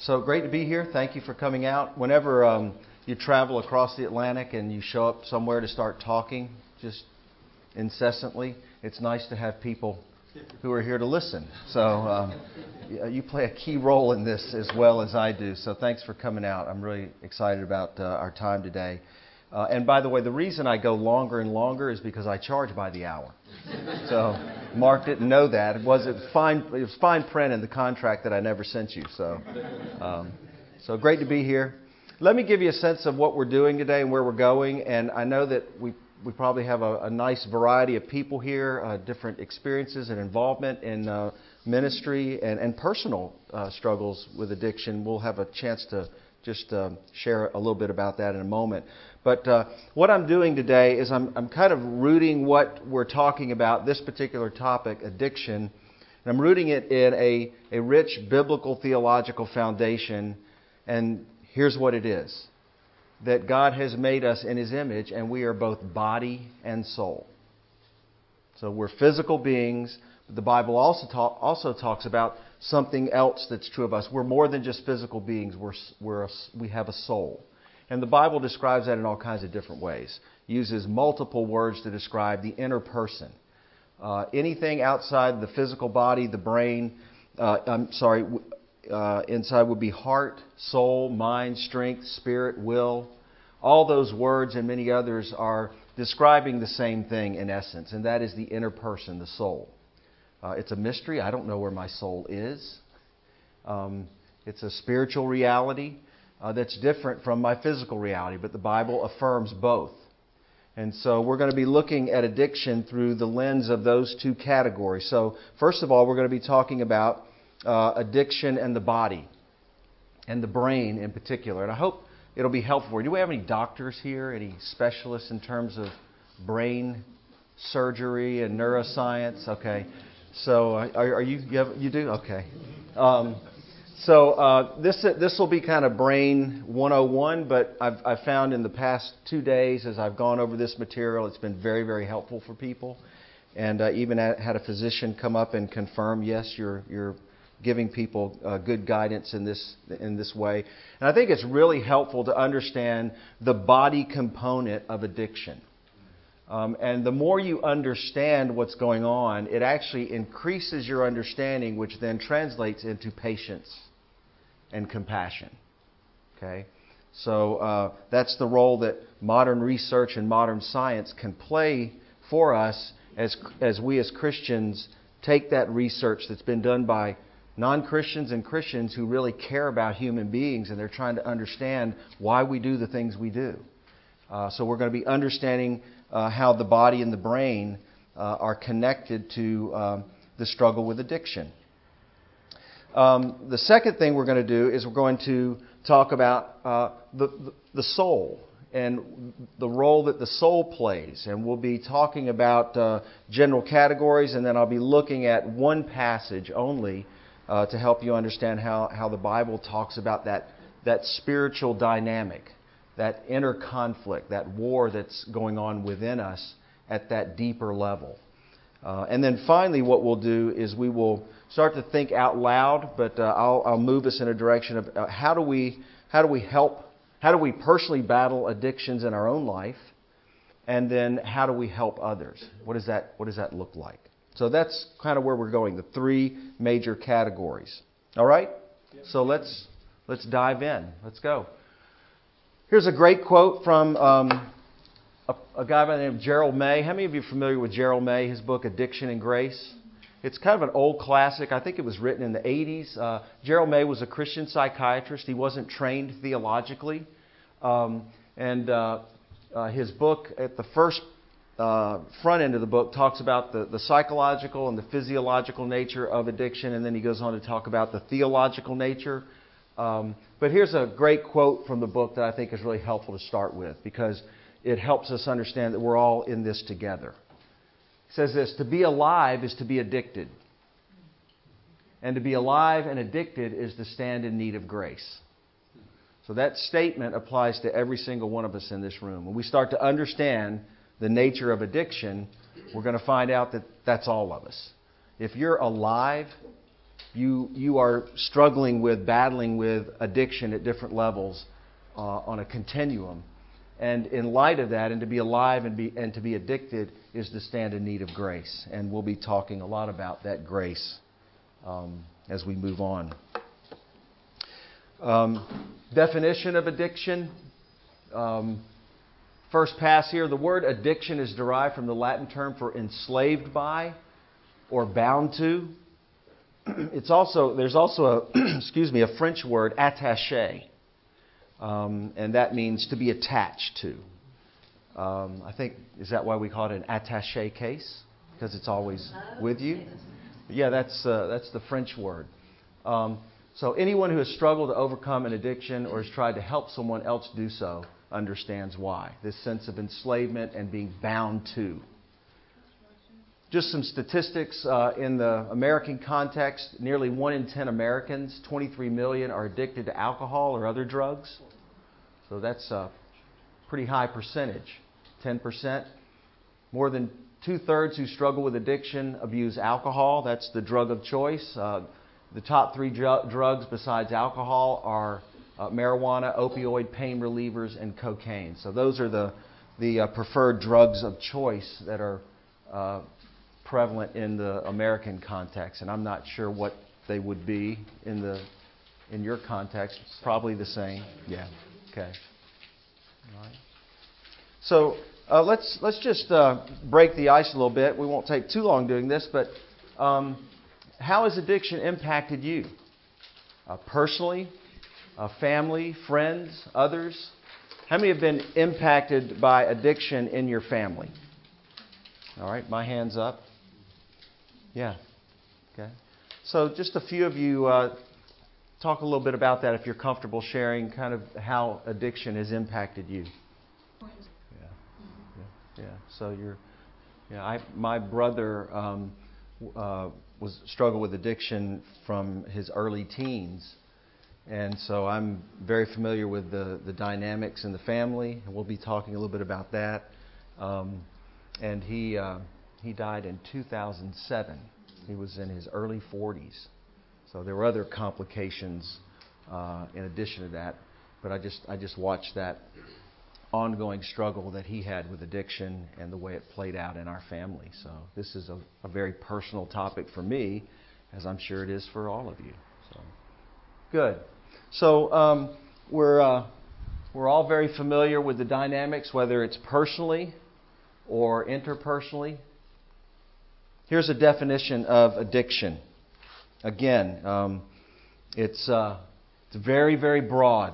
So great to be here. Thank you for coming out. Whenever you travel across the Atlantic and you show up somewhere to start talking just incessantly, it's nice to have people who are here to listen. So you play a key role in this as well as I do. So thanks for coming out. I'm really excited about our time today. And by the way, the reason I go longer and longer is because I charge by the hour. So Mark didn't know that. It was fine print in the contract that I never sent you. So great to be here. Let me give you a sense of what we're doing today and where we're going. And I know that we probably have a nice variety of people here, different experiences and involvement in ministry and personal struggles with addiction. We'll have a chance to just share a little bit about that in a moment. But what I'm doing today is I'm kind of rooting what we're talking about, this particular topic, addiction, and I'm rooting it in a rich biblical theological foundation. And here's what it is: that God has made us in His image, and we are both body and soul. So we're physical beings, but the Bible also talks about something else that's true of us. We're more than just physical beings. We have a soul. And the Bible describes that in all kinds of different ways. It uses multiple words to describe the inner person. Anything outside the physical body, the brain, inside would be heart, soul, mind, strength, spirit, will. All those words and many others are describing the same thing in essence, and that is the inner person, the soul. It's a mystery. I don't know where my soul is. It's a spiritual reality that's different from my physical reality, but the Bible affirms both. And so we're going to be looking at addiction through the lens of those two categories. So first of all, we're going to be talking about addiction and the body, and the brain in particular. And I hope it'll be helpful. Do we have any doctors here, any specialists in terms of brain surgery and neuroscience? Okay. So are you? You do? Okay. So this will be kind of brain 101, but I've found in the past 2 days as I've gone over this material, it's been very, very helpful for people. And I even had a physician come up and confirm, yes, you're giving people good guidance in this way. And I think it's really helpful to understand the body component of addiction. And the more you understand what's going on, it actually increases your understanding, which then translates into patience and compassion. Okay? So that's the role that modern research and modern science can play for us as we as Christians take that research that's been done by non-Christians and Christians who really care about human beings, and they're trying to understand why we do the things we do. So we're going to be understanding how the body and the brain are connected to the struggle with addiction. The second thing we're going to do is we're going to talk about the soul and the role that the soul plays. And we'll be talking about general categories, and then I'll be looking at one passage only to help you understand how the Bible talks about that spiritual dynamic, that inner conflict, that war that's going on within us at that deeper level. And then finally what we'll do is we will start to think out loud, but I'll move us in a direction of how do we personally battle addictions in our own life, and then how do we help others? What does that look like? So that's kind of where we're going, the three major categories. All right? Yep. So let's dive in. Let's go. Here's a great quote from a guy by the name of Gerald May. How many of you are familiar with Gerald May, his book Addiction and Grace? It's kind of an old classic. I think it was written in the 80s. Gerald May was a Christian psychiatrist. He wasn't trained theologically. His book, at the first front end of the book, talks about the psychological and the physiological nature of addiction, and then he goes on to talk about the theological nature. But here's a great quote from the book that I think is really helpful to start with, because it helps us understand that we're all in this together. It says this: to be alive is to be addicted. And to be alive and addicted is to stand in need of grace. So that statement applies to every single one of us in this room. When we start to understand the nature of addiction, we're going to find out that that's all of us. If you're alive, you are struggling with, battling with addiction at different levels on a continuum. And in light of that, and to be alive and to be addicted is to stand in need of grace. And we'll be talking a lot about that grace as we move on. Definition of addiction. First pass here. The word addiction is derived from the Latin term for enslaved by or bound to. There's also a French word, attaché, and that means to be attached to. I think, is that why we call it an attaché case? Because it's always with you? Yeah, that's the French word. So anyone who has struggled to overcome an addiction or has tried to help someone else do so understands why. This sense of enslavement and being bound to. Just some statistics in the American context. Nearly 1 in 10 Americans, 23 million, are addicted to alcohol or other drugs. So that's a pretty high percentage, 10%. More than 2/3 who struggle with addiction abuse alcohol. That's the drug of choice. The top 3 drugs besides alcohol are marijuana, opioid pain relievers, and cocaine. So those are the preferred drugs of choice that are prevalent in the American context. And I'm not sure what they would be in your context. Probably the same. Yeah. Okay. All right. So let's just break the ice a little bit. We won't take too long doing this, but how has addiction impacted you? Personally, family, friends, others? How many have been impacted by addiction in your family? All right, my hand's up. Yeah. Okay. So just a few of you talk a little bit about that if you're comfortable sharing kind of how addiction has impacted you. Yeah. So my brother struggled with addiction from his early teens, and so I'm very familiar with the dynamics in the family, and we'll be talking a little bit about that. And he died in 2007. He was in his early 40s, so there were other complications in addition to that. But I just watched that ongoing struggle that he had with addiction and the way it played out in our family. So this is a very personal topic for me, as I'm sure it is for all of you. So good. So we're all very familiar with the dynamics, whether it's personally or interpersonally. Here's a definition of addiction. Again, it's very, very broad.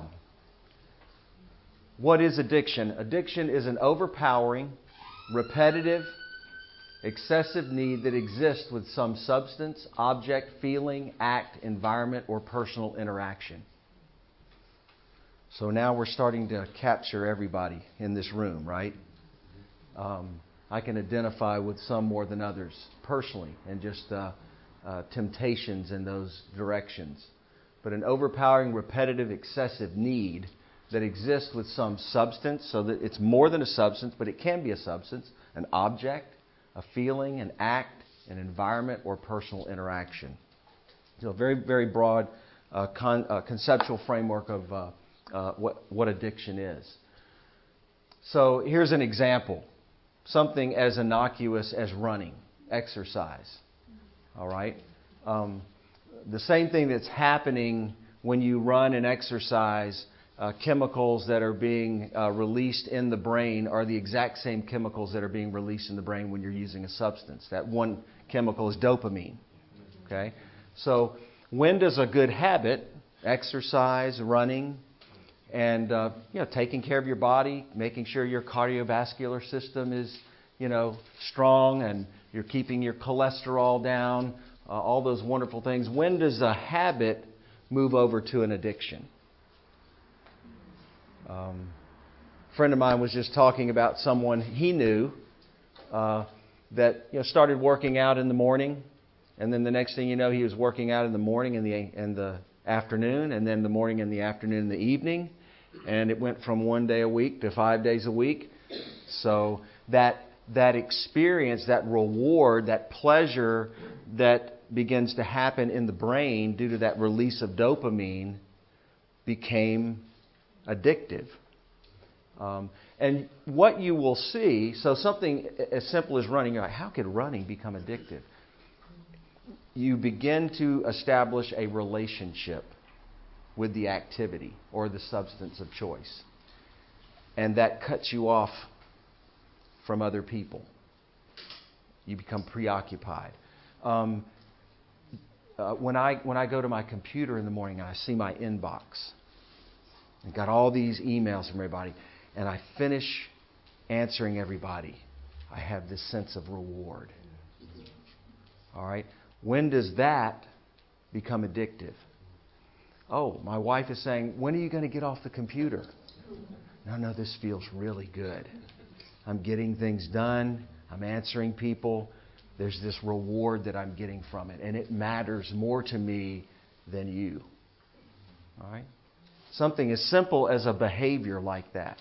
What is addiction? Addiction is an overpowering, repetitive, excessive need that exists with some substance, object, feeling, act, environment, or personal interaction. So now we're starting to capture everybody in this room, right? I can identify with some more than others personally, and just temptations in those directions. But an overpowering, repetitive, excessive need that exists with some substance, so that it's more than a substance, but it can be a substance, an object, a feeling, an act, an environment, or personal interaction. So a very, very broad conceptual framework of what addiction is. So here's an example. Something as innocuous as running, exercise. All right? The same thing that's happening when you run and exercise, chemicals that are being released in the brain are the exact same chemicals that are being released in the brain when you're using a substance. That one chemical is dopamine. Okay? So when does a good habit, exercise, running, and taking care of your body, making sure your cardiovascular system is strong, and you're keeping your cholesterol down, all those wonderful things, when does a habit move over to an addiction? A friend of mine was just talking about someone he knew that started working out in the morning, and then the next thing you know, he was working out in the morning and the afternoon, and then the morning and the afternoon and the evening, and it went from 1 day a week to 5 days a week. So that experience, that reward, that pleasure that begins to happen in the brain due to that release of dopamine became addictive. And what you will see, so something as simple as running, you're like, how could running become addictive? You begin to establish a relationship with the activity or the substance of choice. And that cuts you off from other people. You become preoccupied. When I go to my computer in the morning and I see my inbox, and got all these emails from everybody, and I finish answering everybody, I have this sense of reward. All right? When does that become addictive? Oh, my wife is saying, when are you going to get off the computer? No, this feels really good. I'm getting things done. I'm answering people. There's this reward that I'm getting from it. And it matters more to me than you. All right? Something as simple as a behavior like that.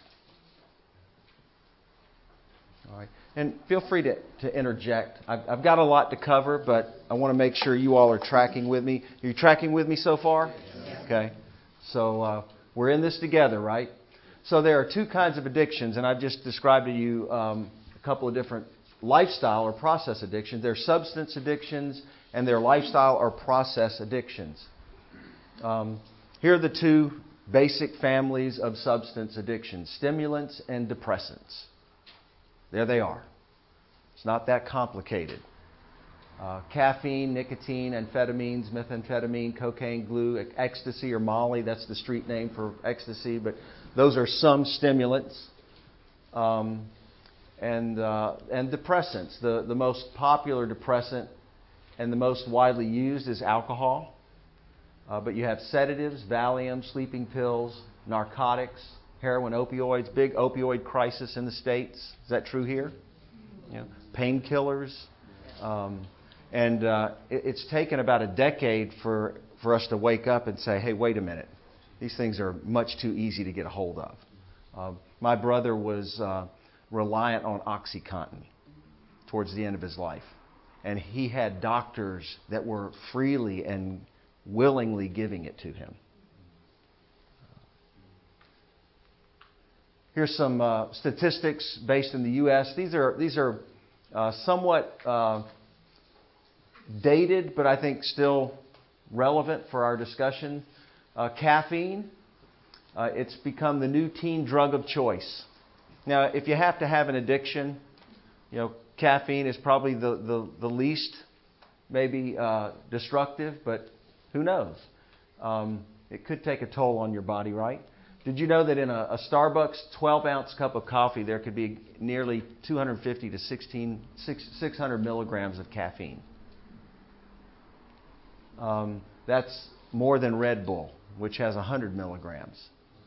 All right. And feel free to interject. I've got a lot to cover, but I want to make sure you all are tracking with me. Are you tracking with me so far? Yeah. Okay. So we're in this together, right? So there are two kinds of addictions, and I've just described to you a couple of different lifestyle or process addictions. There are substance addictions, and there are lifestyle or process addictions. Here are the two basic families of substance addictions: stimulants and depressants. There they are. It's not that complicated. Caffeine, nicotine, amphetamines, methamphetamine, cocaine, glue, ecstasy or Molly. That's the street name for ecstasy, but those are some stimulants. And depressants. The most popular depressant and the most widely used is alcohol. But you have sedatives, Valium, sleeping pills, narcotics, heroin, opioids, big opioid crisis in the States. Is that true here? You know, painkillers. It's taken about a decade for us to wake up and say, hey, wait a minute. These things are much too easy to get a hold of. My brother was reliant on OxyContin towards the end of his life. And he had doctors that were freely and willingly giving it to him. Here's some statistics based in the U.S. These are somewhat dated, but I think still relevant for our discussion. Caffeine, it's become the new teen drug of choice. Now, if you have to have an addiction, you know, caffeine is probably the least maybe destructive, but who knows? It could take a toll on your body, right? Did you know that in a Starbucks 12-ounce cup of coffee, there could be nearly 250 to 600 milligrams of caffeine? That's more than Red Bull, which has 100 milligrams.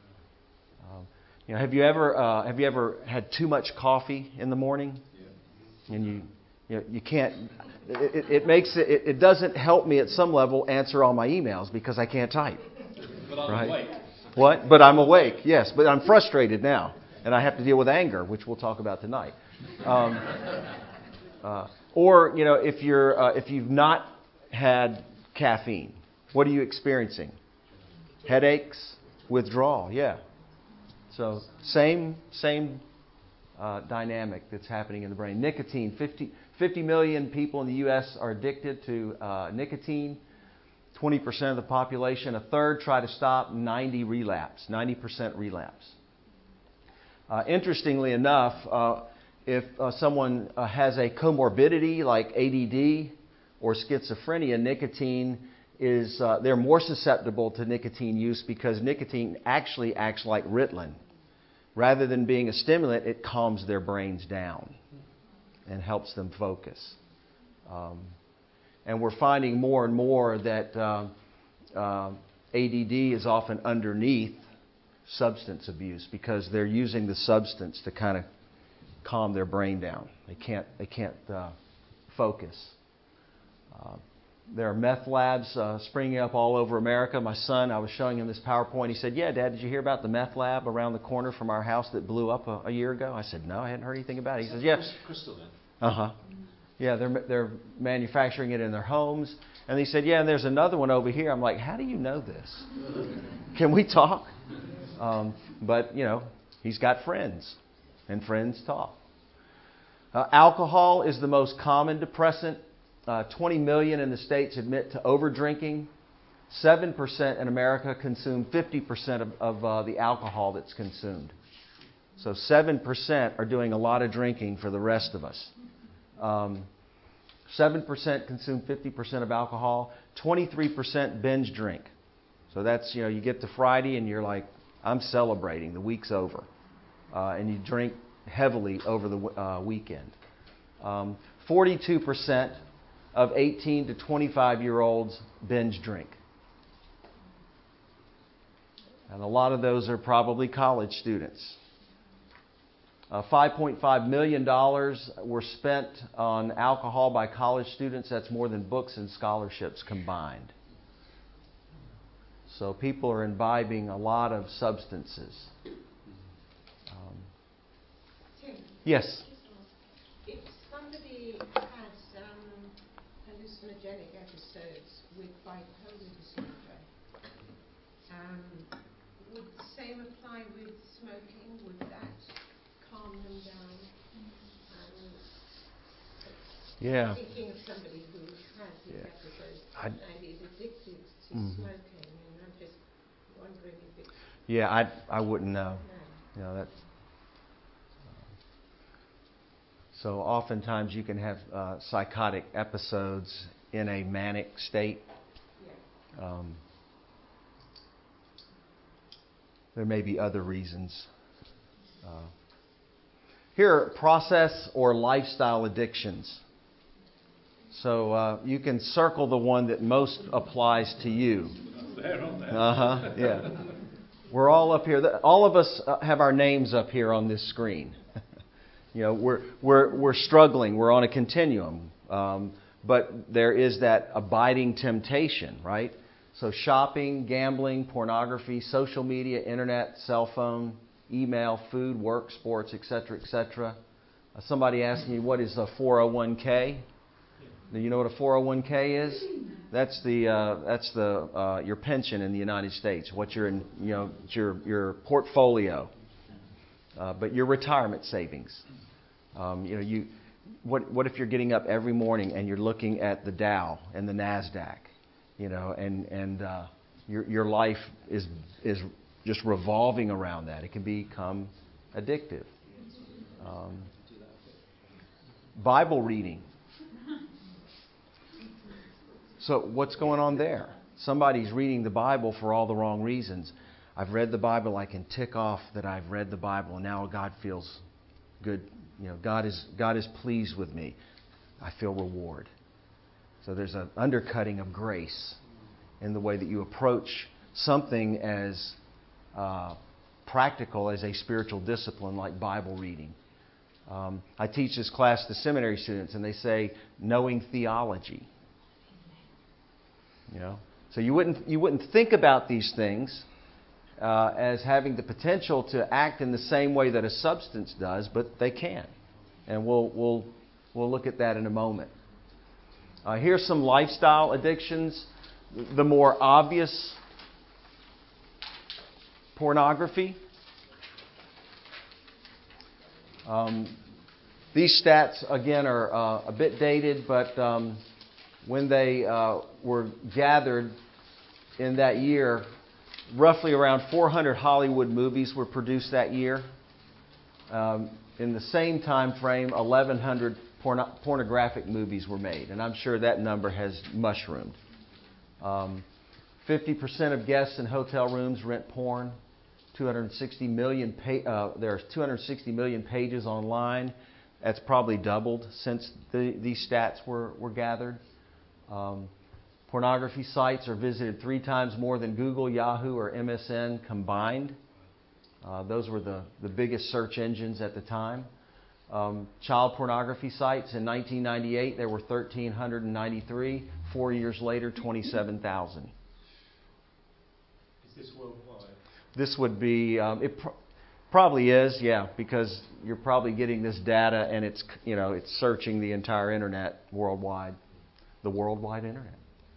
Have you ever had too much coffee in the morning? Yeah. And you can't. It doesn't help me at some level answer all my emails because I can't type. But I'm right? awake. What? But I'm awake. Yes, but I'm frustrated now, and I have to deal with anger, which we'll talk about tonight. Or if you've not had caffeine, what are you experiencing? Headaches, withdrawal. Yeah. So same dynamic that's happening in the brain. Nicotine. 50 million people in the U.S. are addicted to nicotine. 20% of the population, a third try to stop, 90% relapse. Interestingly enough, if someone has a comorbidity like ADD or schizophrenia, nicotine is they're more susceptible to nicotine use because nicotine actually acts like Ritalin. Rather than being a stimulant, it calms their brains down and helps them focus. And we're finding more and more that ADD is often underneath substance abuse because they're using the substance to kind of calm their brain down. They can't focus. There are meth labs springing up all over America. My son, I was showing him this PowerPoint. He said, "Yeah, Dad, did you hear about the meth lab around the corner from our house that blew up a year ago?" I said, "No, I hadn't heard anything about it." He says, "Yeah." Crystal then. Uh-huh. Yeah, they're manufacturing it in their homes. And they said, yeah, and there's another one over here. I'm like, how do you know this? Can we talk? But, he's got friends, and friends talk. Alcohol is the most common depressant. 20 million in the States admit to over-drinking. 7% in America consume 50% of the alcohol that's consumed. So 7% are doing a lot of drinking for the rest of us. 7% consume 50% of alcohol. 23% binge drink. So that's, you get to Friday and you're like, I'm celebrating. The week's over. And you drink heavily over the weekend. 42% of 18 to 25-year-olds binge drink. And a lot of those are probably college students. $5.5 million were spent on alcohol by college students. That's more than books and scholarships combined. So people are imbibing a lot of substances. Tim, Yes? if somebody has hallucinogenic episodes with bipolar disorder, would the same apply with smoking? Would that calm them down? Yeah. Thinking of somebody who has these episodes and is addicted to smoking, and I'm just wondering if it's... Yeah, I wouldn't know. No. That. So oftentimes you can have psychotic episodes in a manic state. Yeah. There may be other reasons. Here are process or lifestyle addictions. So you can circle the one that most applies to you. Yeah. We're all up here. All of us have our names up here on this screen. We're struggling. We're on a continuum. But there is that abiding temptation, right? So shopping, gambling, pornography, social media, internet, cell phone, email, food, work, sports, etc., etc. Somebody asked me, what is a 401k? Do you know what a 401k is? That's your pension in the United States. What you're in, it's your portfolio, but your retirement savings. What if you're getting up every morning and you're looking at the Dow and the Nasdaq, and your life is just revolving around that. It can become addictive. Bible reading. So what's going on there? Somebody's reading the Bible for all the wrong reasons. I've read the Bible. I can tick off that I've read the Bible, and now God feels good. God is pleased with me. I feel reward. So there's an undercutting of grace in the way that you approach something as practical as a spiritual discipline like Bible reading. I teach this class to seminary students, and they say knowing theology. So you wouldn't think about these things as having the potential to act in the same way that a substance does, but they can, and we'll look at that in a moment. Here's some lifestyle addictions. The more obvious: pornography. These stats again are a bit dated, but when they were gathered in that year, roughly around 400 Hollywood movies were produced that year. In the same time frame, 1,100 pornographic movies were made, and I'm sure that number has mushroomed. 50% of guests in hotel rooms rent porn. 260 million. There's 260 million pages online. That's probably doubled since these stats were gathered. Pornography sites are visited 3 times more than Google, Yahoo, or MSN combined. Those were the biggest search engines at the time. Child pornography sites in 1998, there were 1,393. 4 years later, 27,000. Is this worldwide? This would be Probably is, yeah, because you're probably getting this data and it's searching the entire internet worldwide, the worldwide internet.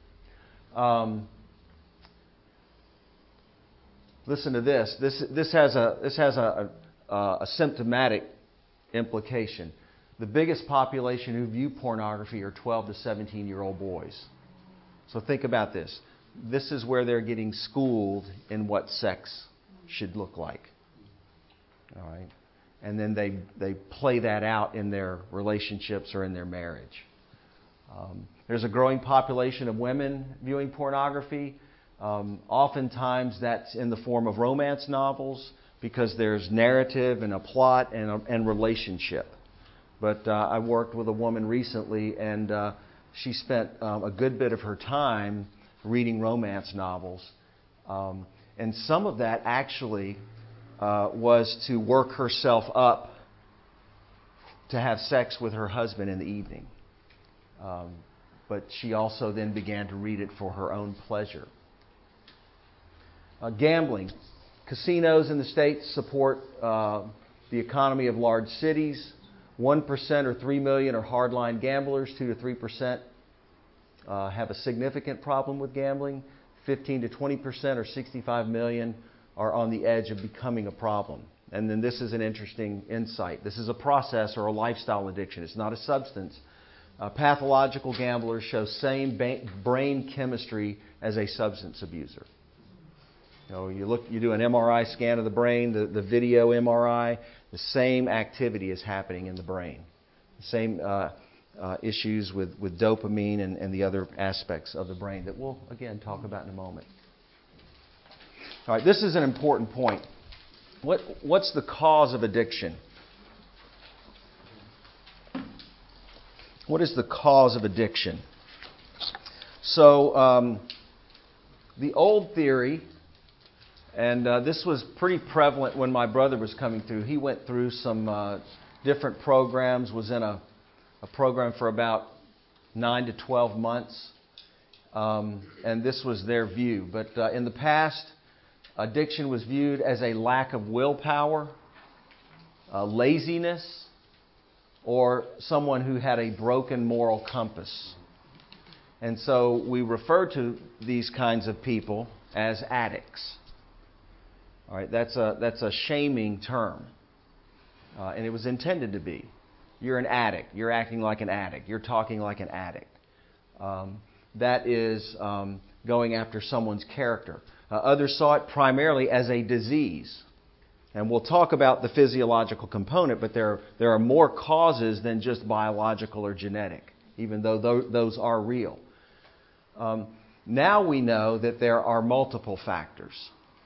Listen to this. This has a symptomatic implication. The biggest population who view pornography are 12 to 17-year-old boys. So think about this. This is where they're getting schooled in what sex should look like. All right? And then they play that out in their relationships or in their marriage. There's a growing population of women viewing pornography. Oftentimes that's in the form of romance novels because there's narrative and a plot and relationship. But I worked with a woman recently, and she spent a good bit of her time reading romance novels. And some of that actually was to work herself up to have sex with her husband in the evening. But she also then began to read it for her own pleasure. Gambling. Casinos in the States support the economy of large cities. 1% or 3 million are hardline gamblers. 2 to 3% have a significant problem with gambling. 15 to 20% or 65 million are on the edge of becoming a problem. And then this is an interesting insight. This is a process or a lifestyle addiction. It's not a substance. Pathological gamblers show same brain chemistry as a substance abuser. You do an MRI scan of the brain, the video MRI, the same activity is happening in the brain. The same issues with dopamine and the other aspects of the brain that we'll, again, talk about in a moment. All right, this is an important point. What's the cause of addiction? What is the cause of addiction? So, the old theory, and this was pretty prevalent when my brother was coming through. He went through some different programs, was in a program for about 9 to 12 months, and this was their view. But in the past, addiction was viewed as a lack of willpower, laziness, or someone who had a broken moral compass. And so we refer to these kinds of people as addicts. All right, that's a shaming term, and it was intended to be. You're an addict. You're acting like an addict. You're talking like an addict. That is going after someone's character. Others saw it primarily as a disease. And we'll talk about the physiological component, but there are more causes than just biological or genetic, even though those are real. Now we know that there are multiple factors.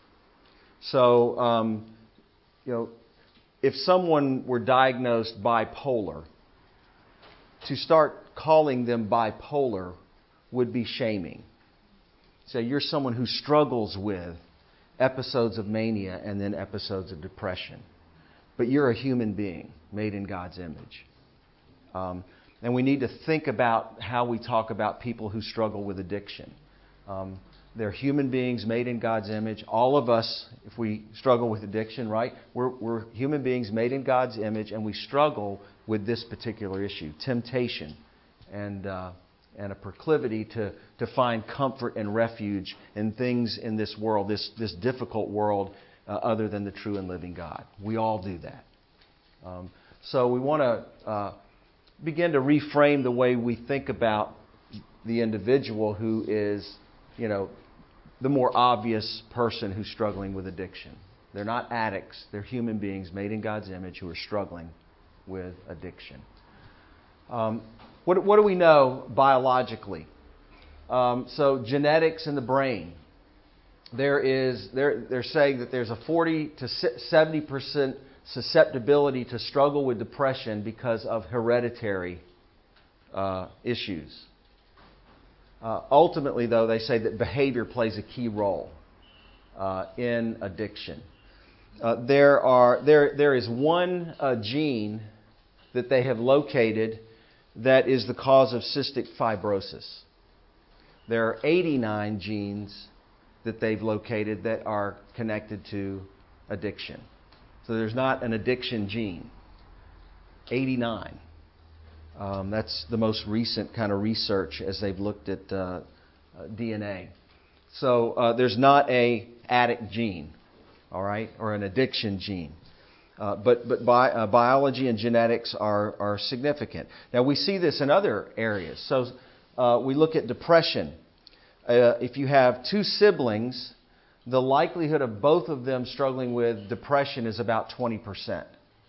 So, if someone were diagnosed bipolar, to start calling them bipolar would be shaming. So you're someone who struggles with episodes of mania and then episodes of depression. But you're a human being made in God's image. And we need to think about how we talk about people who struggle with addiction. They're human beings made in God's image. All of us, if we struggle with addiction, right? We're human beings made in God's image, and we struggle with this particular issue, temptation, and a proclivity to find comfort and refuge in things in this world, this difficult world, other than the true and living God. We all do that. So we want to begin to reframe the way we think about the individual who is, the more obvious person who's struggling with addiction. They're not addicts. They're human beings made in God's image who are struggling with addiction. What do we know biologically? So genetics in the brain. They're saying that there's a 40 to 70% susceptibility to struggle with depression because of hereditary issues. Ultimately, though, they say that behavior plays a key role in addiction. There is one gene that they have located that is the cause of cystic fibrosis. There are 89 genes that they've located that are connected to addiction. So there's not an addiction gene. 89. That's the most recent kind of research as they've looked at DNA. So there's not a addict gene, all right, or an addiction gene. But biology and genetics are significant. Now we see this in other areas. So we look at depression. If you have two siblings, the likelihood of both of them struggling with depression is about 20%.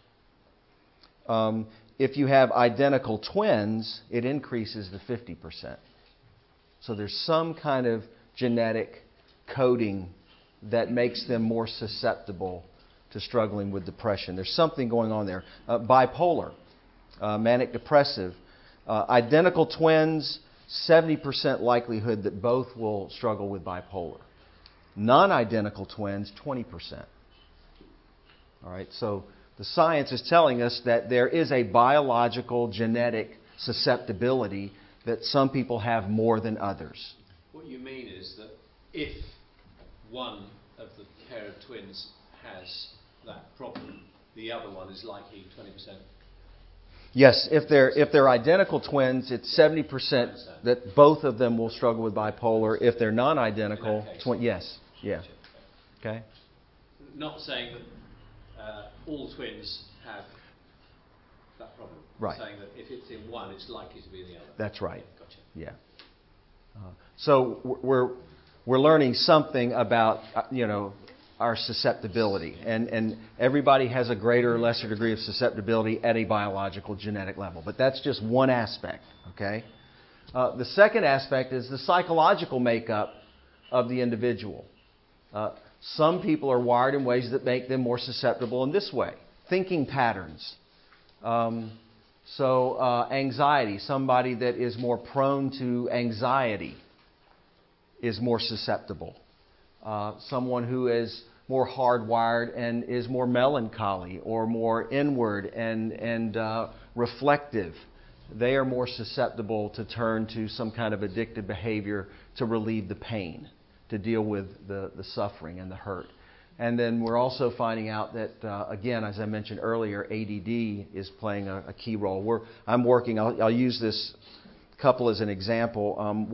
If you have identical twins, it increases to 50%. So there's some kind of genetic coding that makes them more susceptible to struggling with depression. There's something going on there. Bipolar, manic depressive, identical twins, 70% likelihood that both will struggle with bipolar. Non-identical twins, 20%. All right, so the science is telling us that there is a biological genetic susceptibility that some people have more than others. What you mean is that if one of the pair of twins has that problem, the other one is likely 20%. Yes, if they're identical twins, it's 70% that both of them will struggle with bipolar. If they're non-identical, yes, yeah, okay. Not saying that all twins have that problem. Right. Saying that if it's in one, it's likely to be in the other. That's right. Gotcha. Yeah. So we're learning something about our susceptibility, and everybody has a greater or lesser degree of susceptibility at a biological genetic level. But that's just one aspect. Okay. The second aspect is the psychological makeup of the individual. Some people are wired in ways that make them more susceptible in this way. Thinking patterns. Anxiety. Somebody that is more prone to anxiety is more susceptible. Someone who is more hardwired and is more melancholy or more inward and reflective, they are more susceptible to turn to some kind of addictive behavior to relieve the pain, to deal with the suffering and the hurt. And then we're also finding out that, again, as I mentioned earlier, ADD is playing a key role. I'm working, I'll use this couple as an example.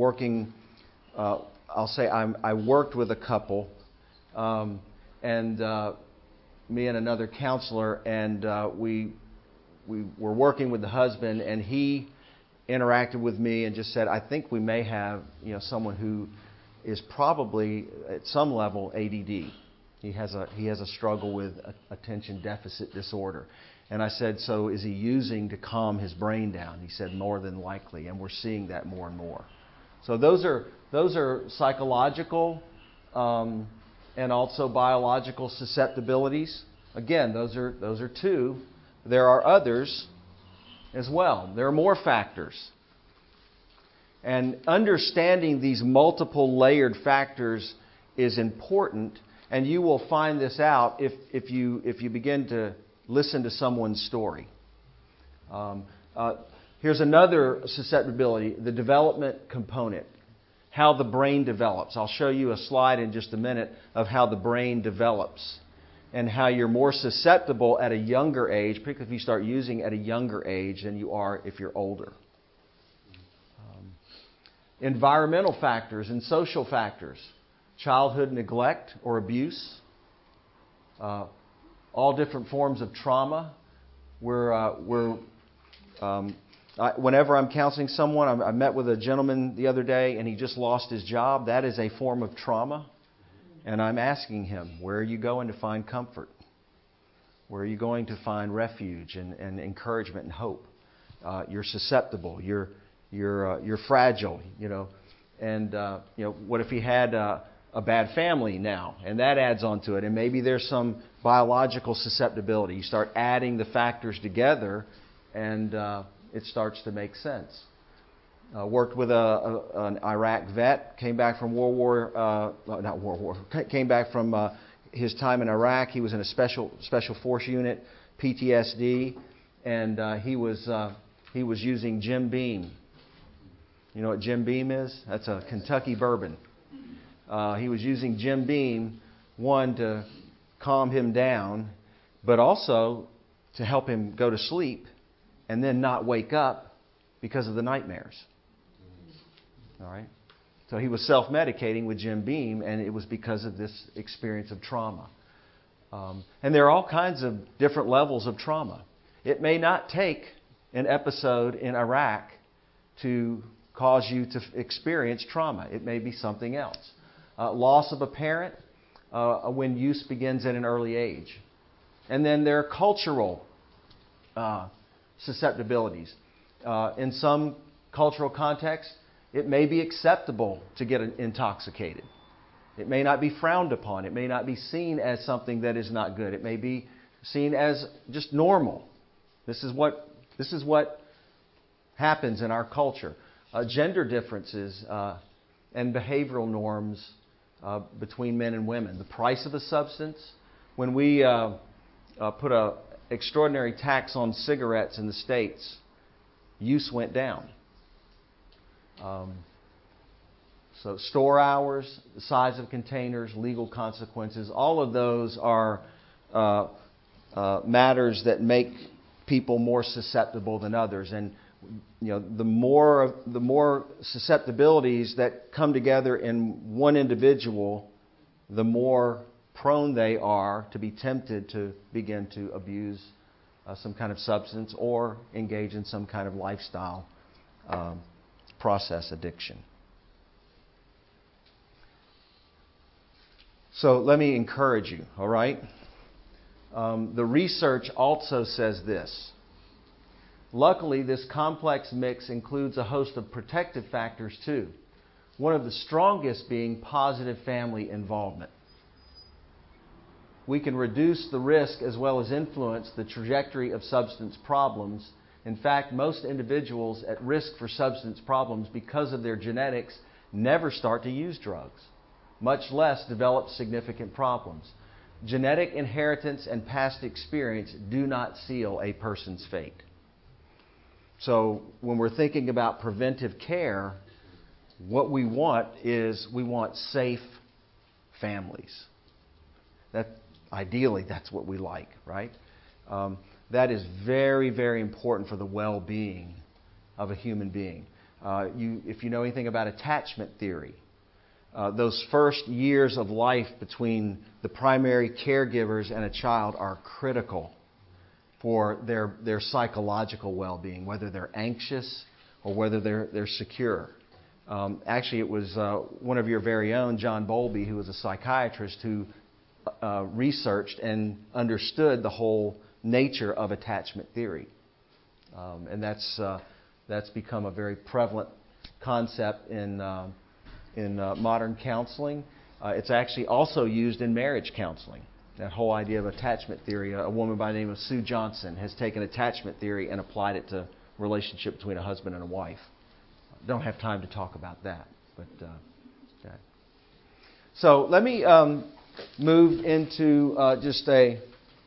I worked with a couple, and me and another counselor, and we were working with the husband, and he interacted with me and just said, I think we may have someone who is probably at some level ADD. He has a struggle with attention deficit disorder. And I said, so is he using to calm his brain down? He said, more than likely, and we're seeing that more and more. So those are psychological and also biological susceptibilities. Again, those are two. There are others as well. There are more factors. And understanding these multiple layered factors is important, and you will find this out if you begin to listen to someone's story. Here's another susceptibility, the development component, how the brain develops. I'll show you a slide in just a minute of how the brain develops and how you're more susceptible at a younger age, particularly if you start using at a younger age than you are if you're older. Environmental factors and social factors, childhood neglect or abuse, all different forms of trauma. Whenever I'm counseling someone, I met with a gentleman the other day and he just lost his job. That is a form of trauma. And I'm asking him, where are you going to find comfort? Where are you going to find refuge and encouragement and hope? You're susceptible. You're fragile. And what if he had a bad family now? And that adds on to it. And maybe there's some biological susceptibility. You start adding the factors together, and it starts to make sense. Worked with an Iraq vet, came back from came back from his time in Iraq. He was in a special force unit, PTSD, and he was using Jim Beam. You know what Jim Beam is? That's a Kentucky bourbon. He was using Jim Beam, one, to calm him down, but also to help him go to sleep and then not wake up because of the nightmares. All right? So he was self-medicating with Jim Beam, and it was because of this experience of trauma. And there are all kinds of different levels of trauma. It may not take an episode in Iraq to cause you to experience trauma. It may be something else. Loss of a parent when use begins at an early age. And then there are cultural susceptibilities. In some cultural contexts, it may be acceptable to get intoxicated. It may not be frowned upon. It may not be seen as something that is not good. It may be seen as just normal. This is what happens in our culture. Gender differences and behavioral norms between men and women. The price of a substance. When we put an extraordinary tax on cigarettes in the States, use went down. So store hours, the size of containers, legal consequences, all of those are matters that make people more susceptible than others. And the more susceptibilities that come together in one individual, the more prone they are to be tempted to begin to abuse some kind of substance or engage in some kind of lifestyle process addiction. So let me encourage you, all right? The research also says this. Luckily, this complex mix includes a host of protective factors too. One of the strongest being positive family involvement. We can reduce the risk as well as influence the trajectory of substance problems. In fact, most individuals at risk for substance problems because of their genetics never start to use drugs, much less develop significant problems. Genetic inheritance and past experience do not seal a person's fate. So when we're thinking about preventive care, what we want is safe families. Ideally, that's what we like, right? That is very, very important for the well-being of a human being. If you know anything about attachment theory, those first years of life between the primary caregivers and a child are critical for their psychological well-being, whether they're anxious or whether they're secure. Actually, it was one of your very own, John Bowlby, who was a psychiatrist, who researched and understood the whole nature of attachment theory. And that's become a very prevalent concept in modern counseling. It's actually also used in marriage counseling. That whole idea of attachment theory. A woman by the name of Sue Johnson has taken attachment theory and applied it to relationship between a husband and a wife. Don't have time to talk about that. But okay. So let me move into just a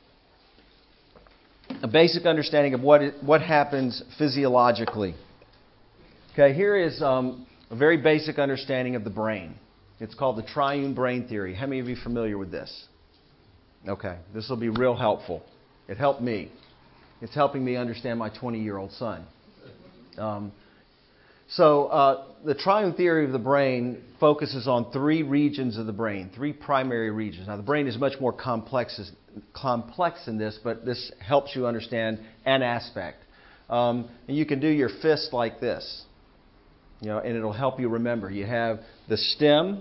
basic understanding of what happens physiologically. Okay, here is a very basic understanding of the brain. It's called the triune brain theory. How many of you are familiar with this? Okay, this will be real helpful. It helped me. It's helping me understand my 20-year-old son. So the triune theory of the brain focuses on three regions of the brain, three primary regions. Now, the brain is much more complex than this, but this helps you understand an aspect. And you can do your fist like this, and it'll help you remember. You have the stem.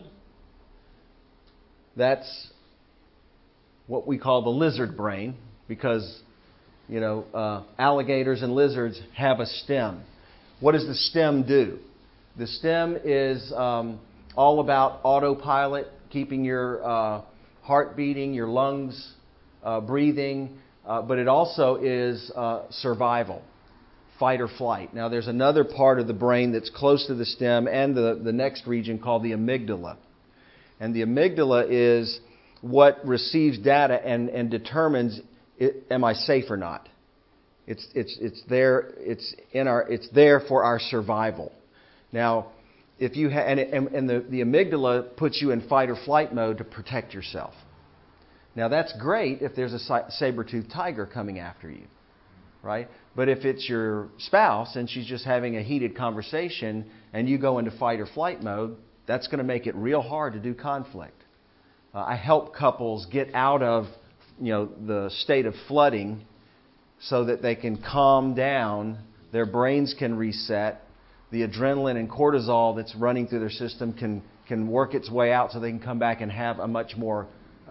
That's what we call the lizard brain, because alligators and lizards have a stem. What does the stem do? The stem is all about autopilot, keeping your heart beating, your lungs breathing, but it also is survival, fight or flight. Now, there's another part of the brain that's close to the stem and the next region called the amygdala. And the amygdala is what receives data and determines, am I safe or not? It's there for our survival. Now, if you the amygdala puts you in fight or flight mode to protect yourself. Now that's great if there's a saber-toothed tiger coming after you, right? But if it's your spouse and she's just having a heated conversation and you go into fight or flight mode, that's going to make it real hard to do conflict. I help couples get out of the state of flooding so that they can calm down, their brains can reset, the adrenaline and cortisol that's running through their system can work its way out so they can come back and have a much more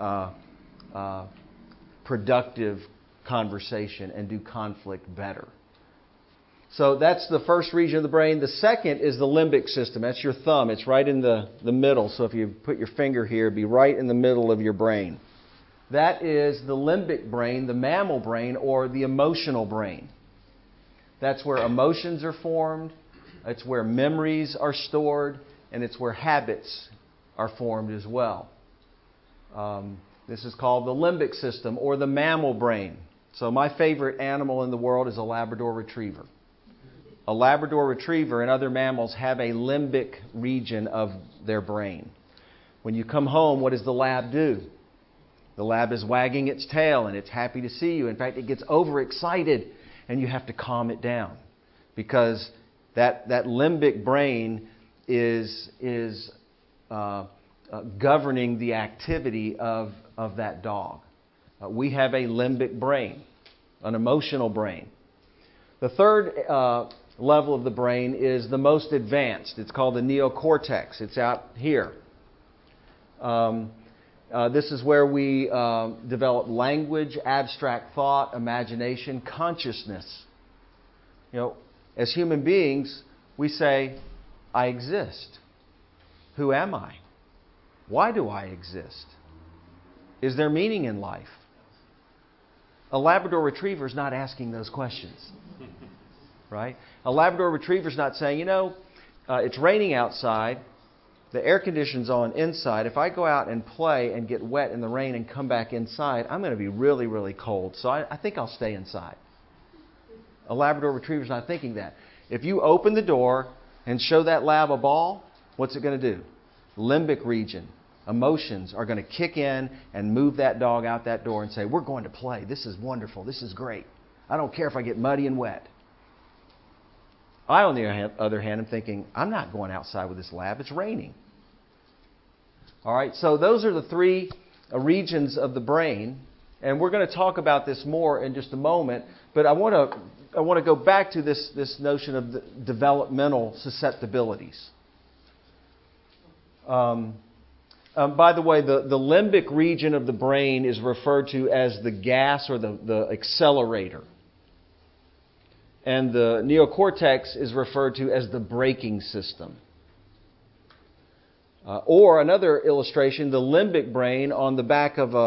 productive conversation and do conflict better. So that's the first region of the brain. The second is the limbic system. That's your thumb. It's right in the middle. So if you put your finger here, it'd be right in the middle of your brain. That is the limbic brain, the mammal brain, or the emotional brain. That's where emotions are formed. It's where memories are stored. And it's where habits are formed as well. This is called the limbic system, or the mammal brain. So my favorite animal in the world is a Labrador Retriever. A Labrador Retriever and other mammals have a limbic region of their brain. When you come home, what does the lab do? The lab is wagging its tail and it's happy to see you. In fact, it gets overexcited and you have to calm it down because that limbic brain is governing the activity of that dog. We have a limbic brain, an emotional brain. The third level of the brain is the most advanced. It's called the neocortex. It's out here. This is where we develop language, abstract thought, imagination, consciousness. As human beings, we say, I exist. Who am I? Why do I exist? Is there meaning in life? A Labrador Retriever is not asking those questions. Right? A Labrador Retriever is not saying, it's raining outside, the air conditioning's on inside. If I go out and play and get wet in the rain and come back inside, I'm going to be really, really cold. So I think I'll stay inside. A Labrador Retriever is not thinking that. If you open the door and show that lab a ball, what's it going to do? Limbic region, emotions are going to kick in and move that dog out that door and say, we're going to play. This is wonderful. This is great. I don't care if I get muddy and wet. I, on the other hand, am thinking, I'm not going outside with this lab. It's raining. All right, so those are the three regions of the brain. And we're going to talk about this more in just a moment. But I want to go back to this notion of the developmental susceptibilities. By the way, the limbic region of the brain is referred to as the gas or the accelerator. And the neocortex is referred to as the braking system. Or another illustration, the limbic brain on the back of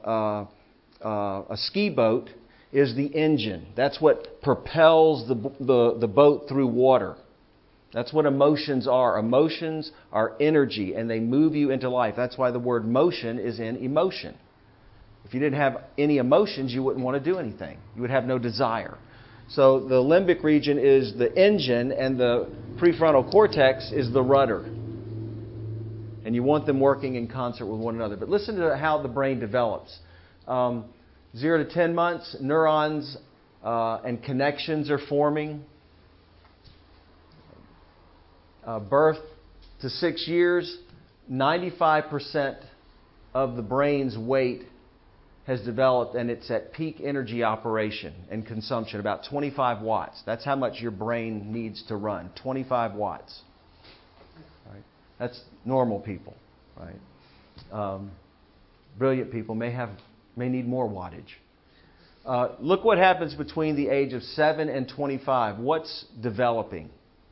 a ski boat is the engine. That's what propels the boat through water. That's what emotions are. Emotions are energy, and they move you into life. That's why the word motion is in emotion. If you didn't have any emotions, you wouldn't want to do anything. You would have no desire. So the limbic region is the engine, and the prefrontal cortex is the rudder. And you want them working in concert with one another. But listen to how the brain develops. 0 to 10 months, neurons and connections are forming. Birth to 6 years, 95% of the brain's weight has developed, and it's at peak energy operation and consumption, about 25 watts. That's how much your brain needs to run, 25 watts. Right? That's normal people. Right? Brilliant people may need more wattage. Look what happens between the age of 7 and 25. What's developing?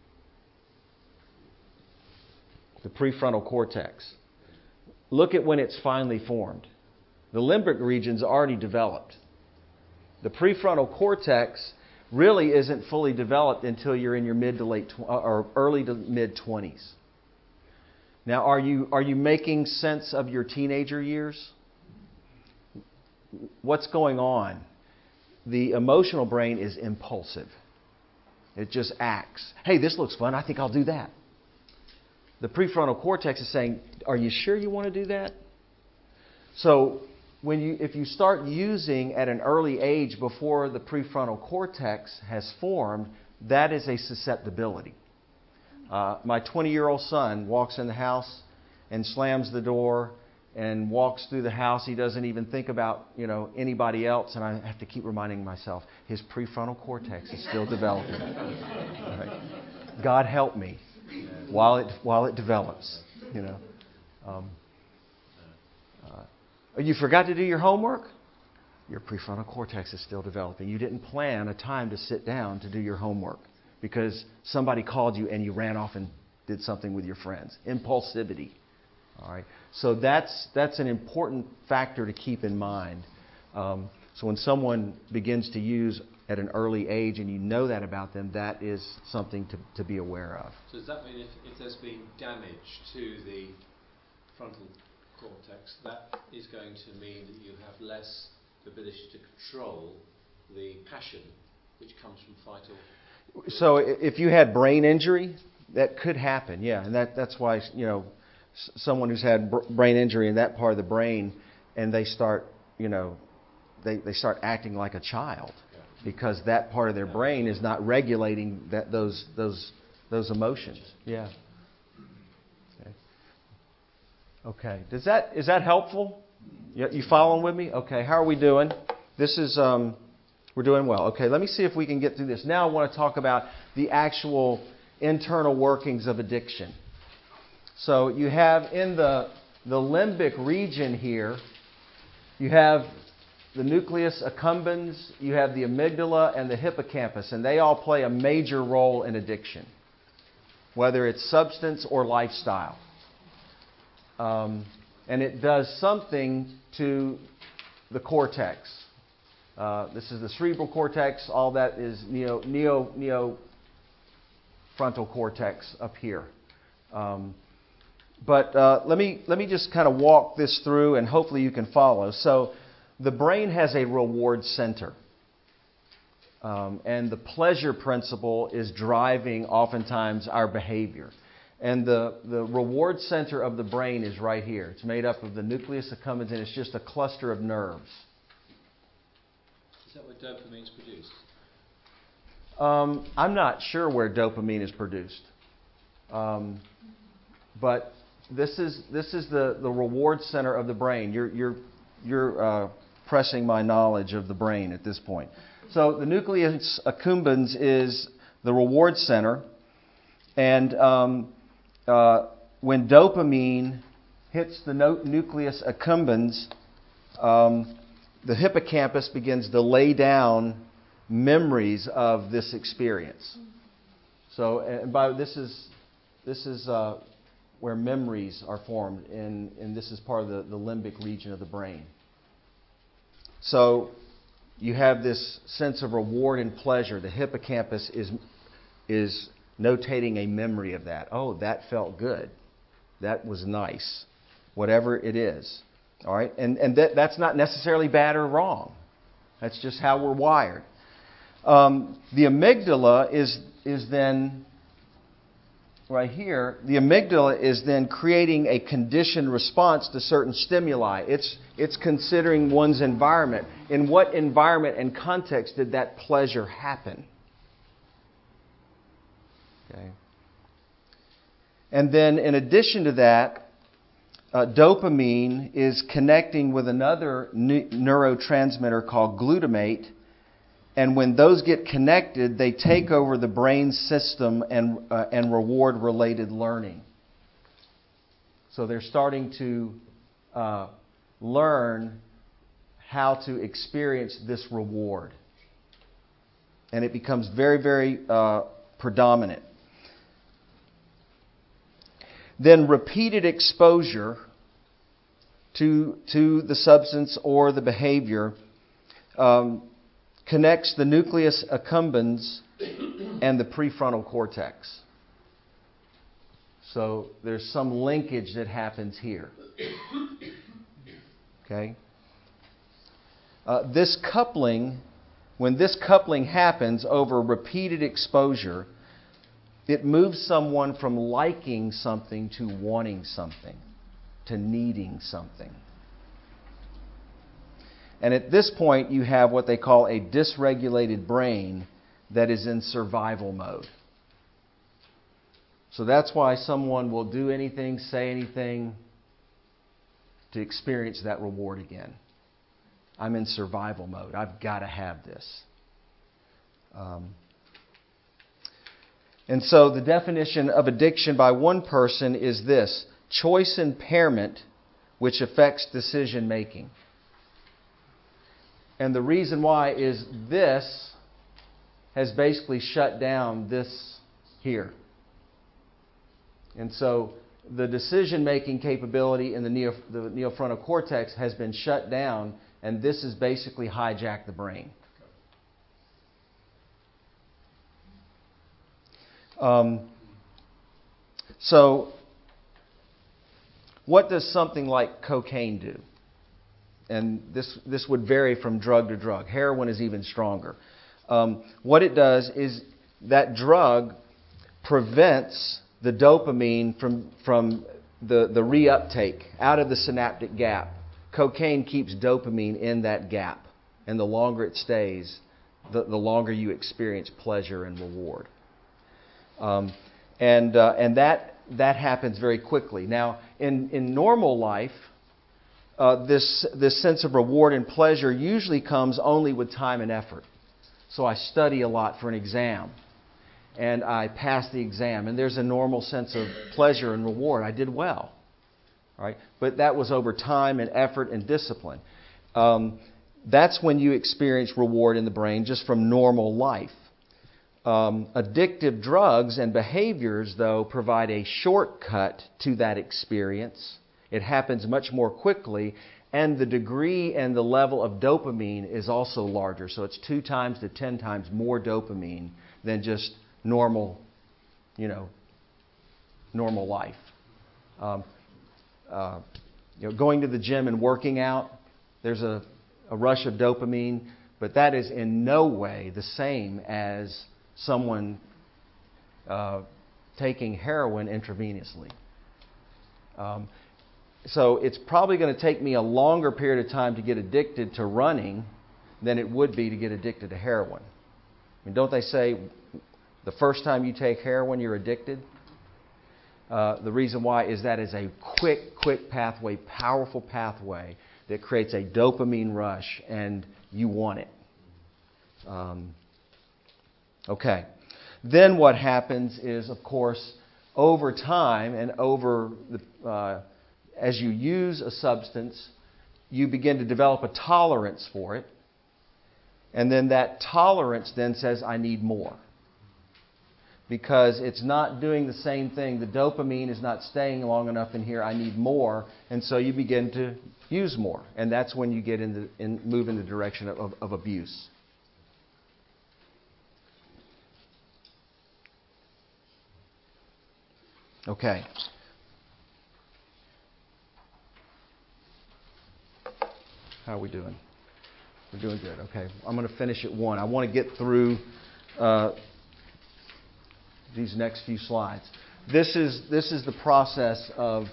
The prefrontal cortex. Look at when it's finally formed. The limbic region's already developed. The prefrontal cortex really isn't fully developed until you're in your mid to late or early to mid 20s. Now, are you making sense of your teenager years? What's going on? The emotional brain is impulsive. It just acts. Hey, this looks fun. I think I'll do that. The prefrontal cortex is saying, are you sure you want to do that? So if you start using at an early age before the prefrontal cortex has formed, that is a susceptibility. My 20-year-old son walks in the house and slams the door and walks through the house. He doesn't even think about anybody else, and I have to keep reminding myself his prefrontal cortex is still developing. Right? God help me while it develops. You forgot to do your homework? Your prefrontal cortex is still developing. You didn't plan a time to sit down to do your homework because somebody called you and you ran off and did something with your friends. Impulsivity. All right. So that's an important factor to keep in mind. So when someone begins to use at an early age and you know that about them, that is something to be aware of. So does that mean if there's been damage to the frontal cortex, that is going to mean that you have less ability to control the passion which comes from fight or... So if you had brain injury, that could happen, yeah. And that's why, someone who's had brain injury in that part of the brain, and they start, they start acting like a child because that part of their brain is not regulating those emotions. Yeah. Okay. Is that helpful? You following with me? Okay. How are we doing? This is we're doing well. Okay. Let me see if we can get through this. Now I want to talk about the actual internal workings of addiction. So you have in the limbic region here, you have the nucleus accumbens, you have the amygdala and the hippocampus, and they all play a major role in addiction, whether it's substance or lifestyle. And it does something to the cortex. This is the cerebral cortex. All that is neo frontal cortex up here. But let me just kind of walk this through, and hopefully you can follow. So the brain has a reward center. And the pleasure principle is driving oftentimes our behavior. And the reward center of the brain is right here. It's made up of the nucleus accumbens, and it's just a cluster of nerves. Is that where dopamine is produced? I'm not sure where dopamine is produced. But this is the reward center of the brain. You're pressing my knowledge of the brain at this point. So the nucleus accumbens is the reward center, and when dopamine hits the nucleus accumbens, the hippocampus begins to lay down memories of this experience. So, and by this is where memories are formed, and this is part of the limbic region of the brain. So you have this sense of reward and pleasure. The hippocampus is notating a memory of that. Oh, that felt good. That was nice. Whatever it is. All right? And that's not necessarily bad or wrong. That's just how we're wired. The amygdala is then, right here, the amygdala is then creating a conditioned response to certain stimuli. It's considering one's environment. In what environment and context did that pleasure happen? Okay. And then in addition to that, dopamine is connecting with another neurotransmitter called glutamate. And when those get connected, they take over the brain system and reward-related learning. So they're starting to learn how to experience this reward. And it becomes very, very predominant. Then repeated exposure to the substance or the behavior connects the nucleus accumbens and the prefrontal cortex. So there's some linkage that happens here. Okay? This coupling, when this coupling happens over repeated exposure, it moves someone from liking something to wanting something, to needing something. And at this point, you have what they call a dysregulated brain that is in survival mode. So that's why someone will do anything, say anything to experience that reward again. I'm in survival mode. I've got to have this. And so the definition of addiction by one person is this: choice impairment which affects decision making. And the reason why is this has basically shut down this here. And so the decision-making capability in the neofrontal cortex has been shut down, and this has basically hijacked the brain. So what does something like cocaine do? And this would vary from drug to drug. Heroin is even stronger. What it does is that drug prevents the dopamine from the reuptake out of the synaptic gap. Cocaine keeps dopamine in that gap. And the longer it stays, the longer you experience pleasure and reward. And that happens very quickly. Now, in normal life, this sense of reward and pleasure usually comes only with time and effort. So I study a lot for an exam, and I pass the exam, and there's a normal sense of pleasure and reward. I did well, right? But that was over time and effort and discipline. That's when you experience reward in the brain just from normal life. Addictive drugs and behaviors, though, provide a shortcut to that experience. It happens much more quickly, and the degree and the level of dopamine is also larger. So it's 2 times to 10 times more dopamine than just normal life. Going to the gym and working out, there's a rush of dopamine, but that is in no way the same as someone taking heroin intravenously. So it's probably going to take me a longer period of time to get addicted to running than it would be to get addicted to heroin. I mean, don't they say the first time you take heroin, you're addicted? The reason why is that is a quick pathway, powerful pathway that creates a dopamine rush, and you want it. Okay. Then what happens is, of course, over time and as you use a substance, you begin to develop a tolerance for it. And then that tolerance then says, I need more. Because it's not doing the same thing. The dopamine is not staying long enough in here. I need more. And so you begin to use more. And that's when you get move in the direction of abuse. Okay. How are we doing? We're doing good. Okay. I'm going to finish at 1. I want to get through these next few slides. This is the process of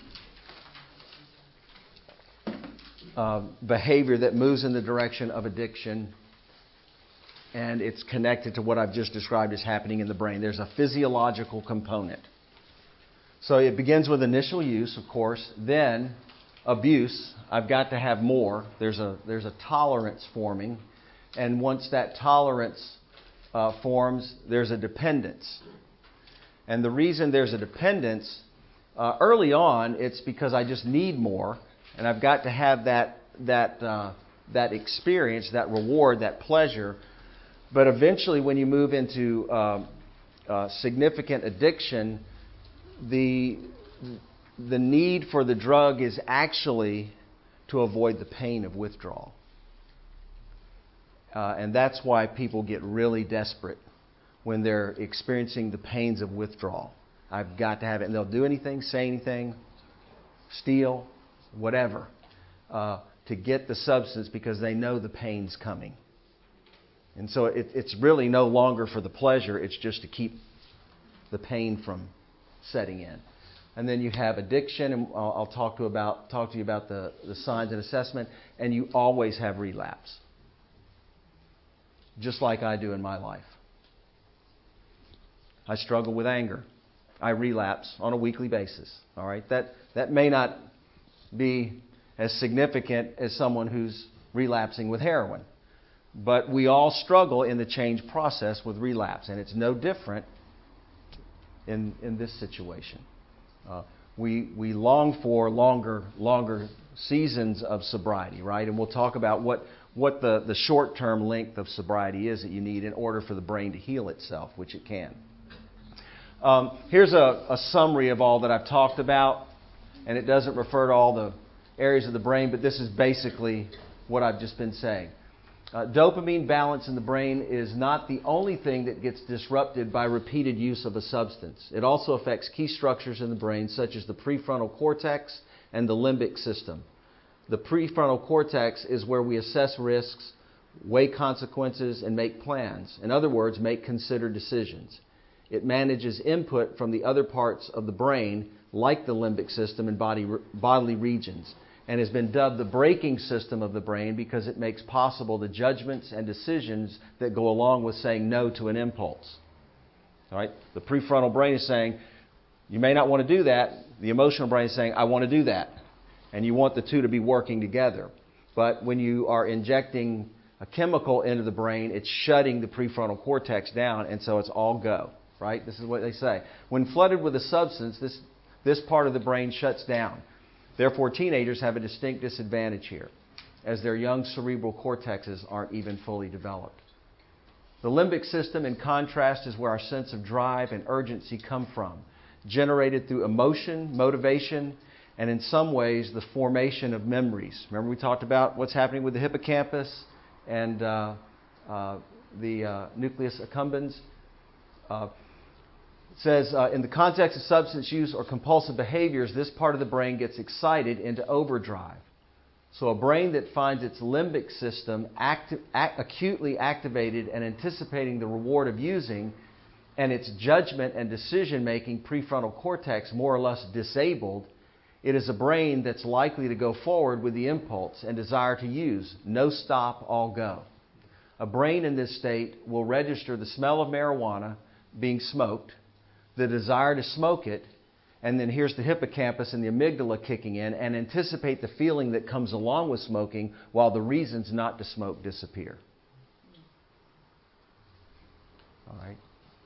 behavior that moves in the direction of addiction, and it's connected to what I've just described as happening in the brain. There's a physiological component. So it begins with initial use, of course, then abuse. I've got to have more. There's a tolerance forming, and once that tolerance forms, there's a dependence. And the reason there's a dependence, early on, it's because I just need more, and I've got to have that experience, that reward, that pleasure. But eventually, when you move into significant addiction, the need for the drug is actually to avoid the pain of withdrawal. And that's why people get really desperate when they're experiencing the pains of withdrawal. I've got to have it. And they'll do anything, say anything, steal, whatever, to get the substance because they know the pain's coming. And so it's really no longer for the pleasure. It's just to keep the pain from setting in. and then you have addiction, and I'll talk to you about the signs and assessment, and you always have relapse, just like I do in my life. I struggle with anger. I relapse on a weekly basis. All right, that may not be as significant as someone who's relapsing with heroin, but we all struggle in the change process with relapse, and it's no different in this situation. We long for longer seasons of sobriety, right? And we'll talk about what the short-term length of sobriety is that you need in order for the brain to heal itself, which it can. Here's a summary of all that I've talked about, and it doesn't refer to all the areas of the brain, but this is basically what I've just been saying. Dopamine balance in the brain is not the only thing that gets disrupted by repeated use of a substance. It also affects key structures in the brain, such as the prefrontal cortex and the limbic system. The prefrontal cortex is where we assess risks, weigh consequences, and make plans. In other words, make considered decisions. It manages input from the other parts of the brain, like the limbic system and bodily regions, and has been dubbed the braking system of the brain because it makes possible the judgments and decisions that go along with saying no to an impulse. All right? The prefrontal brain is saying, you may not want to do that. The emotional brain is saying, I want to do that. And you want the two to be working together. But when you are injecting a chemical into the brain, it's shutting the prefrontal cortex down, and so it's all go. Right? This is what they say. When flooded with a substance, this part of the brain shuts down. Therefore, teenagers have a distinct disadvantage here, as their young cerebral cortexes aren't even fully developed. The limbic system, in contrast, is where our sense of drive and urgency come from, generated through emotion, motivation, and in some ways, the formation of memories. Remember we talked about what's happening with the hippocampus and the nucleus accumbens? It says, in the context of substance use or compulsive behaviors, this part of the brain gets excited into overdrive. So a brain that finds its limbic system acutely activated and anticipating the reward of using, and its judgment and decision-making prefrontal cortex more or less disabled, it is a brain that's likely to go forward with the impulse and desire to use. No stop, all go. A brain in this state will register the smell of marijuana being smoked, the desire to smoke it, and then here's the hippocampus and the amygdala kicking in and anticipate the feeling that comes along with smoking while the reasons not to smoke disappear. All right.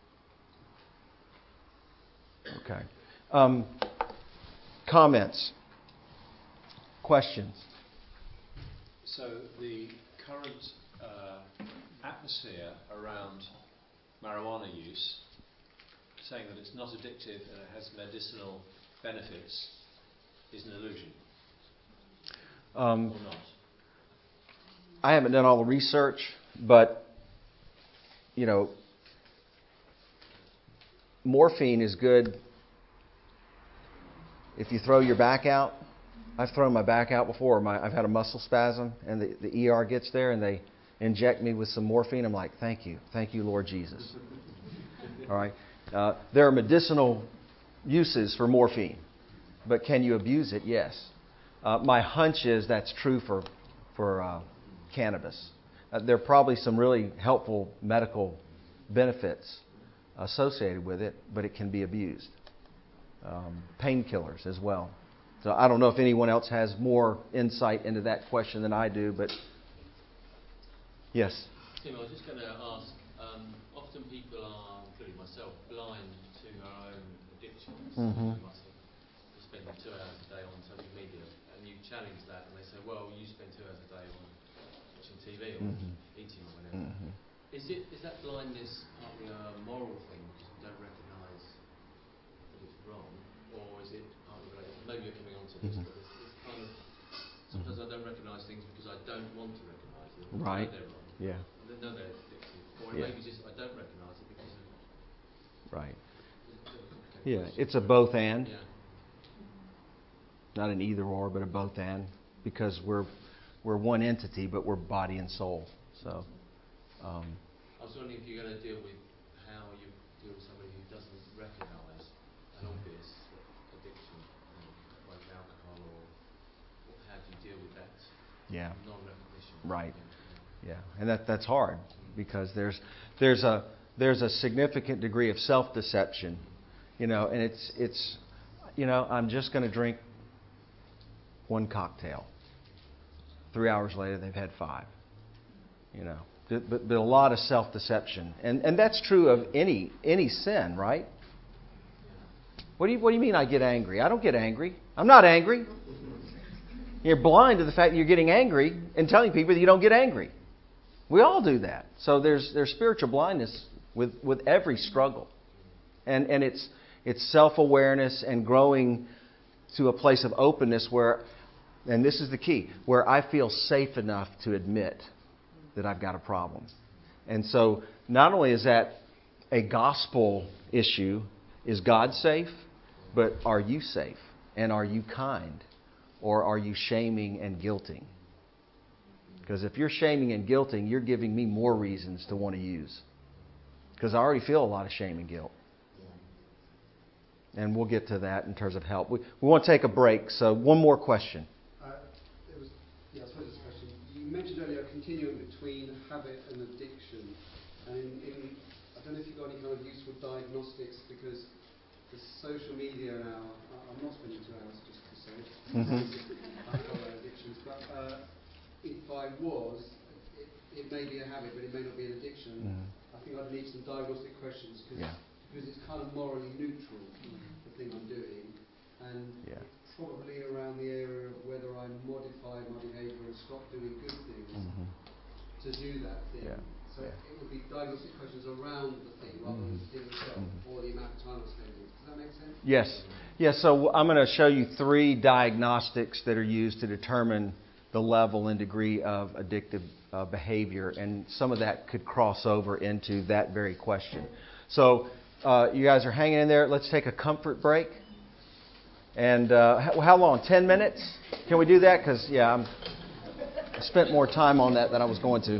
Okay. Comments? Questions? So the current atmosphere around marijuana use, saying that it's not addictive and it has medicinal benefits, is an illusion, or not? I haven't done all the research, but, morphine is good if you throw your back out. I've thrown my back out before. I've had a muscle spasm, and the ER gets there, and they inject me with some morphine. I'm like, thank you, Lord Jesus. All right. There are medicinal uses for morphine, but can you abuse it? Yes. My hunch is that's true for cannabis. There are probably some really helpful medical benefits associated with it, but it can be abused. Painkillers as well. So I don't know if anyone else has more insight into that question than I do, but yes. Tim, I was just going to ask, often people are, including myself, blind to our own addictions. Mm-hmm. You must have spending 2 hours a day on social media, and you challenge that, and they say, well, you spend 2 hours a day on watching TV or eating or whatever. Mm-hmm. Is that blindness partly a moral thing because you don't recognise that it's wrong, or is it partly related? Maybe you're coming on to this, but it's kind of, sometimes I don't recognise things because I don't want to recognise them. Right. They're wrong. Yeah. No, they're addictive. Or it may be just I don't recognise it because of... Right. Yeah, it's a both and. Yeah. Not an either or, but a both and. Because we're one entity, but we're body and soul. So. I was wondering if you're going to deal with how you deal with somebody who doesn't recognise an obvious addiction. Yeah. non-recognition. Right. Yeah, and that's hard because there's a significant degree of self-deception, and it's I'm just going to drink one cocktail. 3 hours later, they've had 5. But a lot of self-deception, and that's true of any sin, right? What do you mean I get angry? I don't get angry. I'm not angry. You're blind to the fact that you're getting angry and telling people that you don't get angry. We all do that. So there's spiritual blindness with every struggle. And it's self-awareness and growing to a place of openness where, and this is the key, where I feel safe enough to admit that I've got a problem. And so not only is that a gospel issue, is God safe? But are you safe? And are you kind? Or are you shaming and guilting? Because if you're shaming and guilting, you're giving me more reasons to want to use. Because I already feel a lot of shame and guilt. And we'll get to that in terms of help. We want to take a break, so one more question. I suppose it's a question. You mentioned earlier a continuum between habit and addiction. And I don't know if you've got any kind of useful diagnostics, because the social media now, I'm not spending 2 hours just to say I've got addictions, but if I was, it may be a habit, but it may not be an addiction. I think I'd need some diagnostic questions because it's kind of morally neutral, the thing I'm doing, and probably around the area of whether I modify my behaviour and stop doing good things to do that thing. So it would be diagnostic questions around the thing rather than the thing itself or the amount of time I'm spending. Does that make sense? Yes. Yes, so I'm going to show you 3 diagnostics that are used to determine the level and degree of addictive behavior, and some of that could cross over into that very question. So you guys are hanging in there. Let's take a comfort break. And how long? 10 minutes? Can we do that? Because, I spent more time on that than I was going to.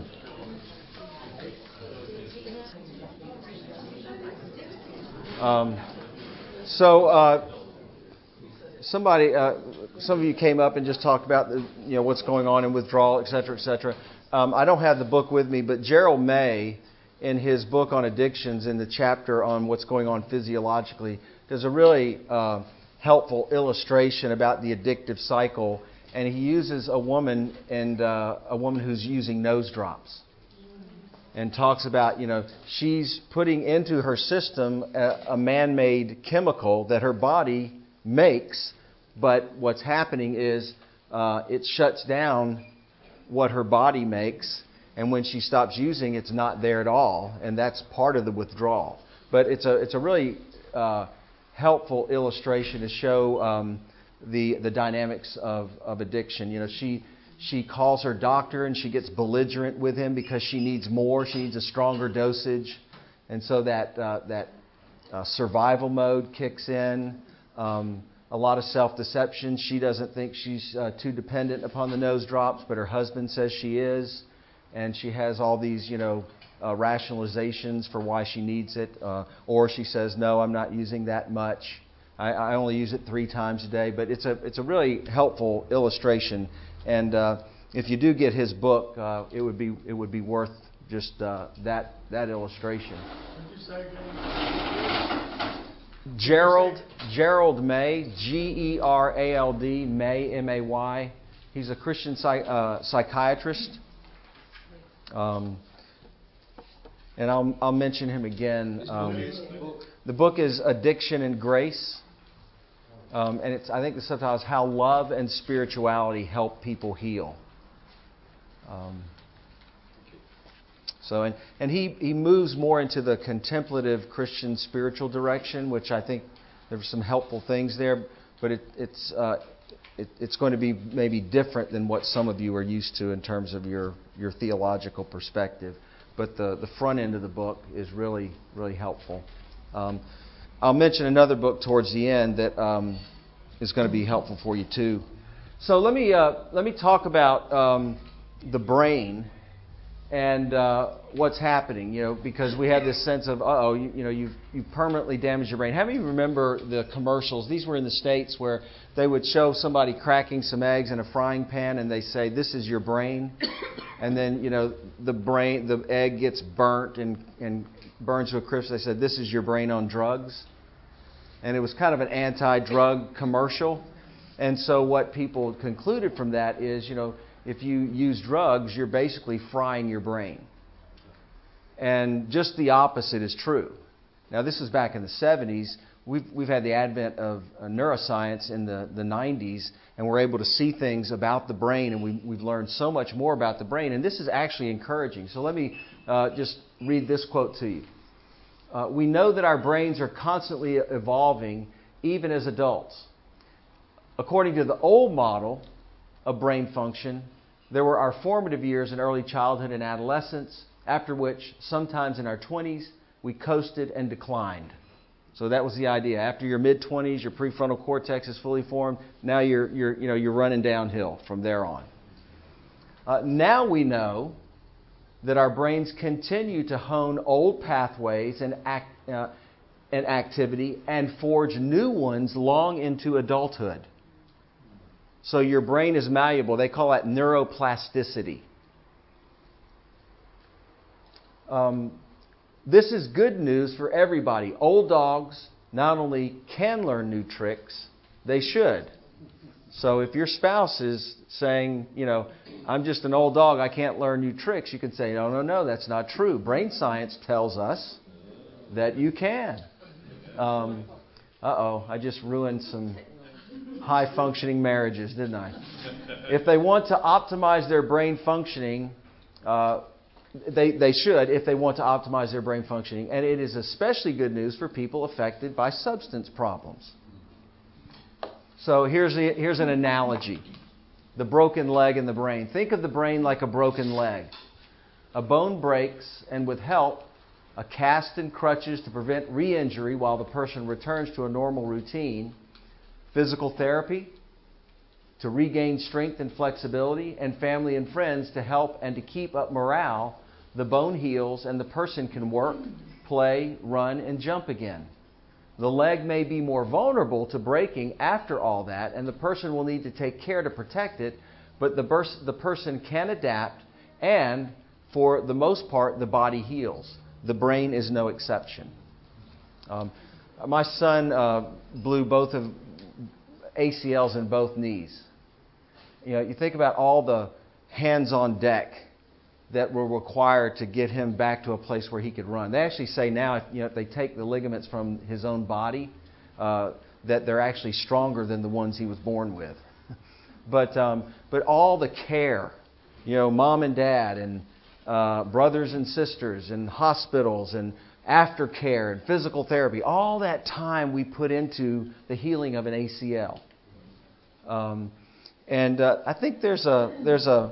Some of you came up and just talked about what's going on in withdrawal, et cetera, et cetera. I don't have the book with me, but Gerald May, in his book on addictions, in the chapter on what's going on physiologically, does a really helpful illustration about the addictive cycle, and he uses a woman who's using nose drops, and talks about she's putting into her system a man-made chemical that her body makes, but what's happening is it shuts down what her body makes, and when she stops using, it's not there at all, and that's part of the withdrawal. But it's a really helpful illustration to show the dynamics of addiction. She calls her doctor and she gets belligerent with him because she needs more. She needs a stronger dosage, and so that survival mode kicks in. A lot of self-deception. She doesn't think she's too dependent upon the nose drops, but her husband says she is, and she has all these rationalizations for why she needs it, or she says, no, I'm not using that much. I only use it 3 times a day. But it's a really helpful illustration, and if you do get his book, it would be worth just that illustration. What did you say again? Gerald May, Gerald May, M-A-Y. He's a Christian psychiatrist. And I'll mention him again. The book is Addiction and Grace. And I think the subtitle is How Love and Spirituality Help People Heal. And he moves more into the contemplative Christian spiritual direction, which I think there were some helpful things there, but it's going to be maybe different than what some of you are used to in terms of your theological perspective. But the front end of the book is really, really helpful. I'll mention another book towards the end that is going to be helpful for you too. So let me talk about the brain and what's happening, because we have this sense of, you've permanently damaged your brain. How many remember the commercials? These were in the States where they would show somebody cracking some eggs in a frying pan, and they say, "This is your brain," and then the egg gets burnt and burns to a crisp. They said, "This is your brain on drugs," and it was kind of an anti-drug commercial. And so what people concluded from that is, if you use drugs, you're basically frying your brain. And just the opposite is true. Now, this is back in the 70s. We've had the advent of neuroscience in the 90s, and we're able to see things about the brain, and we've learned so much more about the brain. And this is actually encouraging. So let me just read this quote to you. "We know that our brains are constantly evolving, even as adults. According to the old model of brain function, there were our formative years in early childhood and adolescence, after which, sometimes in our 20s, we coasted and declined." So that was the idea. After your mid-20s, your prefrontal cortex is fully formed. Now you're running downhill from there on. Now we know that our brains continue to hone old pathways and activity and forge new ones long into adulthood. So your brain is malleable. They call that neuroplasticity. This is good news for everybody. Old dogs not only can learn new tricks, they should. So if your spouse is saying, "I'm just an old dog, I can't learn new tricks," you can say, no, that's not true. Brain science tells us that you can. I just ruined some high-functioning marriages, didn't I? If they want to optimize their brain functioning, they should, if they want to optimize their brain functioning. And it is especially good news for people affected by substance problems. So here's an analogy. The broken leg and the brain. Think of the brain like a broken leg. A bone breaks, and with help, a cast and crutches to prevent re-injury while the person returns to a normal routine, physical therapy to regain strength and flexibility, and family and friends to help and to keep up morale, the bone heals and the person can work, play, run, and jump again. The leg may be more vulnerable to breaking after all that, and the person will need to take care to protect it, but the person can adapt, and for the most part, the body heals. The brain is no exception. My son blew both of ACLs in both knees. You think about all the hands on deck that were required to get him back to a place where he could run. They actually say now, if they take the ligaments from his own body, that they're actually stronger than the ones he was born with. But all the care, mom and dad and brothers and sisters and hospitals and aftercare and physical therapy, all that time we put into the healing of an ACL. And I think there's a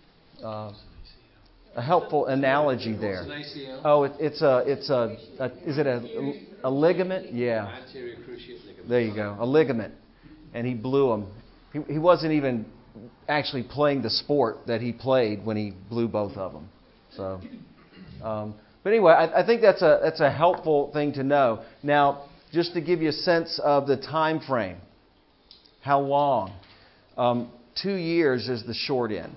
helpful analogy there. What's an ACL? Oh, is it a ligament? Yeah. Anterior cruciate ligament. There you go, a ligament. And he blew him. He wasn't even actually playing the sport that he played when he blew both of them. So, but anyway, I think that's a helpful thing to know. Now, just to give you a sense of the time frame, how long? 2 years is the short end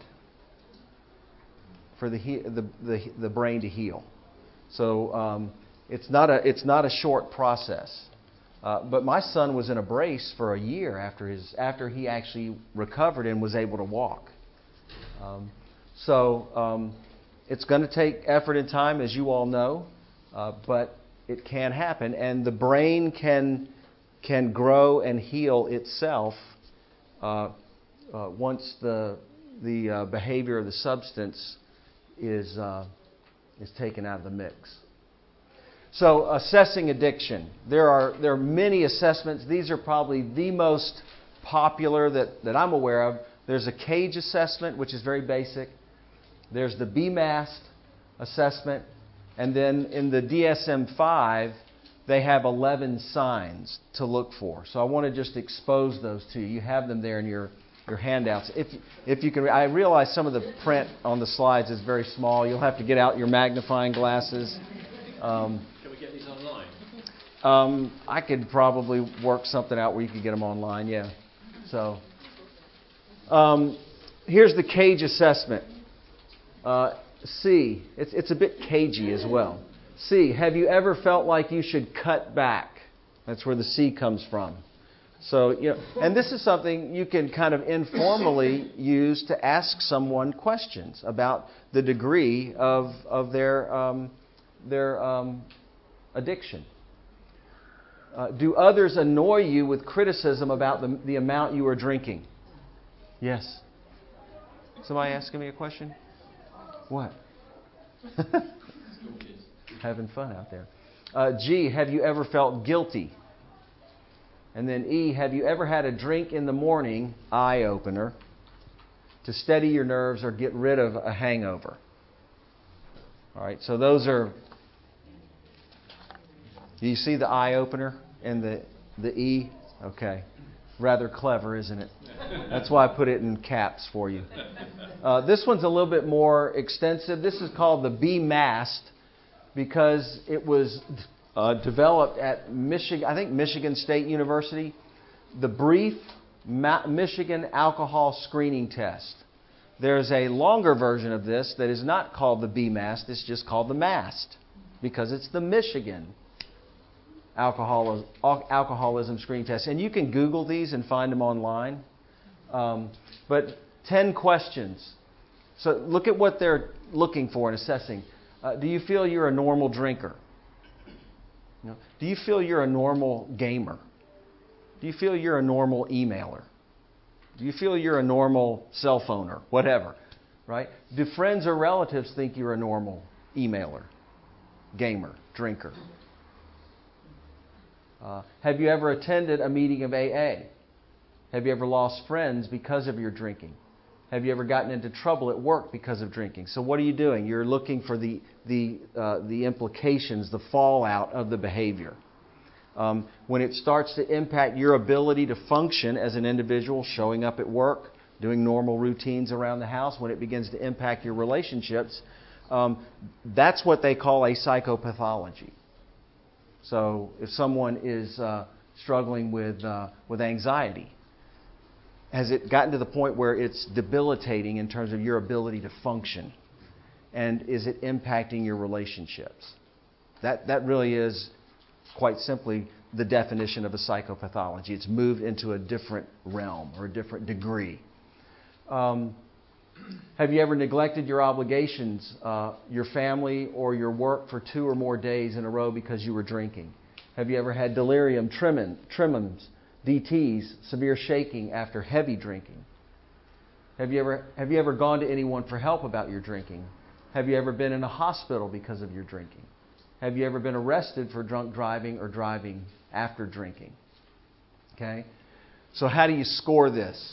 for the brain to heal. So it's not a short process. But my son was in a brace for a year after he actually recovered and was able to walk. So it's going to take effort and time, as you all know, but it can happen, and the brain can grow and heal itself once the behavior of the substance is taken out of the mix. So, assessing addiction. There are many assessments. These are probably the most popular that I'm aware of. There's a CAGE assessment, which is very basic. There's the BMAST assessment. And then in the DSM-5, they have 11 signs to look for. So I want to just expose those to you. You have them there in your handouts. If you can, I realize some of the print on the slides is very small. You'll have to get out your magnifying glasses. Can we get these online? I could probably work something out where you could get them online. Yeah. So here's the cage assessment. C. It's a bit cagey as well. C. Have you ever felt like you should cut back? That's where the C comes from. So, and this is something you can kind of informally use to ask someone questions about the degree of their addiction. Do others annoy you with criticism about the amount you are drinking? Yes. Somebody asking me a question? What? Having fun out there. G, have you ever felt guilty? And then E, have you ever had a drink in the morning, eye opener, to steady your nerves or get rid of a hangover? All right, so those are... Do you see the eye opener and the E? Okay. Rather clever, isn't it? That's why I put it in caps for you. This one's a little bit more extensive. This is called the BMAST because it was developed at Michigan State University. The Brief Michigan Alcohol Screening Test. There's a longer version of this that is not called the BMAST. It's just called the MAST because it's the Michigan Alcoholism Screening Test. And you can Google these and find them online. But 10 questions. So look at what they're looking for and assessing. Do you feel you're a normal drinker? Do you feel you're a normal gamer? Do you feel you're a normal emailer? Do you feel you're a normal cell phoner? Whatever. Right? Do friends or relatives think you're a normal emailer, gamer, drinker? Have you ever attended a meeting of AA? Have you ever lost friends because of your drinking? Have you ever gotten into trouble at work because of drinking? So what are you doing? You're looking for the implications, the fallout of the behavior. When it starts to impact your ability to function as an individual, showing up at work, doing normal routines around the house, when it begins to impact your relationships, that's what they call a psychopathology. So if someone is struggling with anxiety, has it gotten to the point where it's debilitating in terms of your ability to function? And is it impacting your relationships? That really is, quite simply, the definition of a psychopathology. It's moved into a different realm or a different degree. Have you ever neglected your obligations, your family or your work for 2 or more days in a row because you were drinking? Have you ever had delirium, tremens, DTs, severe shaking after heavy drinking? Have you ever gone to anyone for help about your drinking? Have you ever been in a hospital because of your drinking? Have you ever been arrested for drunk driving or driving after drinking? Okay? So how do you score this?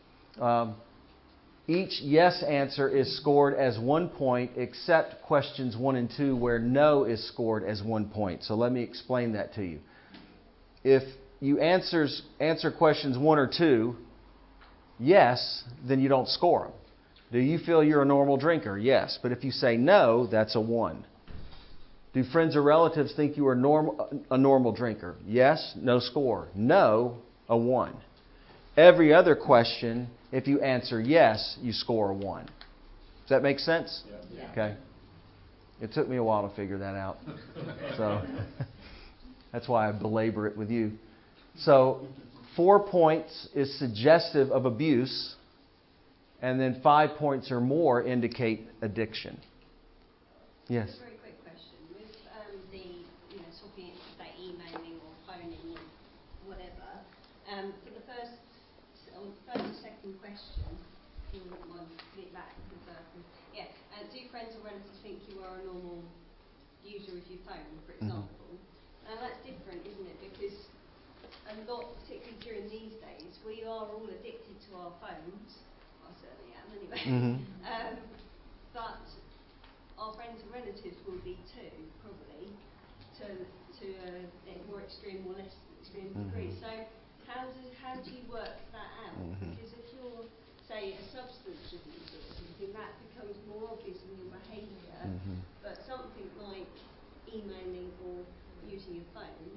Each yes answer is scored as 1 point, except questions 1 and 2, where no is scored as 1 point. So let me explain that to you. If you answer questions 1 or 2, yes, then you don't score them. Do you feel you're a normal drinker? Yes. But if you say no, that's a 1. Do friends or relatives think you are a normal drinker? Yes, no score. No, a 1. Every other question, if you answer yes, you score a 1. Does that make sense? Yeah. Okay. It took me a while to figure that out. So that's why I belabor it with you. So 4 points is suggestive of abuse, and then 5 points or more indicate addiction. Yes? A very quick question. With talking, say, emailing or phoning or whatever, for the first or second question, you wouldn't mind putting it back. Do friends or relatives think you are a normal user of your phone, for example? Now that's different, isn't it? Because a lot, particularly during these days, we are all addicted to our phones. I certainly am, anyway. But our friends and relatives will be too, probably, to a more extreme or less extreme degree. So how do you work that out? Because if you're, say, a substance abuser or something, that becomes more obvious in your behaviour. But something like emailing or using your phone,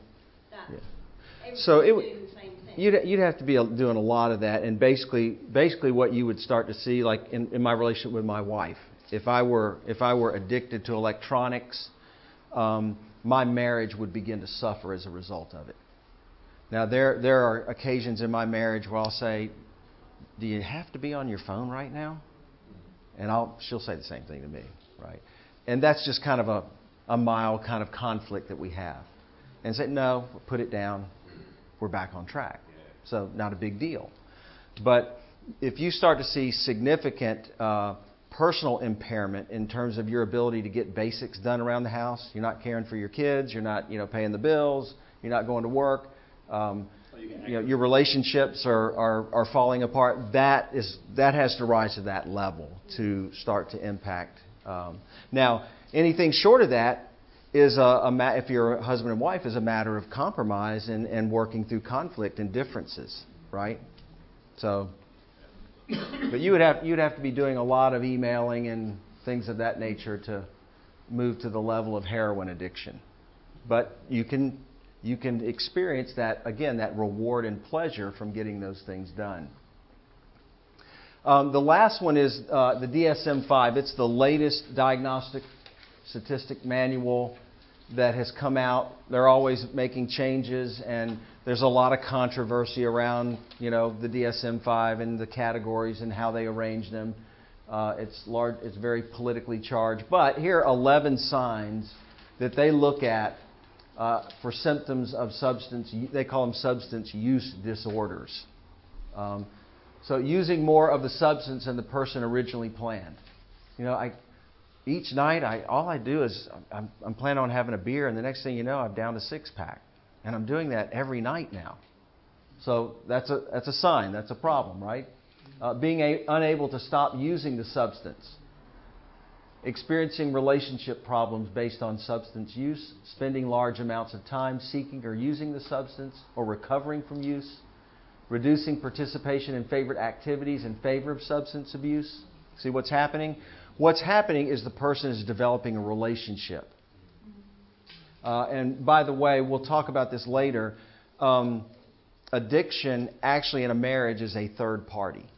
so doing the same thing. You'd have to be doing a lot of that, and basically what you would start to see, like in my relationship with my wife, if I were addicted to electronics, my marriage would begin to suffer as a result of it. Now there are occasions in my marriage where I'll say, "Do you have to be on your phone right now?" And she'll say the same thing to me, right? And that's just kind of a mild kind of conflict that we have. And say, "No, put it down. We're back on track." So not a big deal. But if you start to see significant personal impairment in terms of your ability to get basics done around the house, you're not caring for your kids, you're not paying the bills, you're not going to work, your relationships are falling apart. That has to rise to that level to start to impact. Now, anything short of that is if you're a husband and wife, is a matter of compromise and working through conflict and differences, right? So, but you'd have to be doing a lot of emailing and things of that nature to move to the level of heroin addiction. But you can experience that, again, that reward and pleasure from getting those things done. The last one is the DSM-5. It's the latest diagnostic statistic manual that has come out. They're always making changes, and there's a lot of controversy around, the DSM-5 and the categories and how they arrange them. It's very politically charged. But here are 11 signs that they look at for symptoms of they call them substance use disorders. So using more of the substance than the person originally planned. Each night, all I do is I'm planning on having a beer, and the next thing you know, I'm down to 6-pack, and I'm doing that every night now. So that's a sign. That's a problem, right? Being unable to stop using the substance, experiencing relationship problems based on substance use, spending large amounts of time seeking or using the substance, or recovering from use, reducing participation in favorite activities in favor of substance abuse. See what's happening? What's happening is the person is developing a relationship. And by the way, we'll talk about this later. Addiction, actually, in a marriage, is a third party.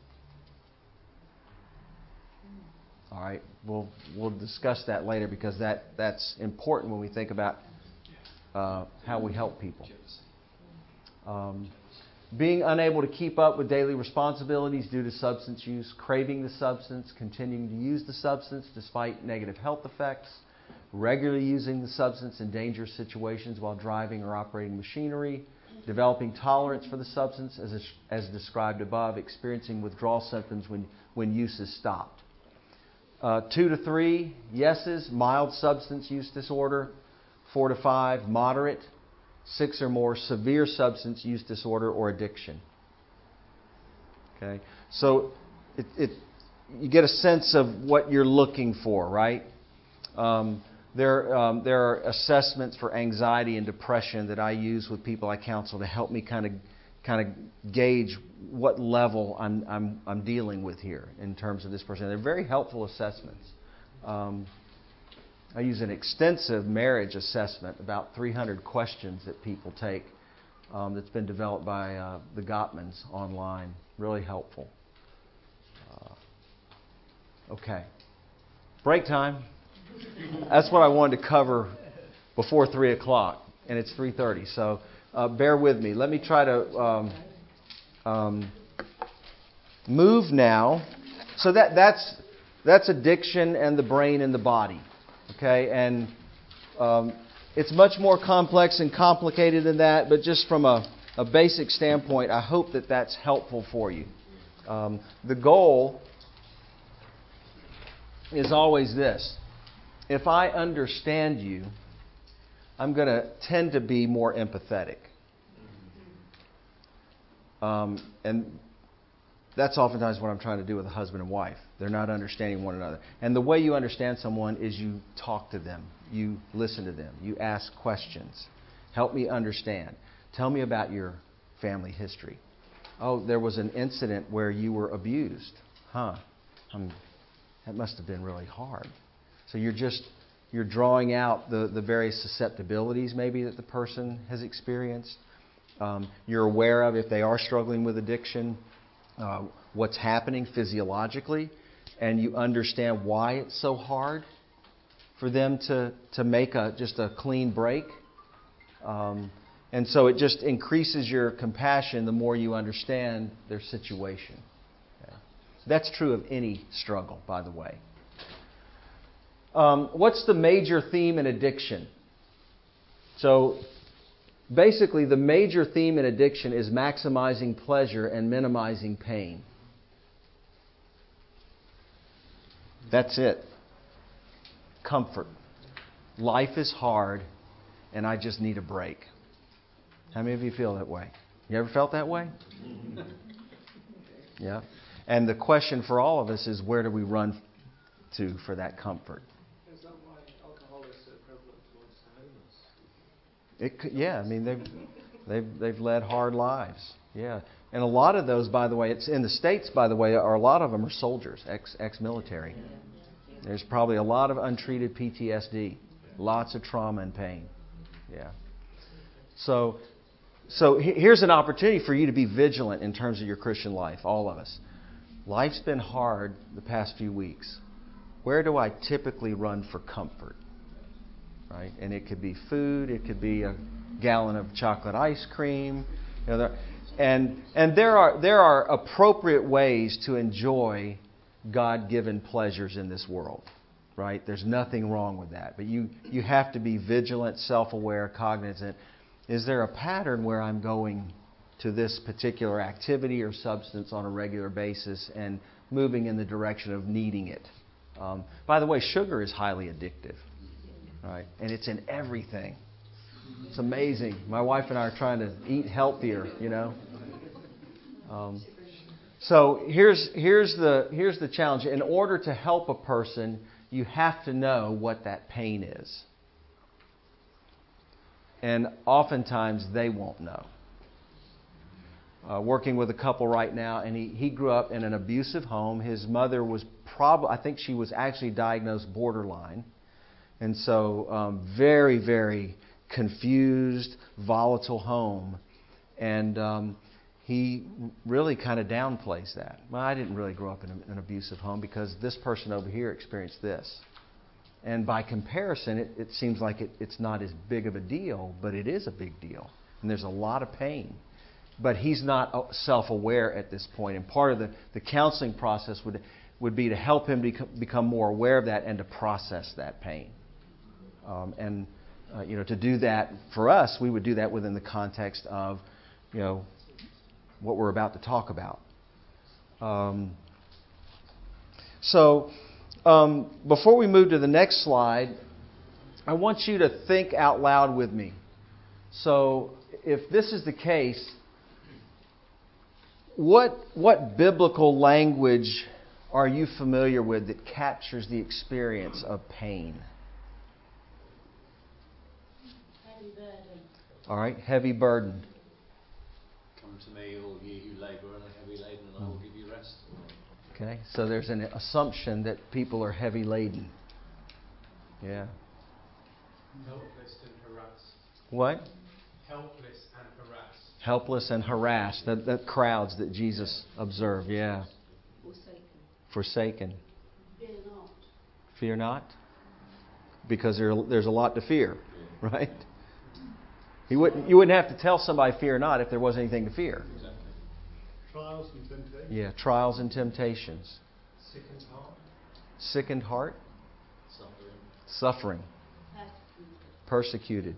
All right, we'll discuss that later because that's important when we think about how we help people. Being unable to keep up with daily responsibilities due to substance use, craving the substance, continuing to use the substance despite negative health effects, regularly using the substance in dangerous situations while driving or operating machinery, developing tolerance for the substance as described above, experiencing withdrawal symptoms when use is stopped. 2 to 3 yeses, mild substance use disorder. 4 to 5, moderate. 6 or more, severe substance use disorder or addiction. Okay, so you get a sense of what you're looking for, right? There are assessments for anxiety and depression that I use with people I counsel to help me kind of gauge what level I'm dealing with here in terms of this person. They're very helpful assessments. I use an extensive marriage assessment, about 300 questions that people take, that's been developed by the Gottmans online. Really helpful. Okay. Break time. That's what I wanted to cover before 3 o'clock, and it's 3:30, so bear with me. Let me try to move now. So that's addiction and the brain and the body. Okay, and it's much more complex and complicated than that, but just from a basic standpoint, I hope that that's helpful for you. The goal is always this. If I understand you, I'm going to tend to be more empathetic. And that's oftentimes what I'm trying to do with a husband and wife. They're not understanding one another. And the way you understand someone is you talk to them. You listen to them. You ask questions. Help me understand. Tell me about your family history. Oh, there was an incident where you were abused. That must have been really hard. So you're drawing out the various susceptibilities maybe that the person has experienced. You're aware of, if they are struggling with addiction, what's happening physiologically, and you understand why it's so hard for them to make just a clean break. And so it just increases your compassion the more you understand their situation. Okay. That's true of any struggle, by the way. What's the major theme in addiction? So basically, the major theme in addiction is maximizing pleasure and minimizing pain. That's it. Comfort. Life is hard, and I just need a break. How many of you feel that way? You ever felt that way? Yeah. And the question for all of us is, where do we run to for that comfort? Is that why alcohol is so prevalent amongst the homeless? Yeah, I mean they've led hard lives. Yeah, and a lot of those, by the way, it's in the States. By the way, a lot of them are soldiers, ex-military. There's probably a lot of untreated PTSD, lots of trauma and pain. Yeah. So here's an opportunity for you to be vigilant in terms of your Christian life, all of us. Life's been hard the past few weeks. Where do I typically run for comfort? Right? And it could be food, it could be a gallon of chocolate ice cream. And there are appropriate ways to enjoy God-given pleasures in this world. Right? There's nothing wrong with that. But you have to be vigilant, self-aware, cognizant. Is there a pattern where I'm going to this particular activity or substance on a regular basis and moving in the direction of needing it? By the way, sugar is highly addictive, right? And it's in everything. It's amazing. My wife and I are trying to eat healthier, So here's the challenge. In order to help a person, you have to know what that pain is. And oftentimes they won't know. Working with a couple right now, and he grew up in an abusive home. His mother was I think she was actually diagnosed borderline. And so very, very confused, volatile home. And he really kind of downplays that. Well, I didn't really grow up in an abusive home because this person over here experienced this. And by comparison, it seems like it's not as big of a deal, but it is a big deal. And there's a lot of pain. But he's not self-aware at this point. And part of the counseling process would be to help him become more aware of that and to process that pain. To do that, for us, we would do that within the context of, what we're about to talk about. Before we move to the next slide, I want you to think out loud with me. So if this is the case, what biblical language are you familiar with that captures the experience of pain? Heavy burden. All right, heavy burden. Come to me, all ye who labour and are heavy laden, and I will give you rest. Okay, so there's an assumption that people are heavy laden. Yeah. Helpless and harassed. What? Helpless and harassed. Helpless and harassed. The crowds that Jesus observed, yeah. Forsaken. Fear not. Fear not? Because there's a lot to fear, right? You wouldn't have to tell somebody fear not if there wasn't anything to fear. Exactly. Trials and temptations. Yeah, trials and temptations. Sickened heart. Sickened heart. Suffering. Persecuted.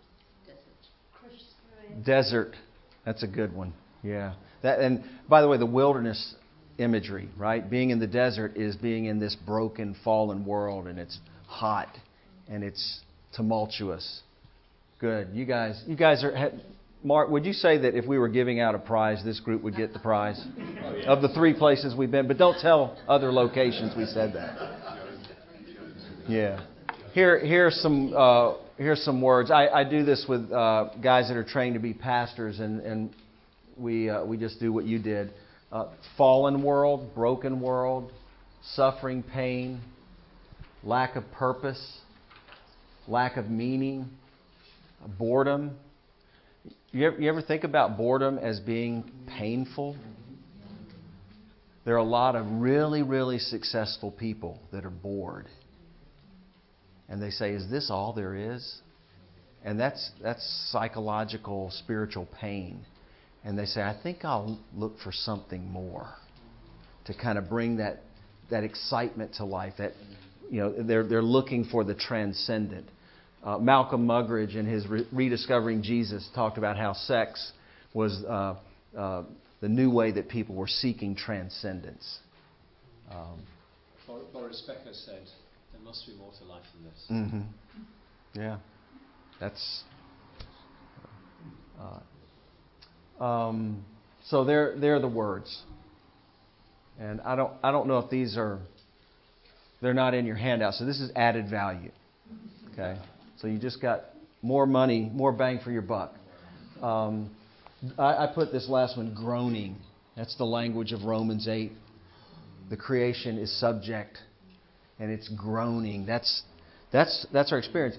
Desert. That's a good one. Yeah. And by the way, the wilderness imagery, right? Being in the desert is being in this broken, fallen world, and it's hot and it's tumultuous. Good. You guys are. Mark, would you say that if we were giving out a prize, this group would get the prize of the 3 places we've been? But don't tell other locations we said that. Yeah. Here's some words. I do this with guys that are trained to be pastors, and we just do what you did. Fallen world, broken world, suffering, pain, lack of purpose, lack of meaning, boredom. You ever think about boredom as being painful? There are a lot of really, really successful people that are bored. And they say, is this all there is? And that's psychological, spiritual pain. And they say, I think I'll look for something more to kind of bring that excitement to life. That, you know, they're looking for the transcendent. Malcolm Muggeridge, in his Rediscovering Jesus, talked about how sex was the new way that people were seeking transcendence. Boris Becker said, there must be more to life than this. Mm-hmm. Yeah. That's... so they're the words. And I don't know if these are... They're not in your handout, so this is added value. Okay? So you just got more money, more bang for your buck. I put this last one, groaning. That's the language of Romans 8. The creation is subject, and it's groaning. That's our experience.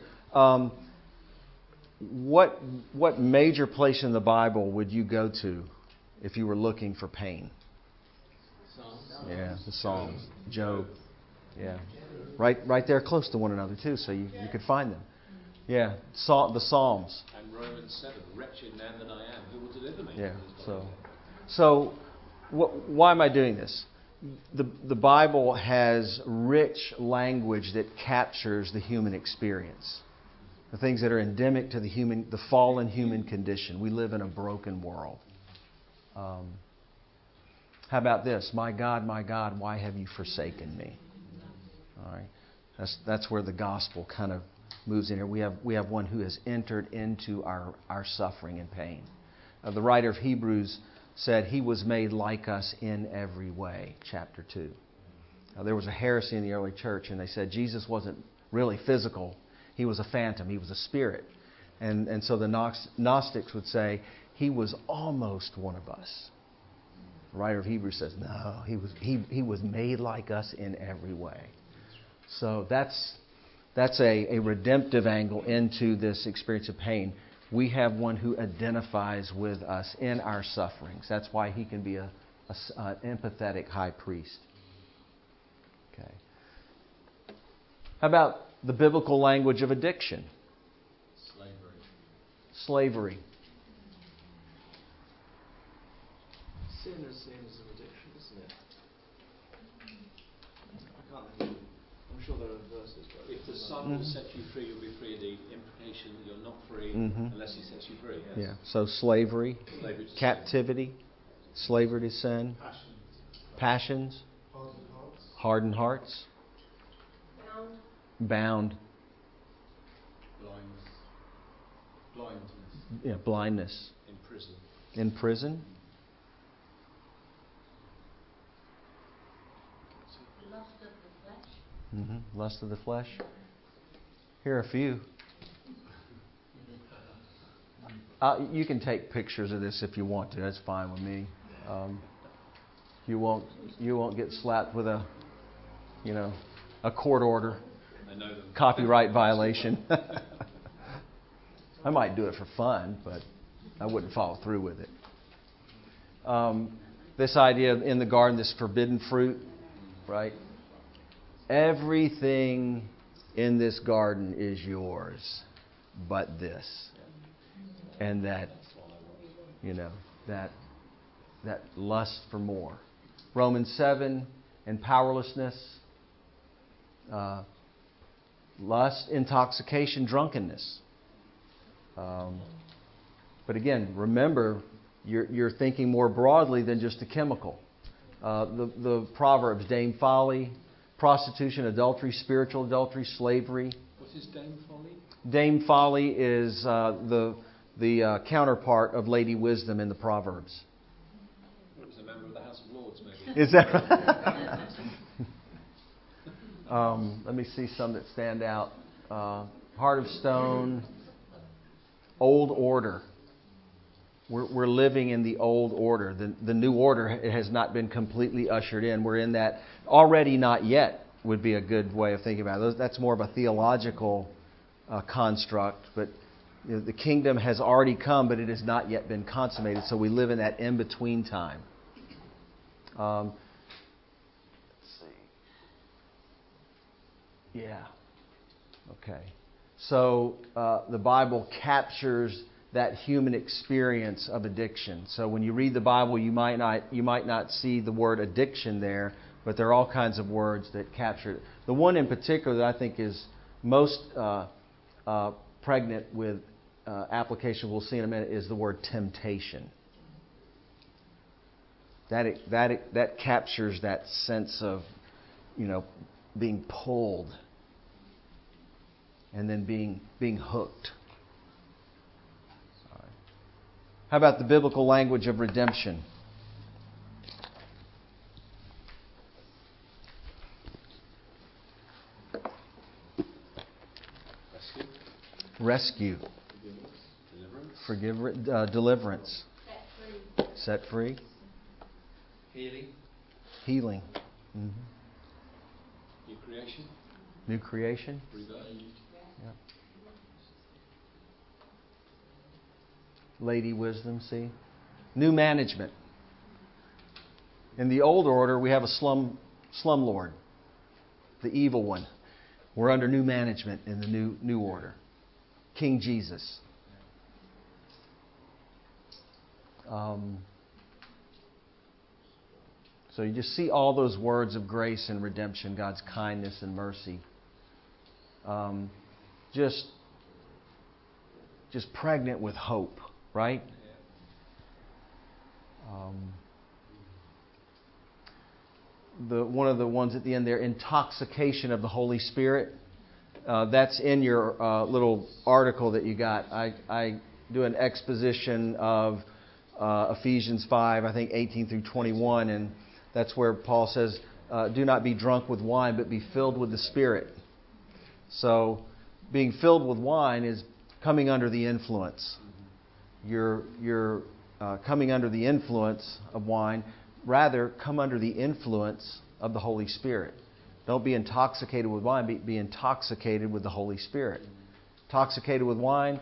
What major place in the Bible would you go to if you were looking for pain? Psalms. Yeah, the Psalms. Job. Yeah. Right there close to one another too, so you could find them. Yeah, the Psalms. And Romans 7, wretched man that I am, who will deliver me? Yeah. So why am I doing this? The Bible has rich language that captures the human experience. The things that are endemic to the fallen human condition. We live in a broken world. How about this? My God, why have you forsaken me? All right, that's where the gospel kind of moves in here. We have one who has entered into our suffering and pain. The writer of Hebrews said he was made like us in every way, chapter 2. There was a heresy in the early church, and they said Jesus wasn't really physical. He was a phantom. He was a spirit. And so the Gnostics would say he was almost one of us. The writer of Hebrews says, no, he was made like us in every way. So that's a redemptive angle into this experience of pain. We have one who identifies with us in our sufferings. That's why he can be an empathetic high priest. Okay. How about the biblical language of addiction? Slavery. Sin is seen as an addiction, isn't it? I can't remember. I'm sure there are verses. But if the Son will set you free, you'll be free. The implication that you're not free unless He sets you free. Yes. Yeah. So slavery captivity, slavery to sin, passions, hardened hearts, bound. Blindness. Yeah, blindness. In prison. Lust of the flesh. Lust of the flesh. Here are a few. You can take pictures of this if you want to. That's fine with me. You won't get slapped with a court order. I know them. Copyright violation. I might do it for fun, but I wouldn't follow through with it. This idea in the garden, this forbidden fruit, right? Everything in this garden is yours, but this. And that lust for more. Romans 7, and powerlessness, lust, intoxication, drunkenness. But again, remember, you're thinking more broadly than just a chemical. The Proverbs, dame folly, prostitution, adultery, spiritual adultery, slavery. What is dame folly? Dame folly is the counterpart of Lady Wisdom in the Proverbs. It was a member of the House of Lords, maybe. Is that right? Let me see some that stand out. Heart of Stone, Old Order. we're living in the old order. The new order has not been completely ushered in. We're in that already not yet would be a good way of thinking about it. That's more of a theological construct, but the kingdom has already come, but it has not yet been consummated. So we live in that in-between time. Let's see. Yeah. Okay. So the Bible captures that human experience of addiction. So when you read the Bible, you might not see the word addiction there, but there are all kinds of words that capture it. The one in particular that I think is most pregnant with application, we'll see in a minute, is the word temptation. That captures that sense of, being pulled and then being hooked. All right. How about the biblical language of redemption? Rescue. Deliverance. Set free. Healing. Mm-hmm. New creation. Yeah. Lady wisdom, see? New management. In the old order, we have a slumlord, the evil one. We're under new management in the new order. King Jesus. So you just see all those words of grace and redemption, God's kindness and mercy. Just pregnant with hope, right? One of the ones at the end there, intoxication of the Holy Spirit. That's in your little article that you got. I do an exposition of Ephesians 5, I think 18 through 21, and that's where Paul says, do not be drunk with wine, but be filled with the Spirit. So being filled with wine is coming under the influence. You're coming under the influence of wine. Rather, come under the influence of the Holy Spirit. Don't be intoxicated with wine. Be intoxicated with the Holy Spirit. Intoxicated with wine,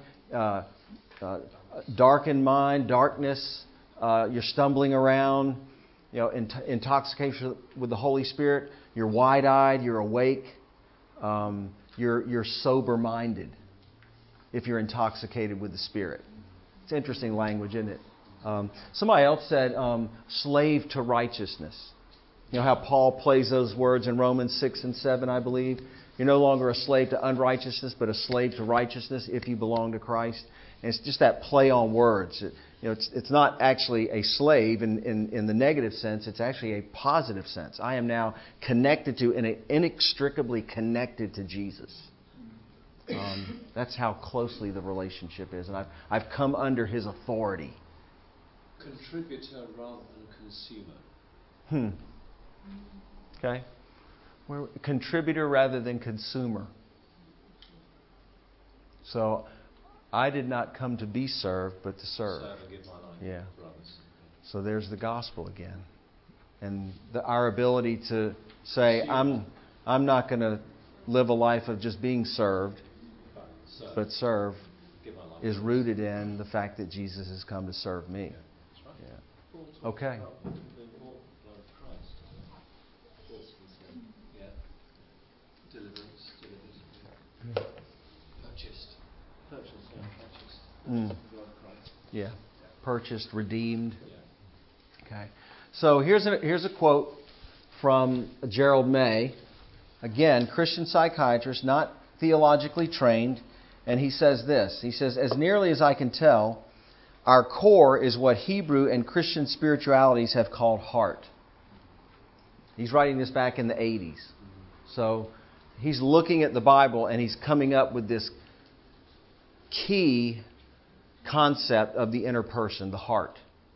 darkened mind, darkness. You're stumbling around. Intoxication with the Holy Spirit. You're wide-eyed. You're awake. You're sober-minded. If you're intoxicated with the Spirit, it's interesting language, isn't it? Somebody else said, "slave to righteousness." You know how Paul plays those words in Romans 6 and 7, I believe? You're no longer a slave to unrighteousness, but a slave to righteousness if you belong to Christ. And it's just that play on words. It's not actually a slave in the negative sense. It's actually a positive sense. I am now connected to and inextricably connected to Jesus. That's how closely the relationship is. And I've come under His authority. Contributor rather than consumer. Okay. We're contributor rather than consumer. So, I did not come to be served, but to serve. Serve and give my life Yeah. for others. So there's the gospel again, and our ability to say, I'm not going to live a life of just being served, but serve Give my life is rooted in the fact that Jesus has come to serve me. Yeah, that's right. Yeah. Paul talks Okay. about the blood of Christ. Yeah. Deliverance. Purchased. Purchased. The blood of Christ. Yeah. Purchased, redeemed. Yeah. Okay. So here's a quote from Gerald May. Again, Christian psychiatrist, not theologically trained. And he says this. He says, "As nearly as I can tell, our core is what Hebrew and Christian spiritualities have called heart." He's writing this back in the 80s. So he's looking at the Bible and he's coming up with this key concept of the inner person, the heart.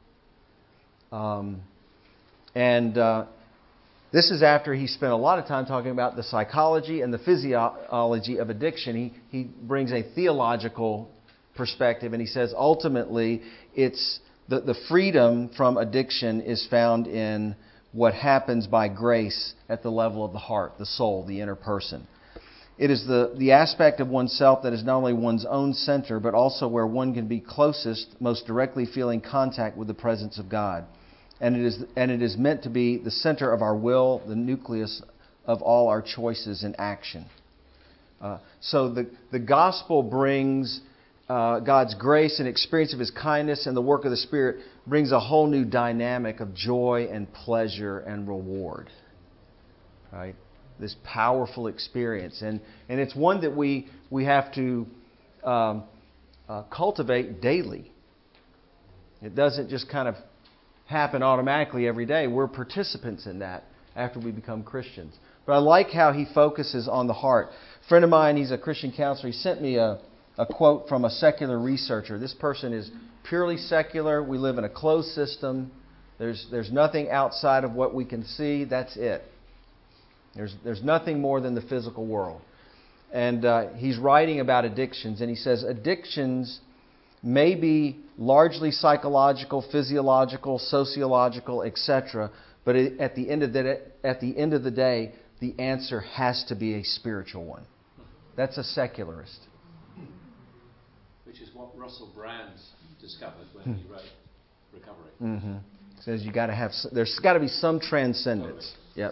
This is after he spent a lot of time talking about the psychology and the physiology of addiction. He brings a theological perspective, and he says ultimately it's the freedom from addiction is found in what happens by grace at the level of the heart, the soul, the inner person. It is the aspect of oneself that is not only one's own center, but also where one can be closest, most directly feeling contact with the presence of God. And it is meant to be the center of our will, the nucleus of all our choices and action. So the gospel brings God's grace and experience of His kindness and the work of the Spirit brings a whole new dynamic of joy and pleasure and reward. Right? This powerful experience. And it's one that we have to cultivate daily. It doesn't just kind of happen automatically every day. We're participants in that after we become Christians. But I like how he focuses on the heart. A friend of mine, he's a Christian counselor, he sent me a quote from a secular researcher. This person is purely secular. We live in a closed system. There's nothing outside of what we can see. That's it. There's nothing more than the physical world. And he's writing about addictions, and he says addictions may be largely psychological, physiological, sociological, etc. But at the end of the day, the answer has to be a spiritual one. That's a secularist. Which is what Russell Brand discovered when he wrote Recovery. Mm-hmm. He says there's got to be some transcendence. Yep.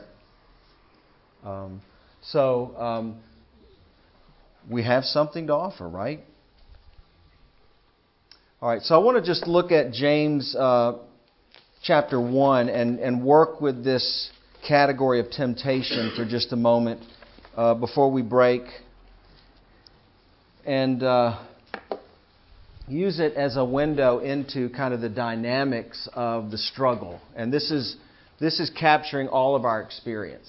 So we have something to offer, right? All right, so I want to just look at James chapter 1 and work with this category of temptation for just a moment before we break. And use it as a window into kind of the dynamics of the struggle. And this is capturing all of our experience.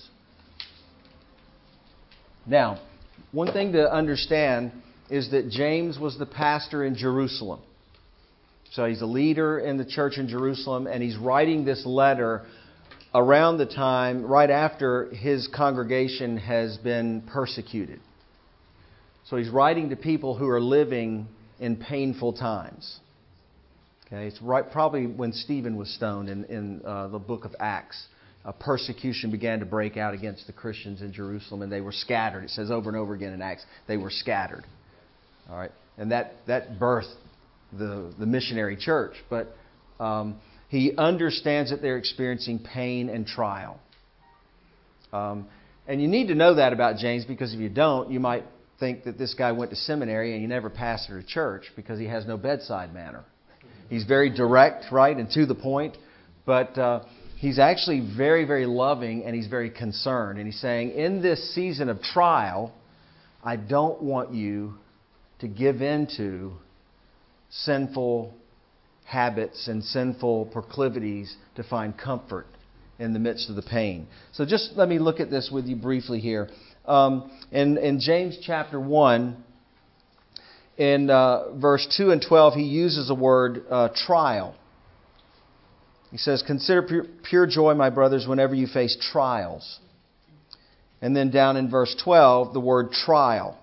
Now, one thing to understand is that James was the pastor in Jerusalem. So he's a leader in the church in Jerusalem, and he's writing this letter around the time, right after his congregation has been persecuted. So he's writing to people who are living in painful times. Okay, it's right probably when Stephen was stoned in the book of Acts. Persecution began to break out against the Christians in Jerusalem, and they were scattered. It says over and over again in Acts, they were scattered. All right, and that birthed the missionary church. But he understands that they're experiencing pain and trial. And you need to know that about James, because if you don't, you might think that this guy went to seminary and he never pastored a church, because he has no bedside manner. He's very direct, right, and to the point. But he's actually very, very loving, and he's very concerned. And he's saying, in this season of trial, I don't want you to give in to sinful habits and sinful proclivities to find comfort in the midst of the pain. So just let me look at this with you briefly here. In James chapter 1, in verse 2 and 12, he uses the word trial. He says, "Consider pure joy, my brothers, whenever you face trials." And then down in verse 12, the word trial.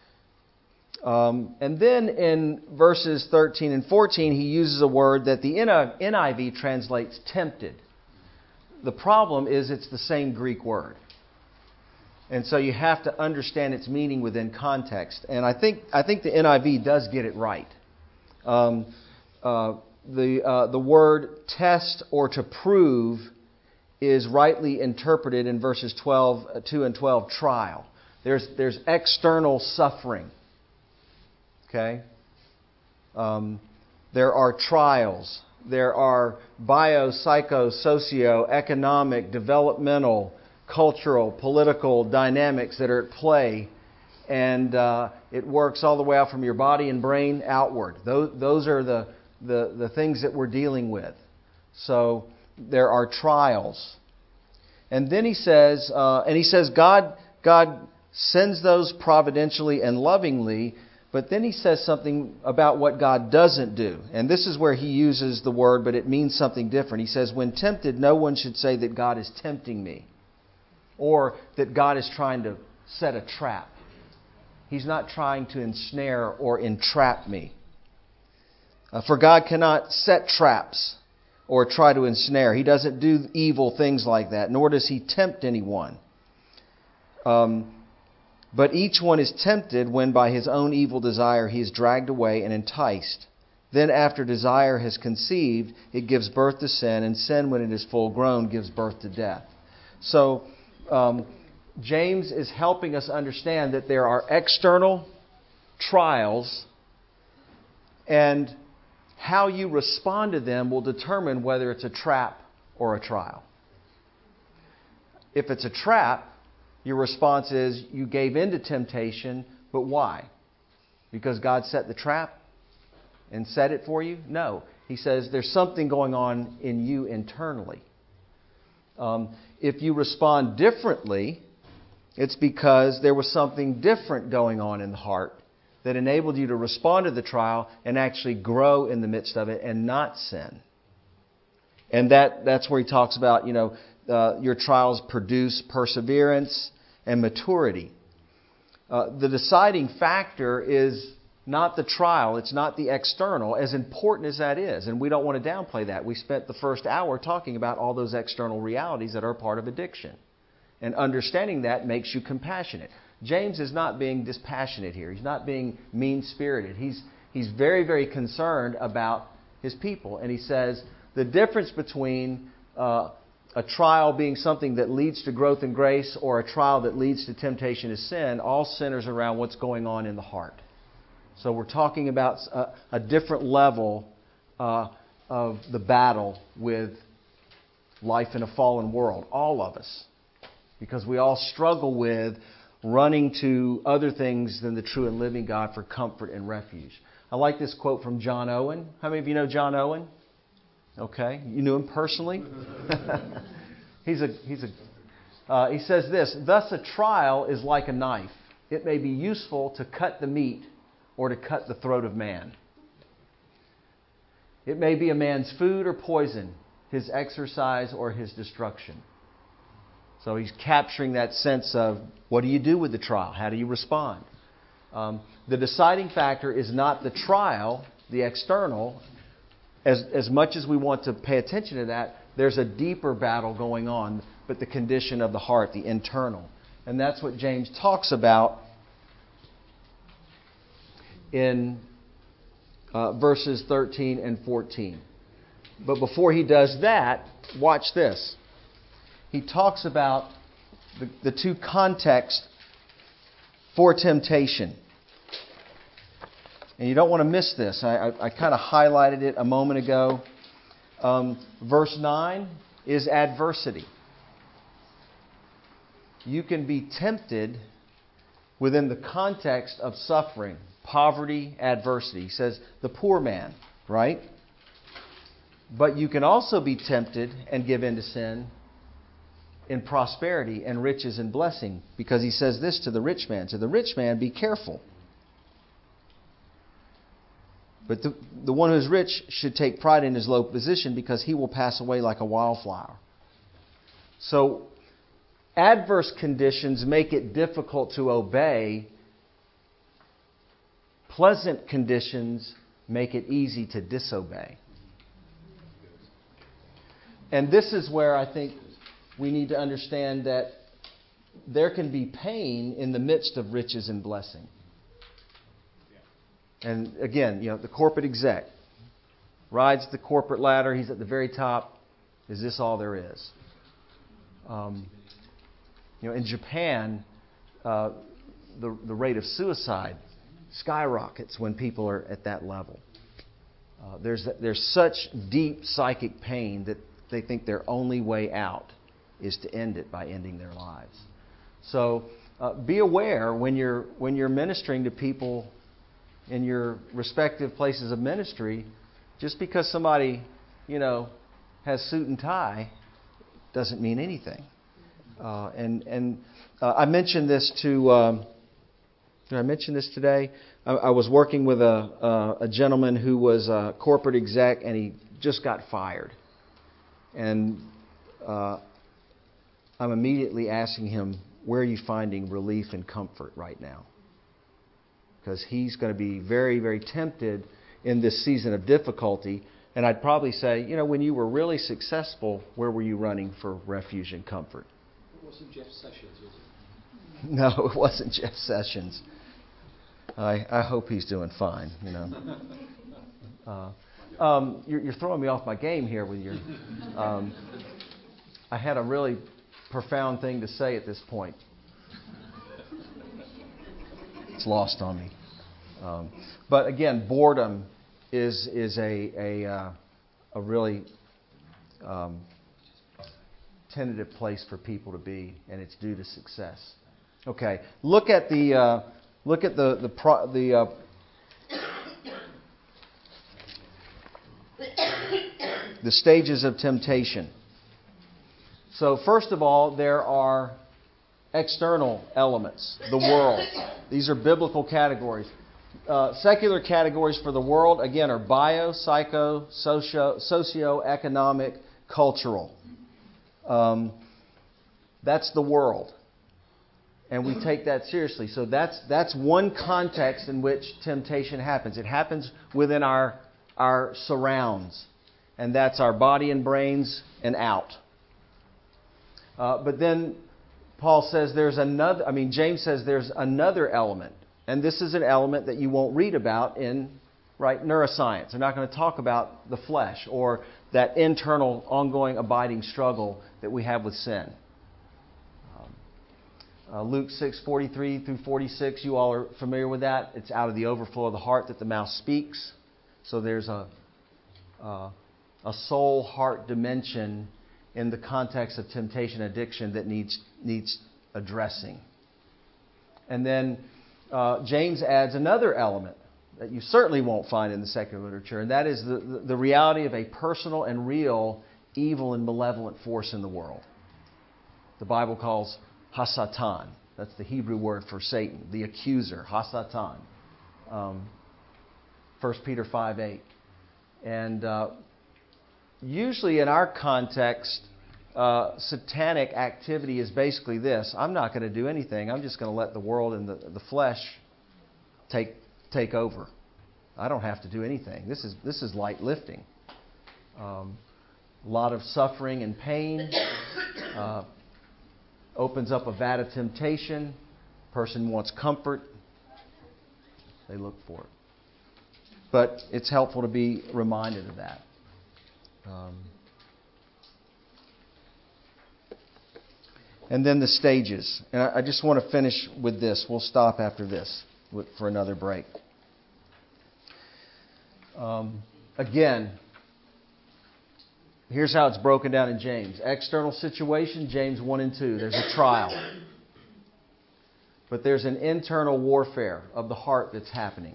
And then in verses 13 and 14, he uses a word that the NIV translates tempted. The problem is it's the same Greek word. And so you have to understand its meaning within context. And I think the NIV does get it right. The word test or to prove is rightly interpreted in verses 2 and 12, trial. There's external suffering. Okay? There are trials. There are bio, psycho, socio-economic, developmental, cultural, political dynamics that are at play. And it works all the way out from your body and brain outward. Those are the things that we're dealing with. So there are trials. And then he says, God sends those providentially and lovingly. But then he says something about what God doesn't do. And this is where he uses the word, but it means something different. He says, when tempted, no one should say that God is tempting me, or that God is trying to set a trap. He's not trying to ensnare or entrap me. For God cannot set traps or try to ensnare. He doesn't do evil things like that, nor does He tempt anyone. But each one is tempted when by his own evil desire he is dragged away and enticed. Then after desire has conceived, it gives birth to sin, and sin, when it is full grown, gives birth to death. So James is helping us understand that there are external trials, and how you respond to them will determine whether it's a trap or a trial. If it's a trap, your response is you gave in to temptation, but why? Because God set the trap and set it for you? No. He says there's something going on in you internally. If you respond differently, it's because there was something different going on in the heart that enabled you to respond to the trial and actually grow in the midst of it and not sin. And that's where he talks about, your trials produce perseverance and maturity. The deciding factor is not the trial. It's not the external, as important as that is. And we don't want to downplay that. We spent the first hour talking about all those external realities that are part of addiction. And understanding that makes you compassionate. James is not being dispassionate here. He's not being mean-spirited. He's very, very concerned about his people. And he says the difference between a trial being something that leads to growth in grace or a trial that leads to temptation to sin all centers around what's going on in the heart. So we're talking about a different level of the battle with life in a fallen world. All of us. Because we all struggle with running to other things than the true and living God for comfort and refuge. I like this quote from John Owen. How many of you know John Owen? Okay. You knew him personally? He says this: "Thus a trial is like a knife. It may be useful to cut the meat or to cut the throat of man. It may be a man's food or poison, his exercise or his destruction." So he's capturing that sense of what do you do with the trial? How do you respond? The deciding factor is not the trial, the external. As much as we want to pay attention to that, there's a deeper battle going on, but the condition of the heart, the internal. And that's what James talks about in verses 13 and 14. But before he does that, watch this. He talks about the two contexts for temptation. And you don't want to miss this. I kind of highlighted it a moment ago. Verse 9 is adversity. You can be tempted within the context of suffering, poverty, adversity. He says the poor man, right? But you can also be tempted and give in to sin in prosperity and riches and blessing. Because he says this to the rich man. To the rich man, be careful. But the one who is rich should take pride in his low position, because he will pass away like a wildflower. So adverse conditions make it difficult to obey. Pleasant conditions make it easy to disobey. And this is where I think we need to understand that there can be pain in the midst of riches and blessing. And again, the corporate exec rides the corporate ladder. He's at the very top. Is this all there is? In Japan, the rate of suicide skyrockets when people are at that level. There's such deep psychic pain that they think their only way out is to end it by ending their lives. So be aware when you're ministering to people in your respective places of ministry. Just because somebody, has suit and tie doesn't mean anything. I mentioned this to. Did I mention this today? I was working with a gentleman who was a corporate exec, and he just got fired. And I'm immediately asking him, where are you finding relief and comfort right now? Because he's going to be very, very tempted. in this season of difficulty. And I'd probably say, when you were really successful, where were you running for refuge and comfort? It wasn't Jeff Sessions, was it? No, it wasn't Jeff Sessions. I hope he's doing fine, You're throwing me off my game here with your... I had a really profound thing to say at this point. It's lost on me. But again, boredom is a really tentative place for people to be, and it's due to success. Okay, look at the stages of temptation. So first of all, there are external elements, the world. These are biblical categories. Secular categories for the world, again, are bio, psycho, socio-economic, cultural. That's the world. And we take that seriously. So that's one context in which temptation happens. It happens within our surrounds. And that's our body and brains and out. But then Paul says James says there's another element. And this is an element that you won't read about in neuroscience. They're not going to talk about the flesh or that internal, ongoing, abiding struggle that we have with sin. Luke 6:43 through 46, you all are familiar with that. It's out of the overflow of the heart that the mouth speaks. So there's a soul-heart dimension in the context of temptation and addiction that needs addressing. And then James adds another element that you certainly won't find in the secular literature, and that is the reality of a personal and real evil and malevolent force in the world. The Bible calls Hasatan. That's the Hebrew word for Satan, the accuser, Hasatan. 1 Peter 5:8. And usually in our context, satanic activity is basically this: I'm not going to do anything. I'm just going to let the world and the flesh take over. I don't have to do anything. This is light lifting. A lot of suffering and pain. Opens up a vat of temptation. Person wants comfort. They look for it. But it's helpful to be reminded of that. And then the stages. And I just want to finish with this. We'll stop after this for another break. Again, here's how it's broken down in James. External situation, James 1 and 2. There's a trial. But there's an internal warfare of the heart that's happening.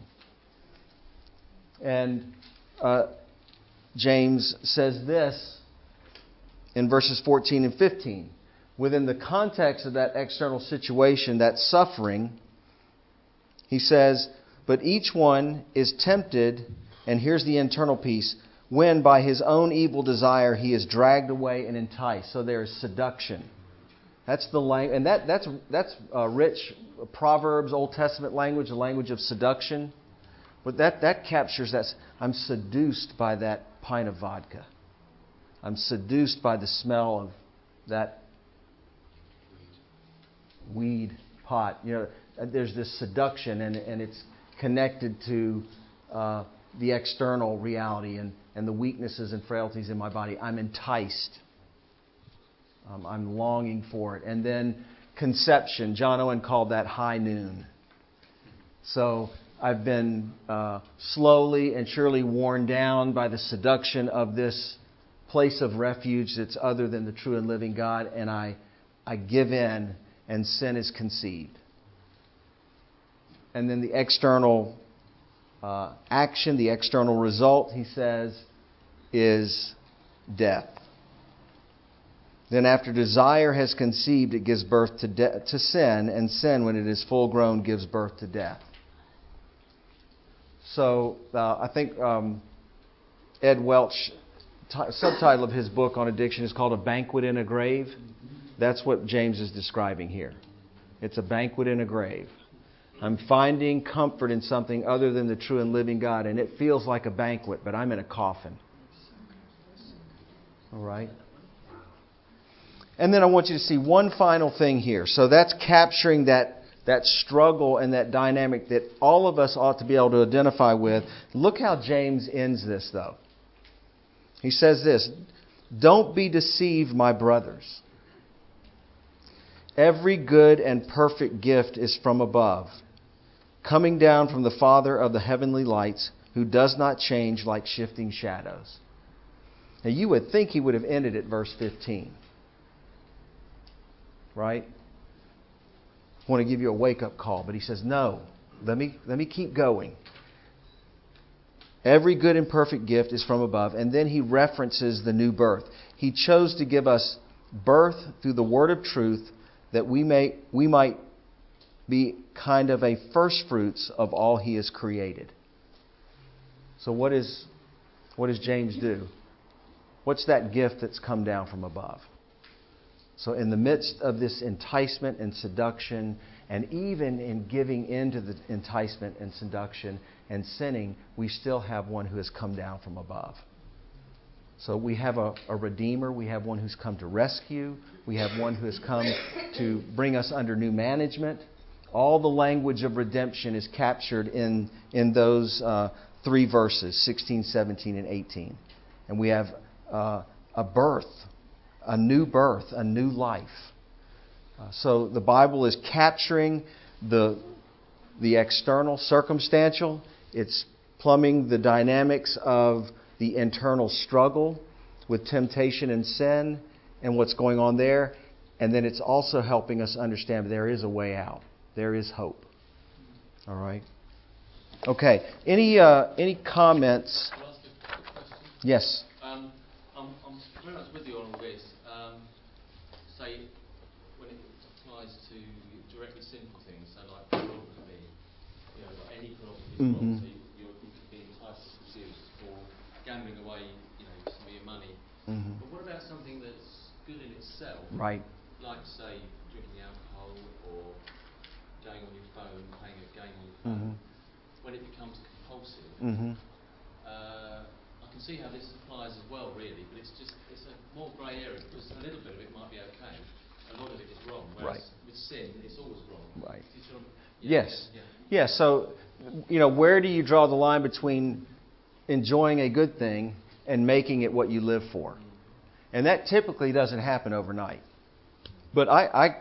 And James says this in verses 14 and 15. Within the context of that external situation, that suffering, he says, but each one is tempted, and here's the internal piece, when by his own evil desire he is dragged away and enticed. So there is seduction. That's the language, and that's rich Proverbs, Old Testament language, the language of seduction. But that captures that. I'm seduced by that pint of vodka. I'm seduced by the smell of that weed pot. There's this seduction, and it's connected to the external reality and the weaknesses and frailties in my body. I'm enticed. I'm longing for it. And then conception. John Owen called that high noon. So I've been slowly and surely worn down by the seduction of this place of refuge that's other than the true and living God, and I give in, and sin is conceived. And then the external action, the external result, he says, is death. Then after desire has conceived, it gives birth to sin, and sin, when it is full grown, gives birth to death. So I think Ed Welch, subtitle of his book on addiction is called A Banquet in a Grave. That's what James is describing here. It's a banquet in a grave. I'm finding comfort in something other than the true and living God. And it feels like a banquet, but I'm in a coffin. All right? And then I want you to see one final thing here. So that's capturing that struggle and that dynamic that all of us ought to be able to identify with. Look how James ends this, though. He says this, "Don't be deceived, my brothers. Every good and perfect gift is from above, coming down from the Father of the heavenly lights, who does not change like shifting shadows." Now you would think he would have ended at verse 15. Right? I want to give you a wake-up call, but he says, no, let me keep going. Every good and perfect gift is from above. And then he references the new birth. He chose to give us birth through the word of truth, that we might be kind of a first fruits of all he has created. So what does James do? What's that gift that's come down from above? So in the midst of this enticement and seduction, and even in giving in to the enticement and seduction and sinning, we still have one who has come down from above. So we have a Redeemer. We have one who's come to rescue. We have one who has come to bring us under new management. All the language of redemption is captured in those 3 verses, 16, 17, and 18. And we have a birth, a new birth, a new life. So the Bible is capturing the external, circumstantial. It's plumbing the dynamics of the internal struggle with temptation and sin and what's going on there. And then it's also helping us understand there is a way out. There is hope. All right. Okay. Any comments? Can I ask a quick question? Yes. I'm very much with you on all this. Say, when it applies to directly sinful things, so like pornography, like any pornography is wrong, so you could be enticed to seduce, or gambling away, some of your money. But what about something that's good in itself? Right. Like, say, drinking alcohol or going on your phone, playing a game on your phone. When it becomes compulsive, I can see how this applies as well, really, but it's a more grey area, because a little bit of it might be okay, a lot of it is wrong, whereas with sin, it's always wrong. Right. Yes. Yeah, so, where do you draw the line between enjoying a good thing and making it what you live for? And that typically doesn't happen overnight. But I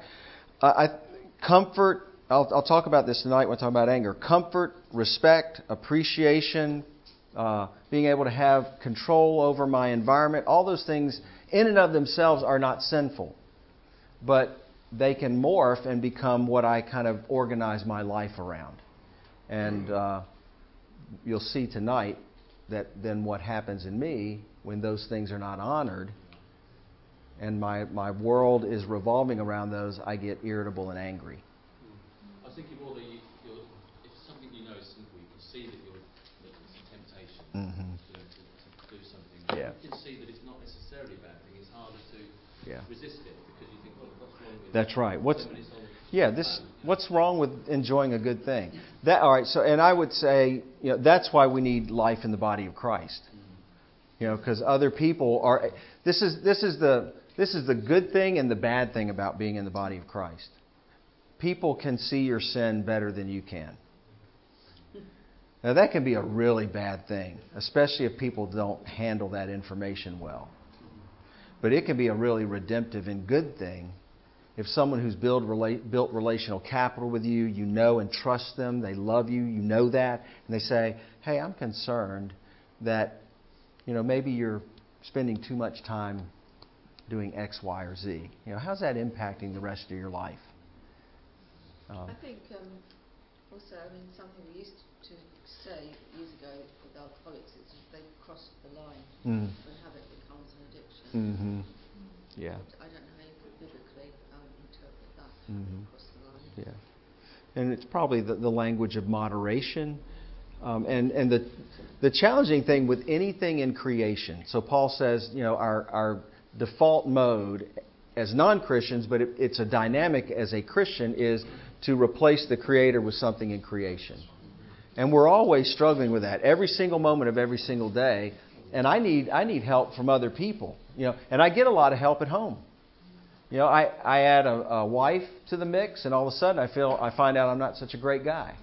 comfort, I'll talk about this tonight when I talk about anger. Comfort, respect, appreciation, being able to have control over my environment, all those things in and of themselves are not sinful. But they can morph and become what I kind of organize my life around. And you'll see tonight that then what happens in me when those things are not honored and my world is revolving around those, I get irritable and angry. I was thinking more that if something is sinful, you can see that you're making some temptation to do something. Yeah. You can see that it's not necessarily a bad thing. It's harder to resist it because you think, what's wrong with That's right. it? What's wrong with enjoying a good thing? All right. So, and I would say, that's why we need life in the body of Christ. Because other people are. This is the good thing and the bad thing about being in the body of Christ. People can see your sin better than you can. Now that can be a really bad thing, especially if people don't handle that information well. But it can be a really redemptive and good thing if someone who's built relational capital with you, and trust them, they love you, that, and they say, hey, I'm concerned that, maybe you're spending too much time doing X, Y, or Z. How's that impacting the rest of your life? I think also, something we used to say years ago with alcoholics is if they've crossed the line, when habit becomes an addiction. Yeah. I don't know how you could biblically interpret that, cross the line. Yeah. And it's probably the language of moderation. And the challenging thing with anything in creation, so Paul says, our default mode as non-Christians, but it's a dynamic as a Christian, is to replace the Creator with something in creation. And we're always struggling with that every single moment of every single day. And I need help from other people, and I get a lot of help at home. I add a wife to the mix, and all of a sudden I find out I'm not such a great guy.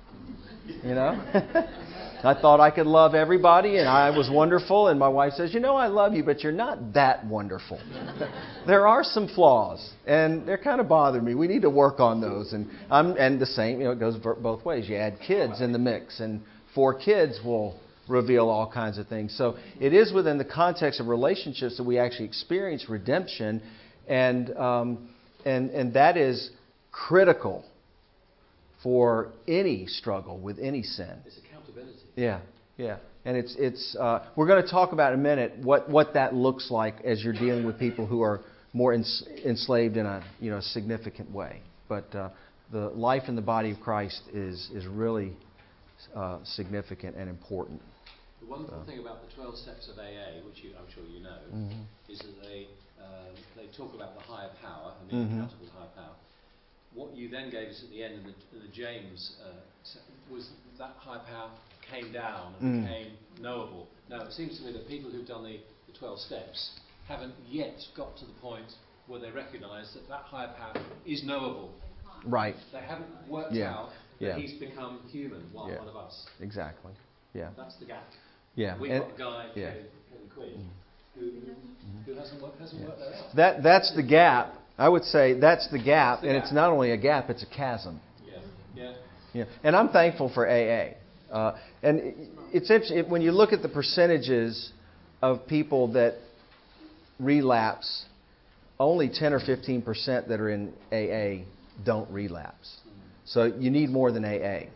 I thought I could love everybody, and I was wonderful, and my wife says, I love you, but you're not that wonderful. There are some flaws, and they're kind of bothering me. We need to work on those. And the same, it goes both ways. You add kids in the mix, and 4 kids will reveal all kinds of things. So it is within the context of relationships that we actually experience redemption, and that is critical for any struggle with any sin. It's accountability. Yeah. And it's we're going to talk about in a minute what that looks like as you're dealing with people who are more enslaved in a significant way. But the life in the body of Christ is really significant and important. The wonderful thing about the 12 steps of AA, which I'm sure you know, is that they talk about the higher power and being accountable to higher power. What you then gave us at the end in the James was that high power came down and became knowable. Now, it seems to me that people who've done the 12 steps haven't yet got to the point where they recognise that higher power is knowable. Right. They haven't worked out that he's become human, one of us. Exactly. Yeah. That's the gap. Yeah. We've got a guy, Kevin Quinn, who hasn't worked that out. That's the gap. I would say that's the gap, and it's not only a gap, it's a chasm. Yeah. And I'm thankful for AA. And it's interesting, when you look at the percentages of people that relapse, only 10 or 15% that are in AA don't relapse. So you need more than AA.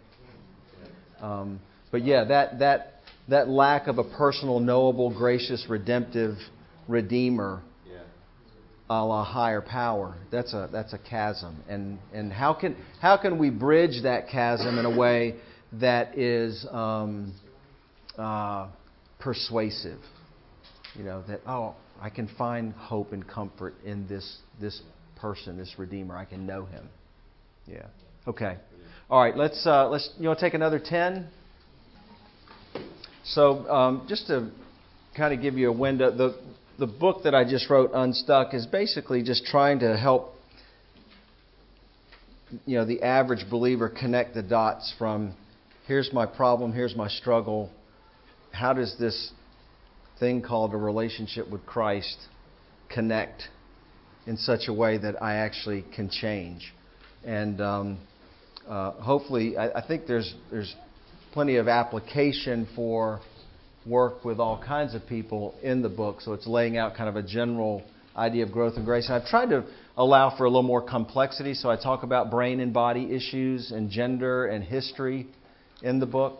But yeah, that lack of a personal, knowable, gracious, redemptive Redeemer, a la higher power, that's a chasm. And how can we bridge that chasm in a way that is persuasive? That I can find hope and comfort in this person, this Redeemer. I can know him. Yeah. Okay. All right. Let's take another 10. So just to kind of give you a window, the book that I just wrote, Unstuck, is basically just trying to help the average believer connect the dots from here's my problem, here's my struggle. How does this thing called a relationship with Christ connect in such a way that I actually can change? And hopefully, I think there's plenty of application for work with all kinds of people in the book. So it's laying out kind of a general idea of growth and grace. And I've tried to allow for a little more complexity. So I talk about brain and body issues and gender and history in the book.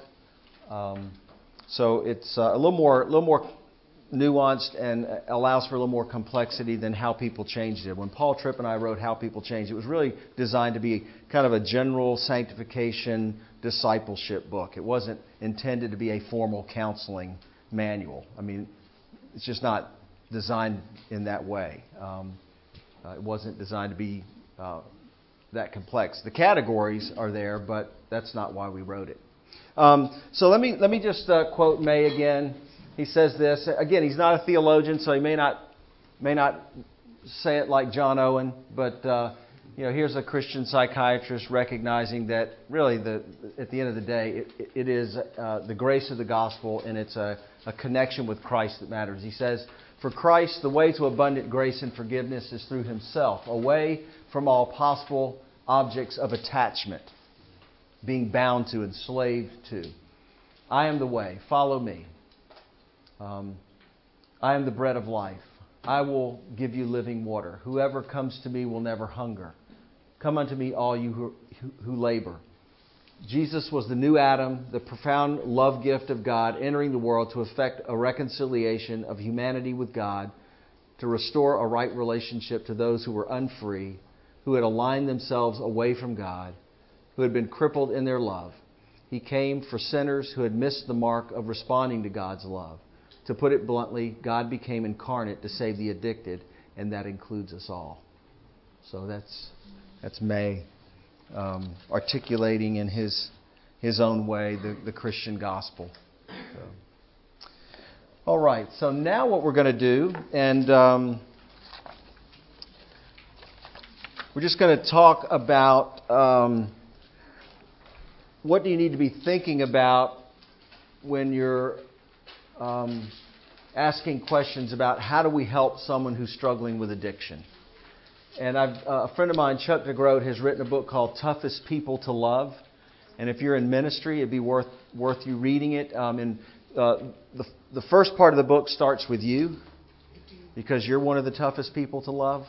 So it's a little more nuanced and allows for a little more complexity than How People Changed did. When Paul Tripp and I wrote How People Changed, it was really designed to be kind of a general sanctification discipleship book. It wasn't intended to be a formal counseling manual. I mean, it's just not designed in that way. It wasn't designed to be that complex. The categories are there, but that's not why we wrote it. So let me just quote May again. He says this again. He's not a theologian, so he may not say it like John Owen, but here's a Christian psychiatrist recognizing that really at the end of the day, it is the grace of the gospel, and it's a connection with Christ that matters. He says, "For Christ, the way to abundant grace and forgiveness is through Himself, away from all possible objects of attachment, being bound to, enslaved to. I am the way, follow me. I am the bread of life. I will give you living water. Whoever comes to me will never hunger. Come unto me, all you who labor." Jesus was the new Adam, the profound love gift of God entering the world to effect a reconciliation of humanity with God, to restore a right relationship to those who were unfree, who had aligned themselves away from God, who had been crippled in their love. He came for sinners who had missed the mark of responding to God's love. To put it bluntly, God became incarnate to save the addicted, and that includes us all. So that's May. articulating in his own way the Christian gospel. So. All right, so now what we're going to do, and we're just going to talk about what do you need to be thinking about when you're asking questions about how do we help someone who's struggling with addiction. And a friend of mine, Chuck DeGroat, has written a book called Toughest People to Love. And if you're in ministry, it'd be worth you reading it. The first part of the book starts with you, because you're one of the toughest people to love.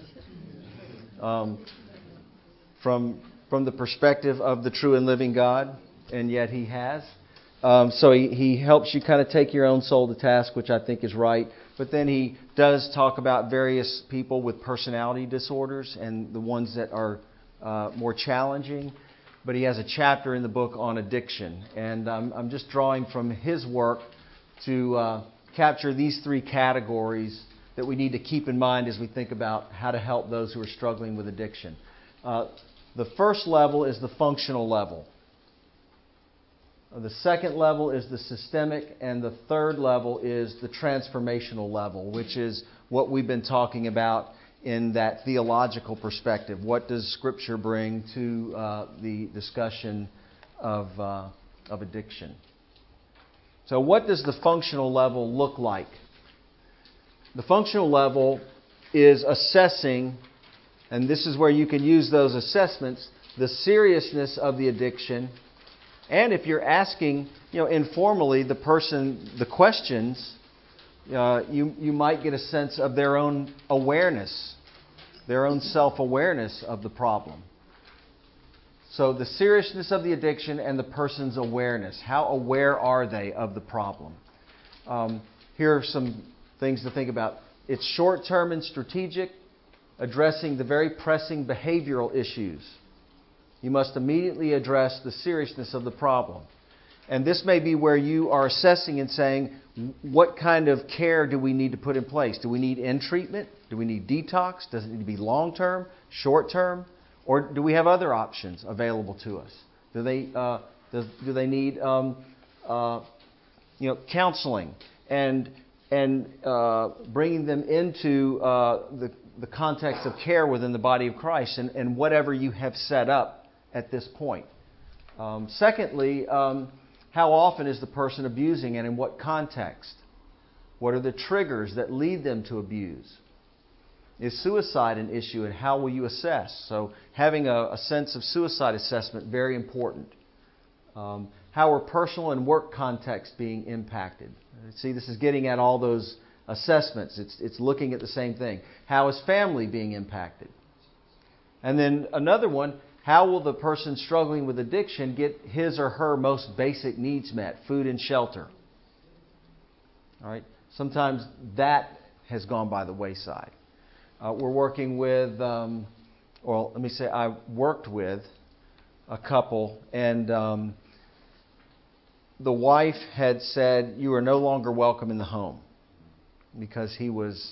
From the perspective of the true and living God, and yet He has. So he helps you kind of take your own soul to task, which I think is right. But then he does talk about various people with personality disorders and the ones that are more challenging. But he has a chapter in the book on addiction. And I'm just drawing from his work to capture these three categories that we need to keep in mind as we think about how to help those who are struggling with addiction. The first level is the functional level. The second level is the systemic, and the third level is the transformational level, which is what we've been talking about in that theological perspective. What does Scripture bring to the discussion of addiction? So what does the functional level look like? The functional level is assessing, and this is where you can use those assessments, the seriousness of the addiction. And if you're asking, informally the person the questions, you might get a sense of their own awareness, their own self-awareness of the problem. So the seriousness of the addiction and the person's awareness. How aware are they of the problem? Here are some things to think about. It's short-term and strategic, addressing the very pressing behavioral issues. You must immediately address the seriousness of the problem. And this may be where you are assessing and saying, what kind of care do we need to put in place? Do we need in-treatment? Do we need detox? Does it need to be long-term, short-term? Or do we have other options available to us? Do they need counseling and bringing them into the context of care within the body of Christ and whatever you have set up at this point. Secondly, how often is the person abusing and in what context? What are the triggers that lead them to abuse? Is suicide an issue, and how will you assess? So having a sense of suicide assessment, very important. How are personal and work contexts being impacted? See, this is getting at all those assessments. It's looking at the same thing. How is family being impacted? And then another one, how will the person struggling with addiction get his or her most basic needs met? Food and shelter. All right. Sometimes that has gone by the wayside. We're working with, I worked with a couple, and the wife had said, "You are no longer welcome in the home," because he was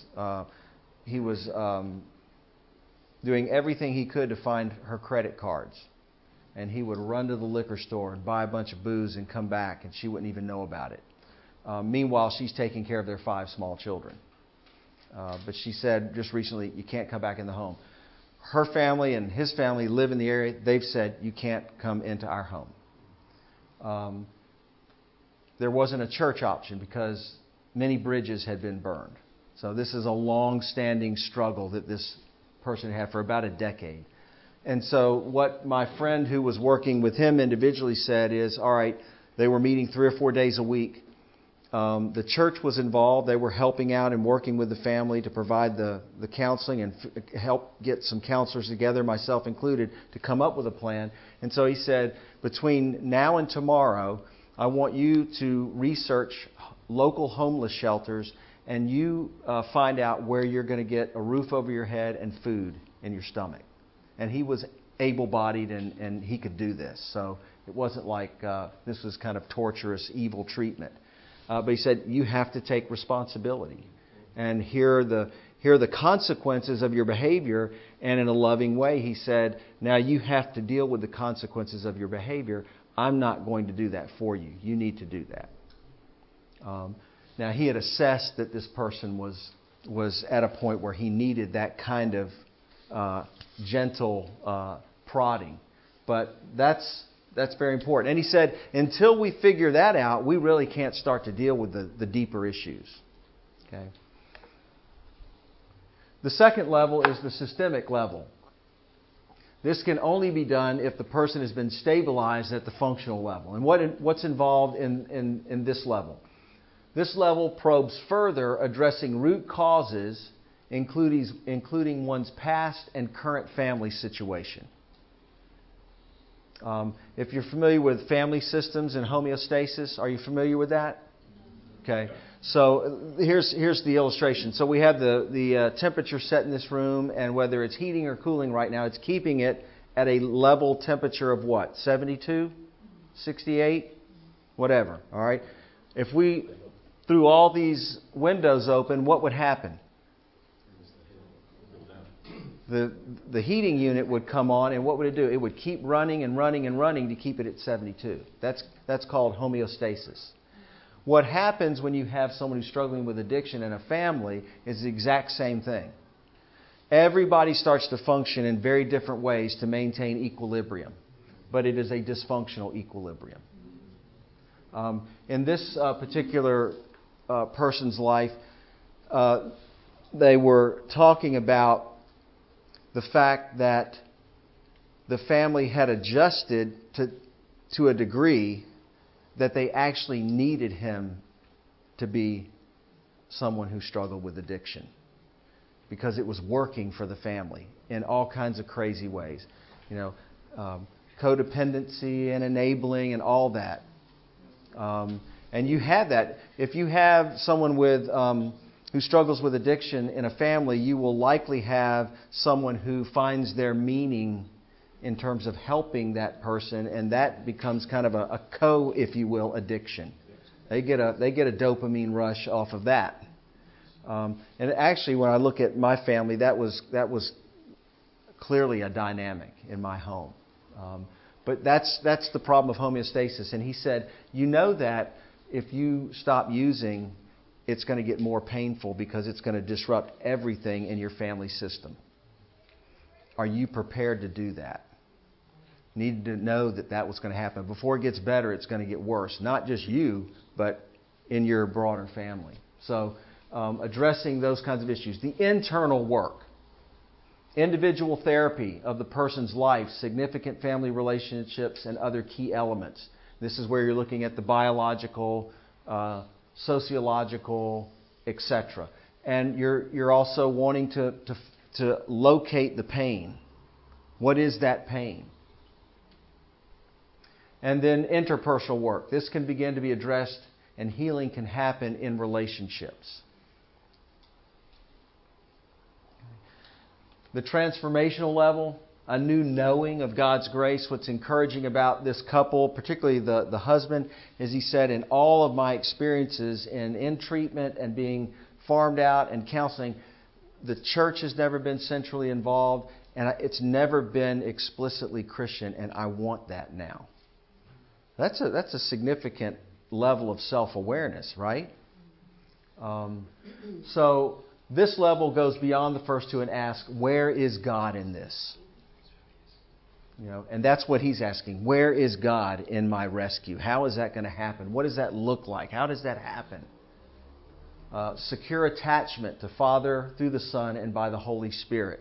doing everything he could to find her credit cards. And he would run to the liquor store and buy a bunch of booze and come back, and she wouldn't even know about it. Meanwhile, she's taking care of their 5 small children. But she said just recently, you can't come back in the home. Her family and his family live in the area. They've said, you can't come into our home. There wasn't a church option because many bridges had been burned. So this is a long-standing struggle that this person had for about a decade. And so what my friend who was working with him individually said is, all right, they were meeting 3 or 4 days a week. The church was involved. They were helping out and working with the family to provide the counseling and help get some counselors together, myself included, to come up with a plan. And so he said, between now and tomorrow, I want you to research local homeless shelters, and you find out where you're going to get a roof over your head and food in your stomach. And he was able-bodied and he could do this. So it wasn't like this was kind of torturous, evil treatment. But he said, you have to take responsibility. And here here are the consequences of your behavior. And in a loving way, He said, now you have to deal with the consequences of your behavior. I'm not going to do that for you. You need to do that. Now, He had assessed that this person was at a point where he needed that kind of gentle prodding. But that's very important. And He said, until we figure that out, we really can't start to deal with the deeper issues. Okay. The second level is the systemic level. This can only be done if the person has been stabilized at the functional level. And what's involved in this level? This level probes further, addressing root causes, including one's past and current family situation. If you're familiar with family systems and homeostasis, are you familiar with that? Okay. So here's the illustration. So we have the temperature set in this room, and whether it's heating or cooling right now, it's keeping it at a level temperature of what? 72? 68? Whatever. All right. If we threw all these windows open, what would happen? The heating unit would come on, and what would it do? It would keep running and running and running to keep it at 72. That's called homeostasis. What happens when you have someone who's struggling with addiction in a family is the exact same thing. Everybody starts to function in very different ways to maintain equilibrium, but it is a dysfunctional equilibrium. In this particular person's life, they were talking about the fact that the family had adjusted to a degree that they actually needed him to be someone who struggled with addiction, because it was working for the family in all kinds of crazy ways. Codependency and enabling and all that. And you have that. If you have someone who struggles with addiction in a family, you will likely have someone who finds their meaning in terms of helping that person, and that becomes kind of a if you will, addiction. They get a dopamine rush off of that. And actually, when I look at my family, that was clearly a dynamic in my home. But that's the problem of homeostasis. And he said, that if you stop using, it's going to get more painful because it's going to disrupt everything in your family system. Are you prepared to do that? Needed to know that was going to happen. Before it gets better, it's going to get worse. Not just you, but in your broader family. So addressing those kinds of issues. The internal work. Individual therapy of the person's life, significant family relationships, and other key elements. This is where you're looking at the biological, sociological, etc. And you're also wanting to locate the pain. What is that pain? And then interpersonal work. This can begin to be addressed, and healing can happen in relationships. The transformational level, a new knowing of God's grace. What's encouraging about this couple, particularly the husband, is he said, in all of my experiences in treatment and being farmed out and counseling, the church has never been centrally involved, and it's never been explicitly Christian, and I want that now. That's a significant level of self-awareness, right? So this level goes beyond the first two and asks, where is God in this? And that's what he's asking. Where is God in my rescue? How is that going to happen? What does that look like? How does that happen? Secure attachment to Father through the Son and by the Holy Spirit.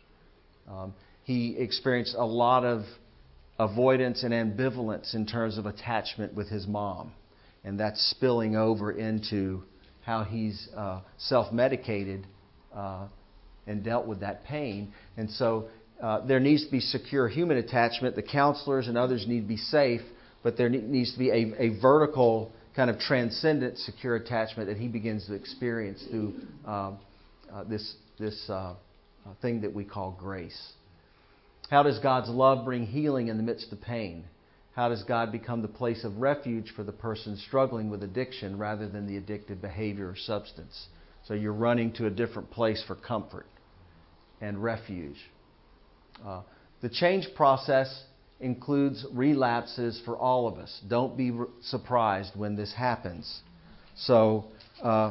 He experienced a lot of avoidance and ambivalence in terms of attachment with his mom. And that's spilling over into how he's self-medicated and dealt with that pain. And so there needs to be secure human attachment. The counselors and others need to be safe, but there needs to be a vertical kind of transcendent secure attachment that he begins to experience through this thing that we call grace. How does God's love bring healing in the midst of pain? How does God become the place of refuge for the person struggling with addiction rather than the addictive behavior or substance? So you're running to a different place for comfort and refuge. The change process includes relapses for all of us. Don't be surprised when this happens. So let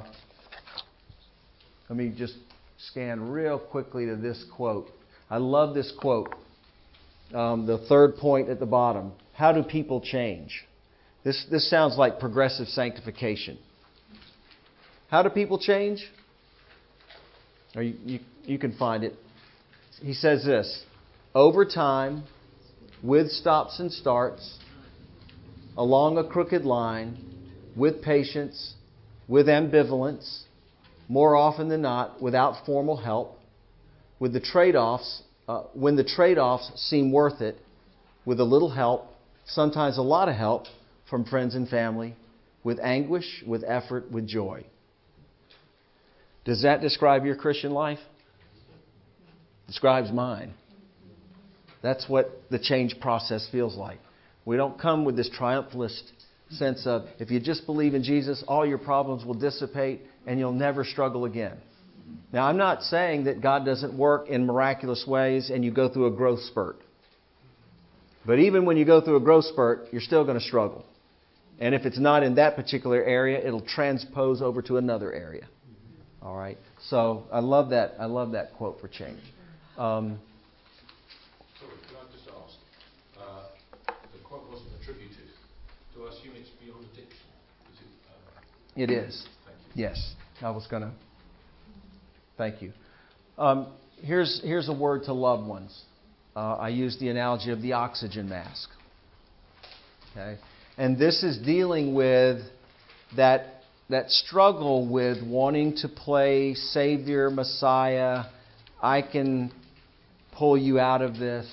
me just scan real quickly to this quote. I love this quote. The third point at the bottom. How do people change? This sounds like progressive sanctification. How do people change? Or you can find it. He says this: over time, with stops and starts, along a crooked line, with patience, with ambivalence, more often than not, without formal help, with the trade-offs, when the trade-offs seem worth it, with a little help, sometimes a lot of help from friends and family, with anguish, with effort, with joy. Does that describe your Christian life? Describes mine. That's what the change process feels like. We don't come with this triumphalist sense of, if you just believe in Jesus, all your problems will dissipate and you'll never struggle again. Now, I'm not saying that God doesn't work in miraculous ways and you go through a growth spurt. But even when you go through a growth spurt, you're still going to struggle. And if it's not in that particular area, it'll transpose over to another area. All right? So I love that. I love that quote for change. Sorry, can I just ask? The quote wasn't attributed. Do I assume it's beyond addiction? It is. Thank you. Yes. I was going to. Thank you. Here's a word to loved ones. I use the analogy of the oxygen mask. Okay? And this is dealing with that struggle with wanting to play Savior, Messiah. I can pull you out of this.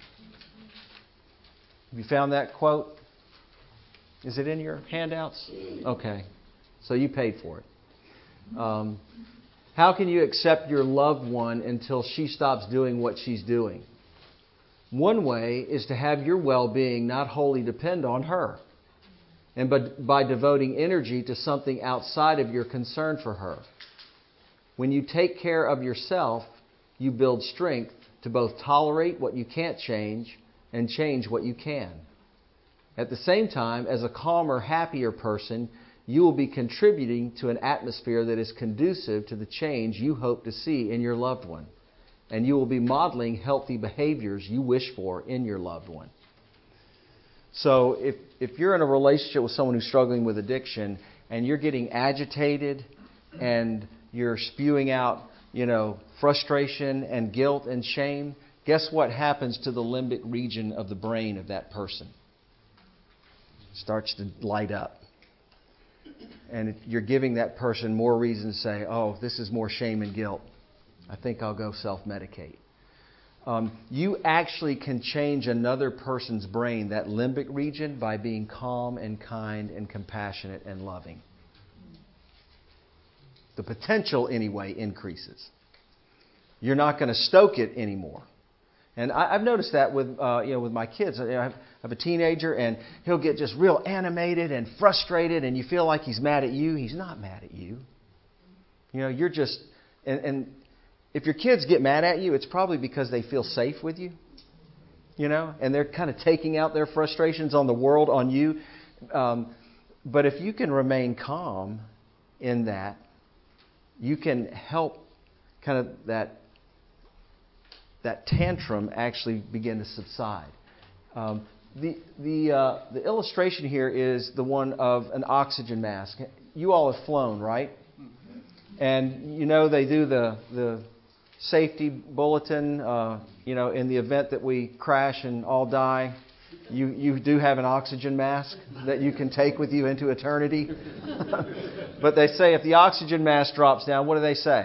Have you found that quote? Is it in your handouts? Okay. So you paid for it. How can you accept your loved one until she stops doing what she's doing? One way is to have your well-being not wholly depend on her, and by devoting energy to something outside of your concern for her. When you take care of yourself, you build strength to both tolerate what you can't change and change what you can. At the same time, as a calmer, happier person, you will be contributing to an atmosphere that is conducive to the change you hope to see in your loved one. And you will be modeling healthy behaviors you wish for in your loved one. So if you're in a relationship with someone who's struggling with addiction and you're getting agitated and you're spewing out, frustration and guilt and shame, guess what happens to the limbic region of the brain of that person? It starts to light up. And you're giving that person more reason to say, oh, this is more shame and guilt. I think I'll go self-medicate. You actually can change another person's brain, that limbic region, by being calm and kind and compassionate and loving. The potential, anyway, increases. You're not going to stoke it anymore. And I've noticed that with my kids. I have a teenager, and he'll get just real animated and frustrated, and you feel like he's mad at you. He's not mad at you. You're just... And if your kids get mad at you, it's probably because they feel safe with you. And they're kind of taking out their frustrations on the world, on you. But if you can remain calm in that, you can help kind of that tantrum actually begin to subside. The illustration here is the one of an oxygen mask. You all have flown, right? And they do the safety bulletin, in the event that we crash and all die, you do have an oxygen mask that you can take with you into eternity. But they say if the oxygen mask drops down, what do they say?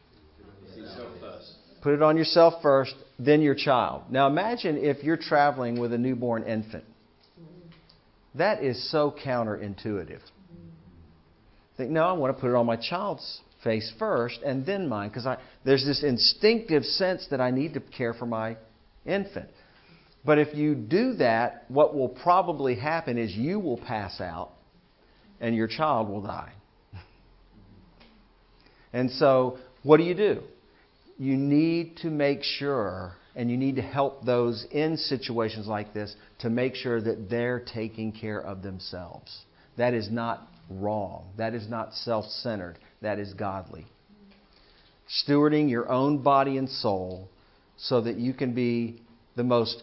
Put it on yourself first, then your child. Now imagine if you're traveling with a newborn infant. That is so counterintuitive. Think, no, I want to put it on my child's face first and then mine, because there's this instinctive sense that I need to care for my infant. But if you do that, what will probably happen is you will pass out and your child will die. And so, what do? You need to make sure, and you need to help those in situations like this to make sure that they're taking care of themselves. That is not wrong. That is not self-centered. That is godly. Stewarding your own body and soul so that you can be the most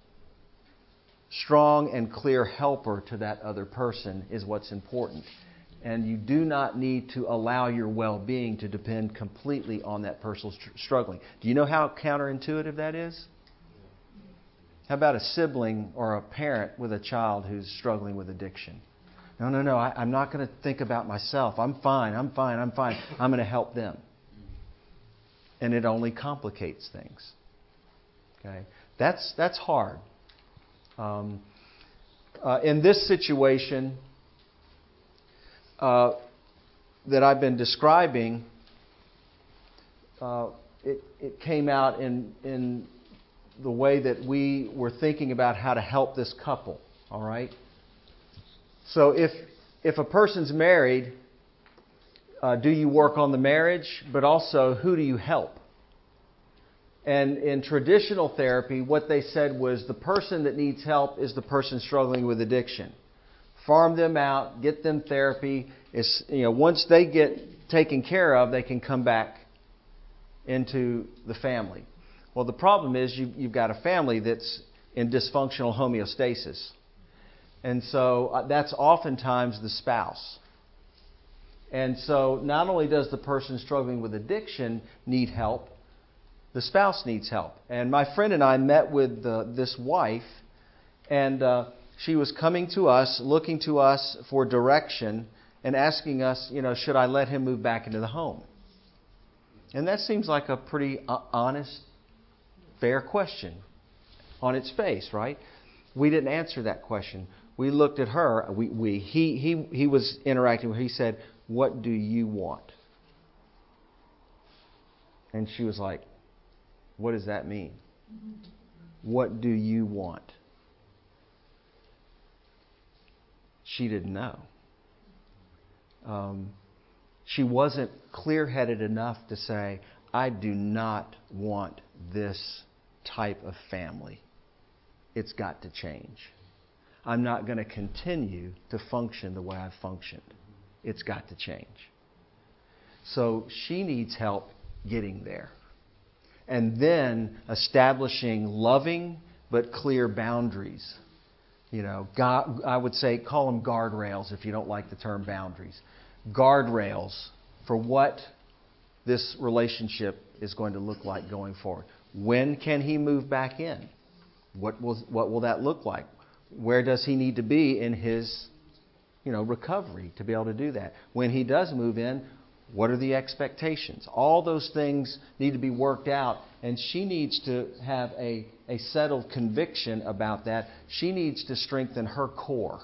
strong and clear helper to that other person is what's important. And you do not need to allow your well-being to depend completely on that person struggling. Do you know how counterintuitive that is? How about a sibling or a parent with a child who's struggling with addiction? No, I'm not going to think about myself. I'm fine. I'm going to help them. And it only complicates things. Okay, that's hard. In this situation that I've been describing, it came out in the way that we were thinking about how to help this couple. All right. So if a person's married, do you work on the marriage? But also, who do you help? And in traditional therapy, what they said was the person that needs help is the person struggling with addiction. Farm them out, get them therapy. Once they get taken care of, they can come back into the family. Well, the problem is you've got a family that's in dysfunctional homeostasis. And so that's oftentimes the spouse. And so not only does the person struggling with addiction need help, the spouse needs help. And my friend and I met with this wife, and she was coming to us, looking to us for direction, and asking us, should I let him move back into the home? And that seems like a pretty honest, fair question on its face, right? We didn't answer that question. We looked at her. He was interacting with her. He said, "What do you want?" And she was like, "What does that mean? What do you want?" She didn't know. She wasn't clear-headed enough to say, "I do not want this type of family. It's got to change. I'm not going to continue to function the way I've functioned. It's got to change." So she needs help getting there. And then establishing loving but clear boundaries. God, I would say call them guardrails if you don't like the term boundaries. Guardrails for what this relationship is going to look like going forward. When can he move back in? What will that look like? Where does he need to be in his recovery to be able to do that? When he does move in, what are the expectations? All those things need to be worked out, and she needs to have a settled conviction about that. She needs to strengthen her core.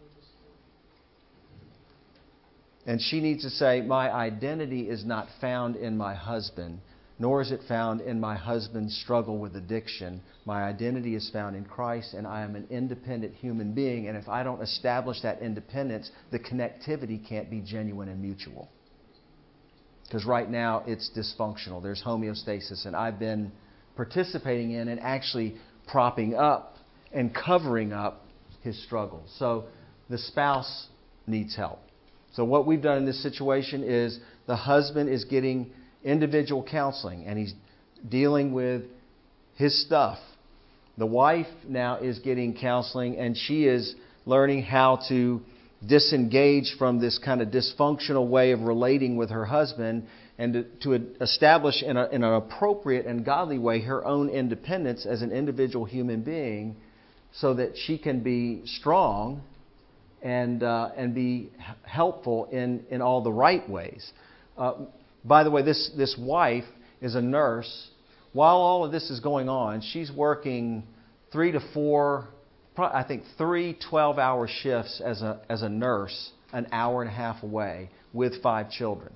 And she needs to say, my identity is not found in my husband, nor is it found in my husband's struggle with addiction. My identity is found in Christ, and I am an independent human being. And if I don't establish that independence, the connectivity can't be genuine and mutual. Because right now it's dysfunctional. There's homeostasis, and I've been participating in and actually propping up and covering up his struggle. So the spouse needs help. So what we've done in this situation is the husband is getting individual counseling, and he's dealing with his stuff. The wife now is getting counseling, and she is learning how to disengage from this kind of dysfunctional way of relating with her husband, and to establish in an appropriate and godly way her own independence as an individual human being, so that she can be strong and be helpful in all the right ways. By the way, this wife is a nurse. While all of this is going on, she's working 3 to 4, I think 3 12-hour shifts as a nurse, an hour and a half away, with 5 children.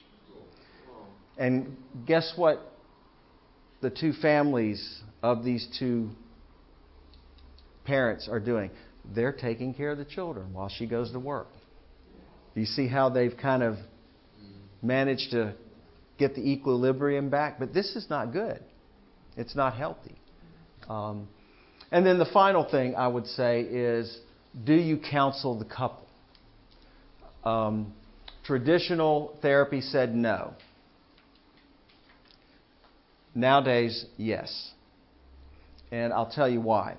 And guess what the two families of these two parents are doing? They're taking care of the children while she goes to work. Do you see how they've kind of managed to get the equilibrium back. But this is not good. It's not healthy. And then the final thing I would say is, do you counsel the couple? Traditional therapy said no. Nowadays, yes. And I'll tell you why.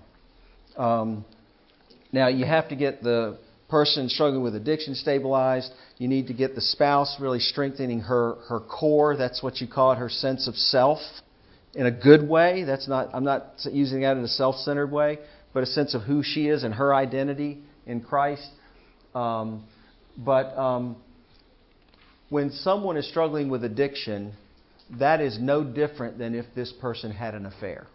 Now, you have to get the person struggling with addiction stabilized. You need to get the spouse really strengthening her core. That's what you call it, her sense of self, in a good way. I'm not using that in a self-centered way, but a sense of who she is and her identity in Christ. But when someone is struggling with addiction, that is no different than if this person had an affair.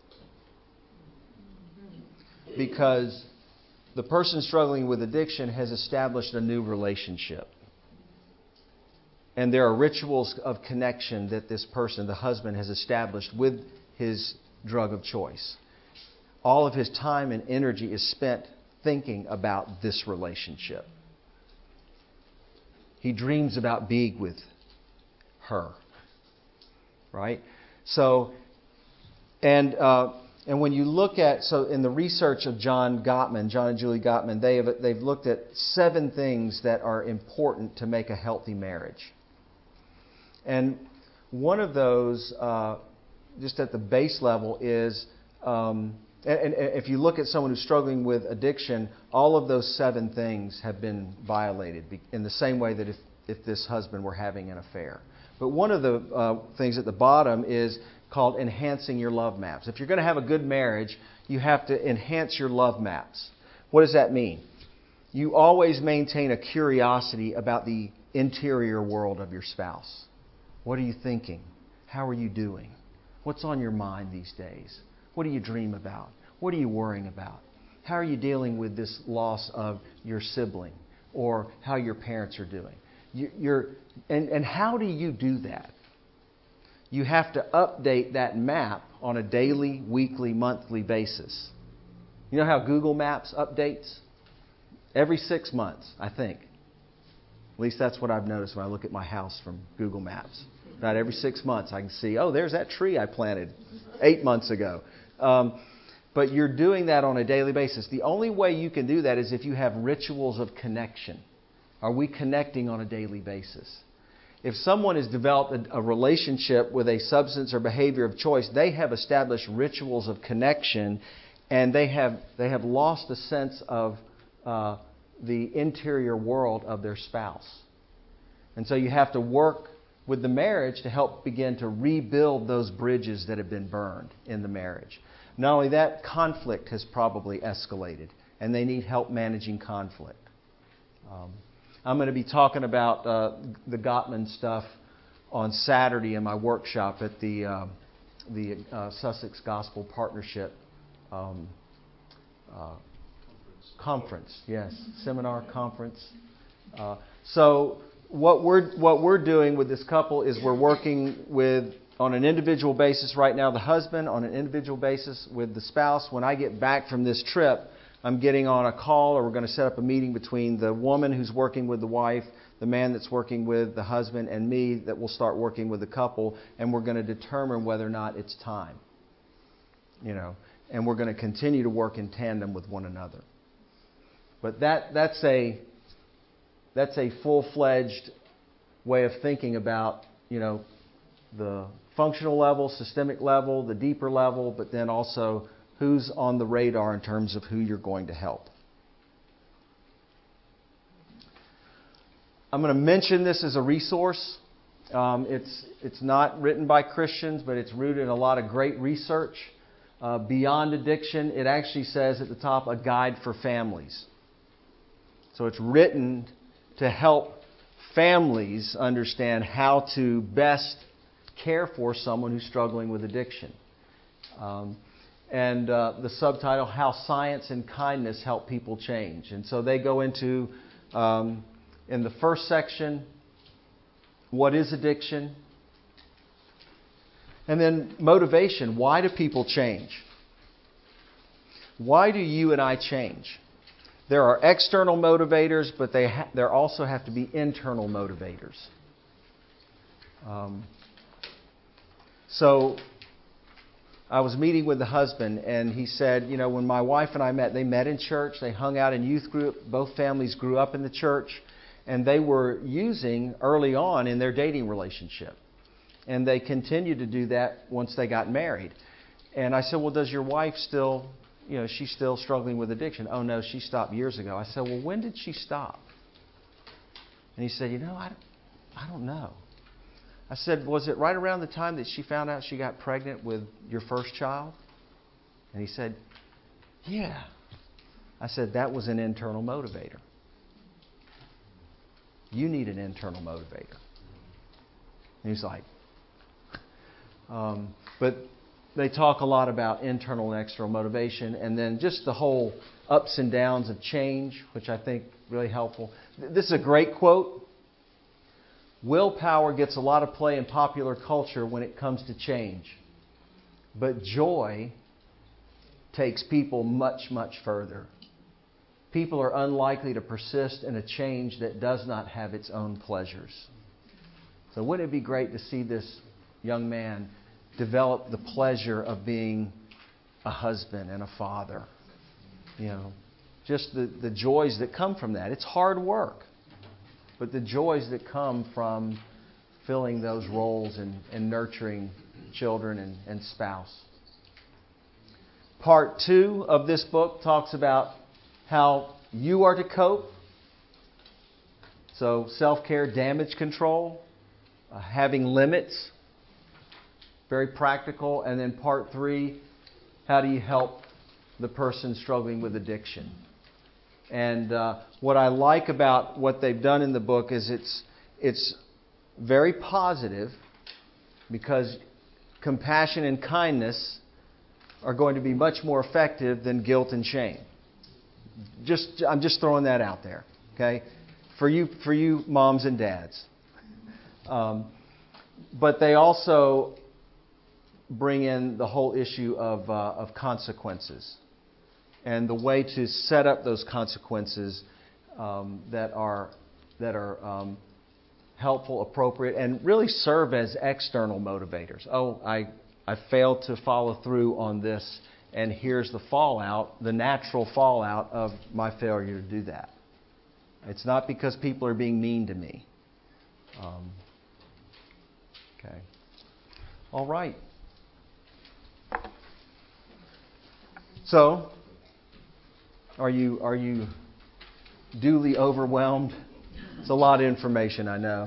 Because the person struggling with addiction has established a new relationship. And there are rituals of connection that this person, the husband, has established with his drug of choice. All of his time and energy is spent thinking about this relationship. He dreams about being with her. Right? So, and when you look at, so in the research of John and Julie Gottman, they've looked at 7 things that are important to make a healthy marriage. And one of those, just at the base level, is, and if you look at someone who's struggling with addiction, all of those 7 things have been violated in the same way that if this husband were having an affair. But one of the things at the bottom is called enhancing your love maps. If you're going to have a good marriage, you have to enhance your love maps. What does that mean? You always maintain a curiosity about the interior world of your spouse. What are you thinking? How are you doing? What's on your mind these days? What do you dream about? What are you worrying about? How are you dealing with this loss of your sibling, or how your parents are doing? And how do you do that? You have to update that map on a daily, weekly, monthly basis. You know how Google Maps updates? Every 6 months, I think. At least that's what I've noticed when I look at my house from Google Maps. About every 6 months I can see, oh, there's that tree I planted 8 months ago. But you're doing that on a daily basis. The only way you can do that is if you have rituals of connection. Are we connecting on a daily basis? If someone has developed a relationship with a substance or behavior of choice, they have established rituals of connection, and they have lost a sense of the interior world of their spouse. And so you have to work with the marriage to help begin to rebuild those bridges that have been burned in the marriage. Not only that, conflict has probably escalated, and they need help managing conflict. I'm going to be talking about the Gottman stuff on Saturday in my workshop at the Sussex Gospel Partnership conference. Yes, seminar conference. So what we're doing with this couple is we're working with, on an individual basis right now, the husband, on an individual basis with the spouse. When I get back from this trip, I'm getting on a call, or we're going to set up a meeting between the woman who's working with the wife, the man that's working with the husband, and me, that will start working with the couple, and we're going to determine whether or not it's time. And we're going to continue to work in tandem with one another. But that's a full-fledged way of thinking about, the functional level, systemic level, the deeper level, but then also who's on the radar in terms of who you're going to help. I'm going to mention this as a resource. It's not written by Christians, but it's rooted in a lot of great research. Beyond Addiction, it actually says at the top, a guide for families. So it's written to help families understand how to best care for someone who's struggling with addiction. And the subtitle, How Science and Kindness Help People Change. And so they go into, in the first section, what is addiction? And then motivation. Why do people change? Why do you and I change? There are external motivators, but there also have to be internal motivators. So I was meeting with the husband, and he said, when my wife and I met, they met in church, they hung out in youth group, both families grew up in the church, and they were using early on in their dating relationship. And they continued to do that once they got married. And I said, well, does your wife still, she's still struggling with addiction? Oh, no, she stopped years ago. I said, well, when did she stop? And he said, I don't know. I said, was it right around the time that she found out she got pregnant with your first child? And he said, yeah. I said, that was an internal motivator. You need an internal motivator. And he's like, but they talk a lot about internal and external motivation, and then just the whole ups and downs of change, which I think really helpful. This is a great quote. Willpower gets a lot of play in popular culture when it comes to change. But joy takes people much, much further. People are unlikely to persist in a change that does not have its own pleasures. So wouldn't it be great to see this young man develop the pleasure of being a husband and a father? Just the joys that come from that. It's hard work. But the joys that come from filling those roles and nurturing children and spouse. Part 2 of this book talks about how you are to cope. So self-care, damage control, having limits, very practical. And then part 3, how do you help the person struggling with addiction? And what I like about what they've done in the book is it's very positive, because compassion and kindness are going to be much more effective than guilt and shame. I'm just throwing that out there, okay? For you moms and dads. But they also bring in the whole issue of consequences. And the way to set up those consequences that are helpful, appropriate, and really serve as external motivators. Oh, I failed to follow through on this, and here's the fallout, the natural fallout of my failure to do that. It's not because people are being mean to me. Okay. All right. So, are you duly overwhelmed? It's a lot of information, I know.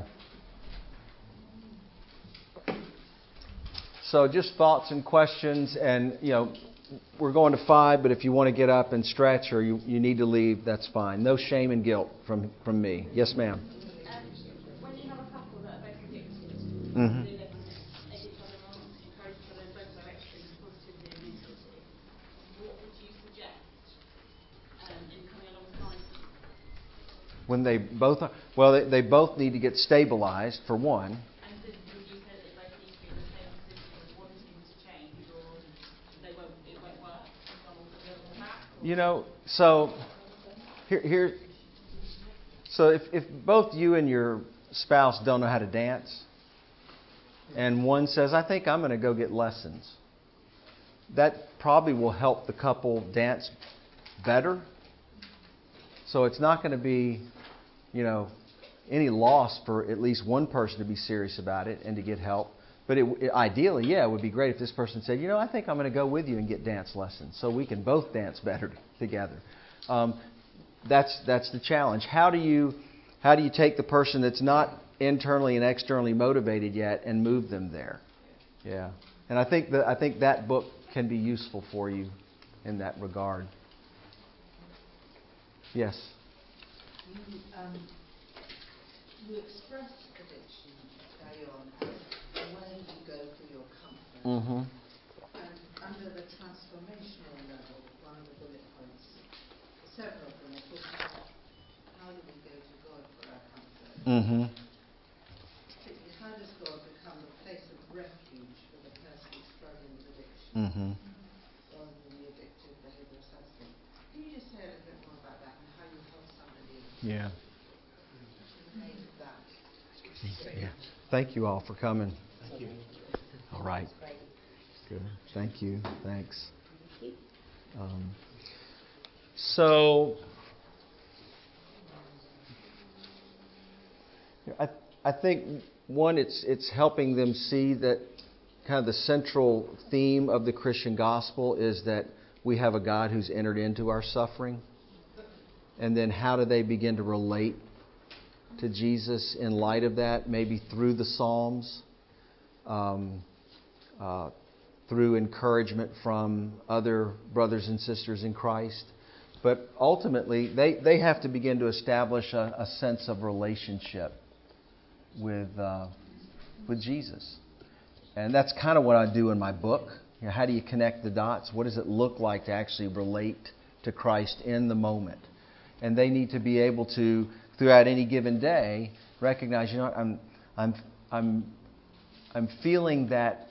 So just thoughts and questions, and we're going to 5, but if you want to get up and stretch or you need to leave, that's fine. No shame and guilt from me. Yes, ma'am. When you have a couple that are both addicted, Mm-hmm. they live and egg each other on, encourage each other in both directions, positivity and negativity, what would you suggest in coming alongside them? When they both they both need to get stabilized, for one. And would you say that they both need to be in the same position of wanting to change, or it won't work if someone put the other one back? So here. So if both you and your spouse don't know how to dance, and one says, I think I'm going to go get lessons, that probably will help the couple dance better. So it's not going to be, any loss for at least one person to be serious about it and to get help. But ideally, it would be great if this person said, I think I'm going to go with you and get dance lessons so we can both dance better together. That's the challenge. How do you take the person that's not internally and externally motivated yet and move them there? Yeah. And I think that book can be useful for you in that regard. Yes. You express addiction early on as where you go for your comfort. Mm-hmm. And under the transformational level, one of the bullet points, several of them are talking about how do we go to God for our comfort. Mm-hmm. Particularly, how does God become the place of refuge for the person struggling with addiction, Mm-hmm. rather than the addictive behavioural substance? Can you just say a little bit more about that and how you help somebody? Yeah. Made of that. Yeah. Thank you all for coming. Thank you. All right. Right. Good. Thank you. Thanks. So, I think one, it's helping them see that kind of the central theme of the Christian gospel is that we have a God who's entered into our suffering. And then how do they begin to relate to Jesus in light of that? Maybe through the Psalms, through encouragement from other brothers and sisters in Christ. But ultimately, they have to begin to establish a sense of relationship with Jesus. And that's kind of what I do in my book. You know, how do you connect the dots? What does it look like to actually relate to Christ in the moment? And they need to be able to, throughout any given day, recognize, you know what, I'm feeling that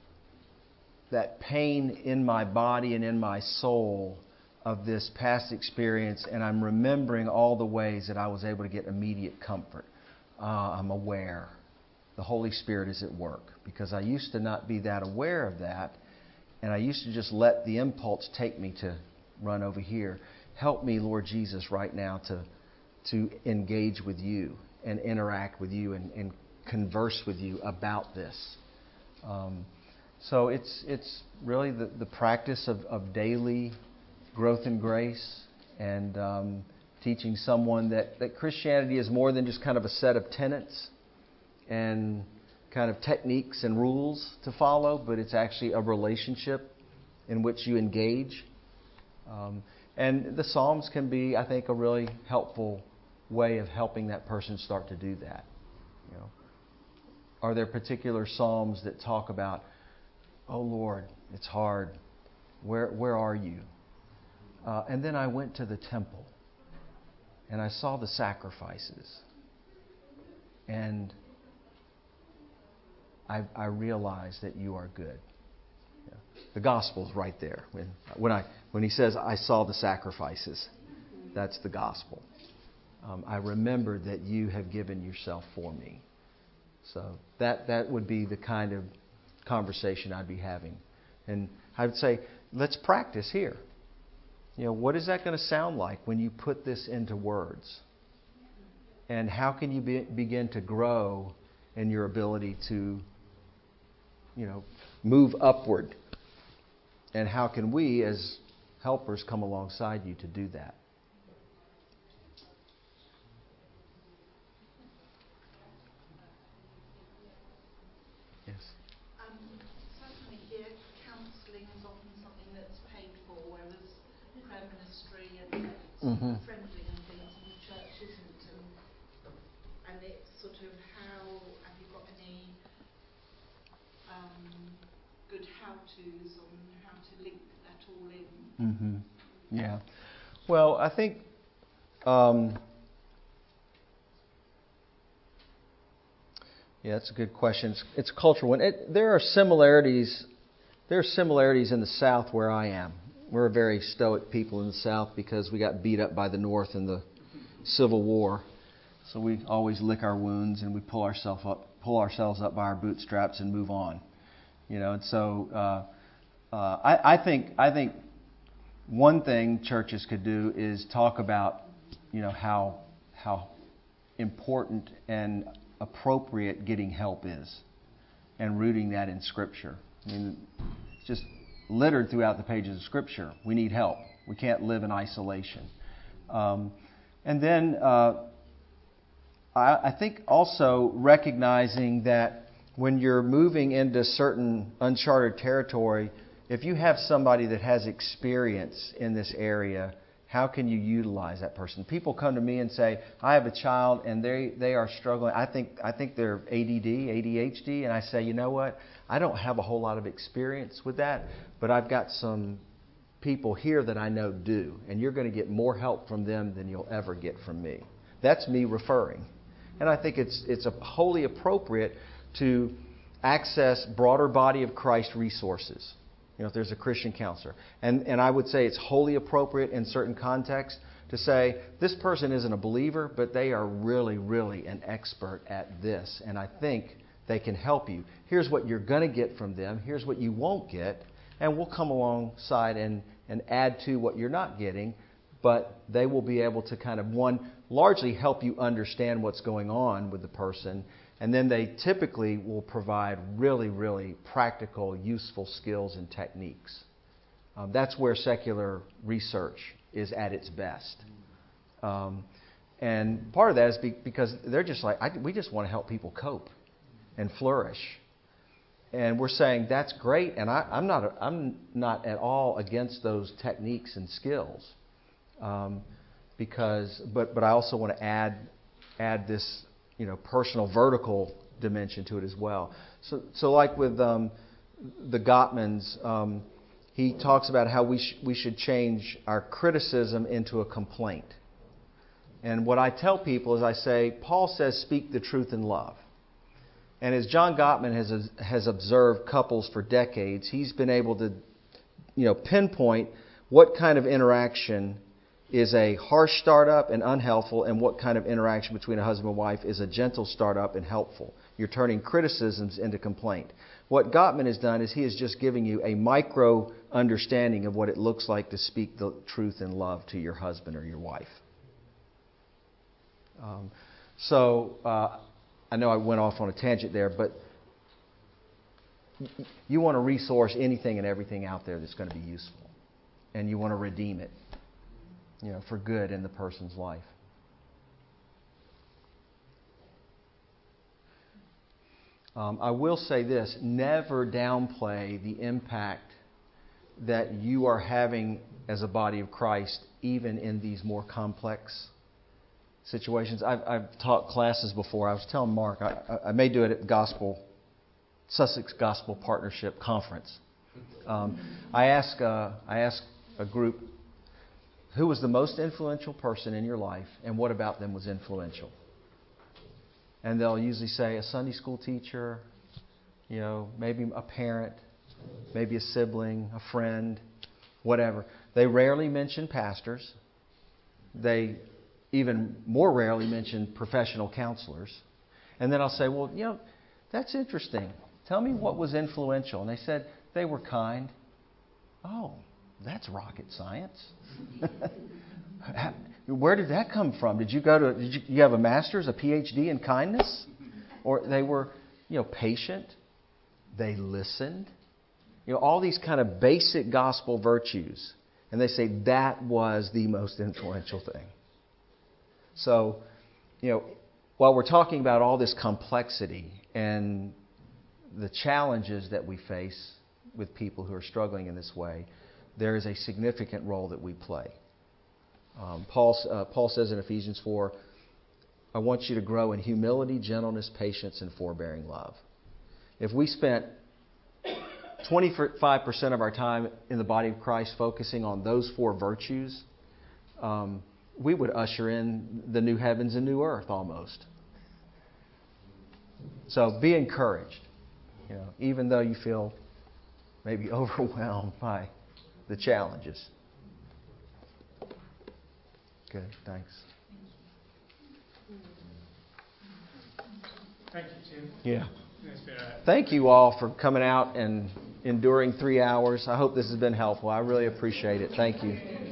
pain in my body and in my soul of this past experience, and I'm remembering all the ways that I was able to get immediate comfort. I'm aware. The Holy Spirit is at work, because I used to not be that aware of that, and I used to just let the impulse take me to run over here. Help me, Lord Jesus, right now to engage with you and interact with you and converse with you about this. So it's really the practice of daily growth in grace and teaching someone that Christianity is more than just kind of a set of tenets and kind of techniques and rules to follow, but it's actually a relationship in which you engage. And the Psalms can be, I think, a really helpful way of helping that person start to do that. You know, are there particular Psalms that talk about, oh Lord, it's hard. Where are you? And then I went to the temple and I saw the sacrifices. And I realized that you are good. Yeah. The gospel's right there. When he says, I saw the sacrifices, that's the gospel. I remembered that you have given yourself for me. So that would be the kind of conversation I'd be having. And I would say, let's practice here. You know, what is that going to sound like when you put this into words? And how can you begin to grow in your ability to, you know, move upward? And how can we, as helpers, come alongside you to do that? Yes. Certainly here, counselling is often something that's paid for, whereas prayer ministry and friendly and things in the church isn't. And it's sort of have you got any good how-tos on how to link that all in? Yeah. Well, I think yeah, that's a good question. It's a cultural one. There are similarities. There are similarities in the South where I am. We're a very stoic people in the South because we got beat up by the North in the Civil War. So we always lick our wounds and we pull ourselves up by our bootstraps and move on. You know, and so I think one thing churches could do is talk about, you know, how important and appropriate getting help is, and rooting that in Scripture. I mean, it's just littered throughout the pages of Scripture. We need help. We can't live in isolation. And then I think also recognizing that when you're moving into certain uncharted territory, if you have somebody that has experience in this area, how can you utilize that person? People come to me and say, I have a child and they are struggling. I think they're ADD, ADHD. And I say, you know what? I don't have a whole lot of experience with that, but I've got some people here that I know do. And you're going to get more help from them than you'll ever get from me. That's me referring. And I think it's wholly appropriate to access broader body of Christ resources. You know, if there's a Christian counselor. And I would say it's wholly appropriate in certain contexts to say, this person isn't a believer, but they are really, really an expert at this. And I think they can help you. Here's what you're going to get from them. Here's what you won't get. And we'll come alongside and add to what you're not getting. But they will be able to kind of, largely help you understand what's going on with the person. And then they typically will provide really, really practical, useful skills and techniques. That's where secular research is at its best. And part of that is because they're just like, we just want to help people cope and flourish. And we're saying that's great, and I'm not at all against those techniques and skills, but I also want to add this personal vertical dimension to it as well. So like with the Gottmans, he talks about how we should change our criticism into a complaint. And what I tell people is I say, Paul says, speak the truth in love. And as John Gottman has observed couples for decades, he's been able to pinpoint what kind of interaction is a harsh startup and unhelpful, and what kind of interaction between a husband and wife is a gentle startup and helpful. You're turning criticisms into complaint. What Gottman has done is he is just giving you a micro understanding of what it looks like to speak the truth in love to your husband or your wife. I know I went off on a tangent there, but you want to resource anything and everything out there that's going to be useful. And you want to redeem it, for good in the person's life. I will say this, never downplay the impact that you are having as a body of Christ, even in these more complex situations. I've taught classes before. I was telling Mark, I may do it at the Sussex Gospel Partnership Conference. I asked a group, who was the most influential person in your life, and what about them was influential? And they'll usually say a Sunday school teacher, maybe a parent, maybe a sibling, a friend, whatever. They rarely mention pastors. They even more rarely mention professional counselors. And then I'll say, well, that's interesting. Tell me what was influential. And they said, they were kind. Oh, that's rocket science. Where did that come from? Did you have a master's, a PhD in kindness? Or they were, patient. They listened. All these kind of basic gospel virtues. And they say that was the most influential thing. So, while we're talking about all this complexity and the challenges that we face with people who are struggling in this way, there is a significant role that we play. Paul says in Ephesians 4, I want you to grow in humility, gentleness, patience, and forbearing love. If we spent 25% of our time in the body of Christ focusing on those four virtues, we would usher in the new heavens and new earth almost. So be encouraged, even though you feel maybe overwhelmed by the challenges. Good, thanks. Thank you, Tim. Yeah. Thank you all for coming out and enduring 3 hours. I hope this has been helpful. I really appreciate it. Thank you.